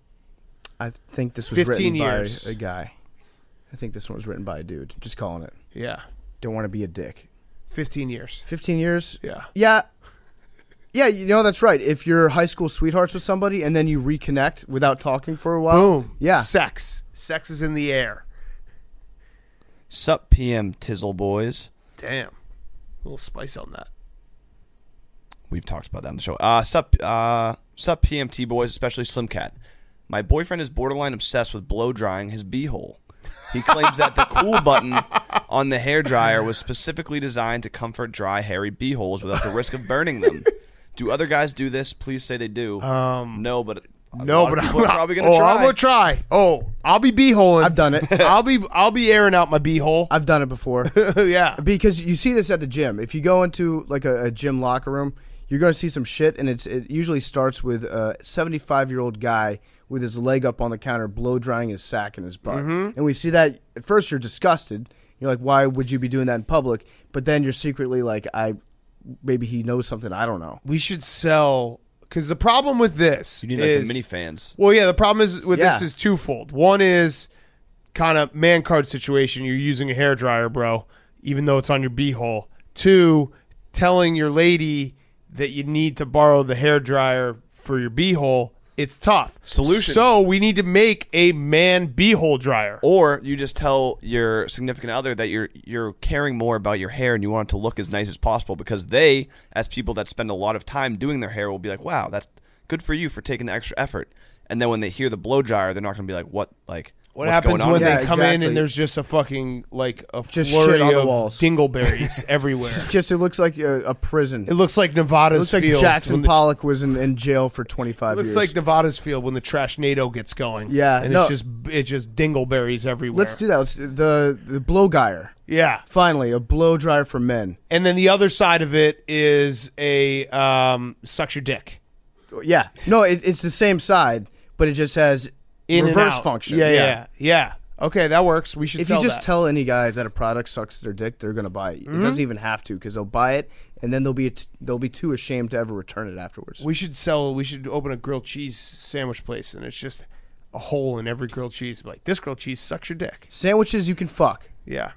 I think this was fifteen written years. by a guy. I think this one was written by a dude. Just calling it. Yeah. Don't want to be a dick. fifteen years. fifteen years? Yeah. Yeah. Yeah, you know, that's right. If you're high school sweethearts with somebody and then you reconnect without talking for a while. Boom. Yeah. Sex. Sex is in the air. Sup, P M Tizzle boys. Damn. A little spice on that. We've talked about that on the show. Uh, sup, uh, sup, P M T boys, especially Slim Cat. My boyfriend is borderline obsessed with blow drying his beehole. He claims that the cool button on the hairdryer was specifically designed to comfort dry, hairy beeholes without the risk of burning them. Do other guys do this? Please say they do. Um, no, but a No, lot of but people I'm are probably gonna oh, try. I'm gonna try. Oh, I'll be beeholing. I've done it. I'll be I'll be airing out my beehole. I've done it before. Yeah. Because you see this at the gym. If you go into like a, a gym locker room, you're going to see some shit, and it's it usually starts with a seventy-five-year-old guy with his leg up on the counter, blow drying his sack in his butt. Mm-hmm. And we see that, at first you're disgusted. You're like, why would you be doing that in public? But then you're secretly like, I maybe he knows something I don't know. We should sell because the problem with this You need like is the mini fans. well, yeah. The problem is with this Yeah. is twofold. One is kind of man card situation. You're using a hairdryer, bro, even though it's on your beehole. Two, telling your lady that you need to borrow the hairdryer for your beehole. It's tough. Solution. So we need to make a man beehole dryer. Or you just tell your significant other that you're you're caring more about your hair and you want it to look as nice as possible because they, as people that spend a lot of time doing their hair, will be like, wow, that's good for you for taking the extra effort. And then when they hear the blow dryer, they're not going to be like, what, like, What what's happens going on when here? they Yeah, come in exactly. and there's just a fucking like a Just flurry shit on the of walls. dingleberries everywhere? Just it looks like a, a prison. It looks like It Nevada's looks like field. Jackson when the- Pollock was in, in jail for twenty-five It looks years. like Nevada's field when the trash NATO gets going. Yeah, and no. it's just it's just dingleberries everywhere. Let's do that. Let's, the the blow dryer. Yeah, Finally, a blow dryer for men. and then the other side of it is a um, sucks your dick Yeah. No, it, it's the same side, but it just has in and reverse out. function. Yeah, yeah, yeah, yeah. Okay, that works. We should If sell you just that. tell any guy that a product sucks their dick, they're gonna buy it. Mm-hmm. It doesn't even have to because they'll buy it, and then they'll be t- they'll be too ashamed to ever return it afterwards. we should sell. We should open a grilled cheese sandwich place, and it's just a hole in every grilled cheese. Like this grilled cheese sucks your dick. Sandwiches you can fuck. Yeah.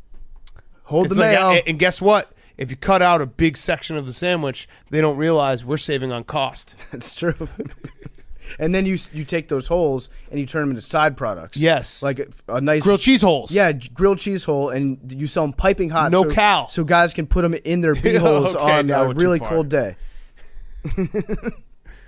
Hold It's the like, mail. and- and guess what? If you cut out a big section of the sandwich, they don't realize we're saving on cost. That's true. And then you you take those holes and you turn them into side products. Yes. like a, a nice Grilled cheese holes. Yeah, j- grilled cheese hole, and you sell them piping hot. No so, cow. so guys can put them in their bee holes Okay, on now a we're too really far. cold day.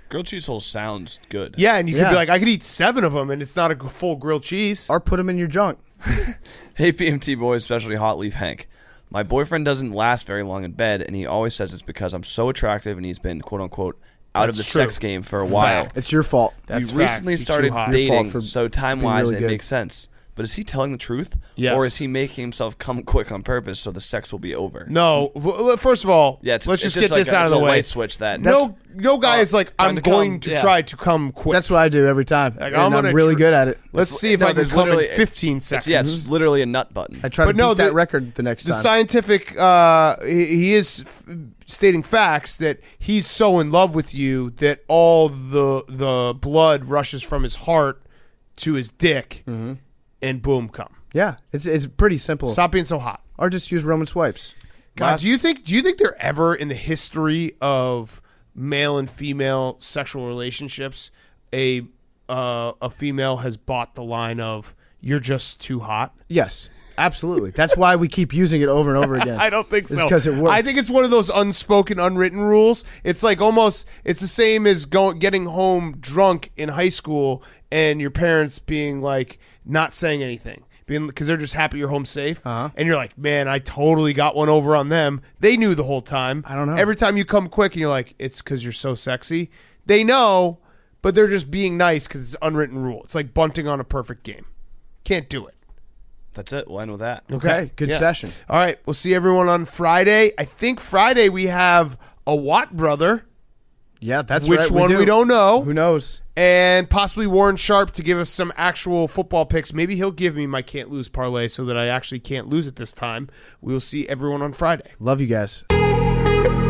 Grilled cheese holes sounds good. Yeah, and you could Yeah. be like, I could eat seven of them, and it's not a full grilled cheese. Or put them in your junk. Hey, P M T boys, especially Hot Leaf Hank. My boyfriend doesn't last very long in bed, and he always says it's because I'm so attractive and he's been, quote unquote, out That's of the true. sex game for a while. Fact. It's your fault. That's we fact. recently He's too started hot. Your fault dating, for so time being wise really it good. makes sense. But is he telling the truth? Yes. Or is he making himself come quick on purpose so the sex will be over? No, v- first of all, Yeah, it's, let's it's just get like this a, out of it's the a way. light switch that. No, no guy Uh, is like, time I'm to going come, to yeah. try to come quick. That's what I do every time. Like, and I'm I'm, gonna really tr- good at it. Let's see if No, I can there's come in literally- fifteen It's, seconds. yeah, it's literally a nut button. I try But to no, beat that the- record the next The time. scientific, uh, he, he is f- stating facts that he's so in love with you that all the the blood rushes from his heart to his dick, Mm-hmm. and boom, come. Yeah, it's it's pretty simple. Stop being so hot. Or just use Roman swipes. God, Last- do you think do you think there ever in the history of male and female sexual relationships a uh, a female has bought the line of "you're just too hot"? Yes, absolutely. That's why we keep using it over and over again. I don't think It's so. 'cause it works. I think it's one of those unspoken, unwritten rules. It's like almost it's the same as going getting home drunk in high school and your parents being like not saying anything. Because they're just happy you're home safe, Uh-huh. and you're like, man, I totally got one over on them. They knew the whole time. I don't know. Every time you come quick, and you're like, it's because you're so sexy. They know, but they're just being nice because it's an unwritten rule. It's like bunting on a perfect game. Can't do it. That's it. We'll end with that. Okay, good Yeah. session. All right, we'll see everyone on Friday. I think Friday we have a Watt brother, Yeah, that's which right. one do. we don't know, Who knows? and possibly Warren Sharp to give us some actual football picks. Maybe he'll give me my can't lose parlay so that I actually can't lose it this time. We will see everyone on Friday. Love you guys.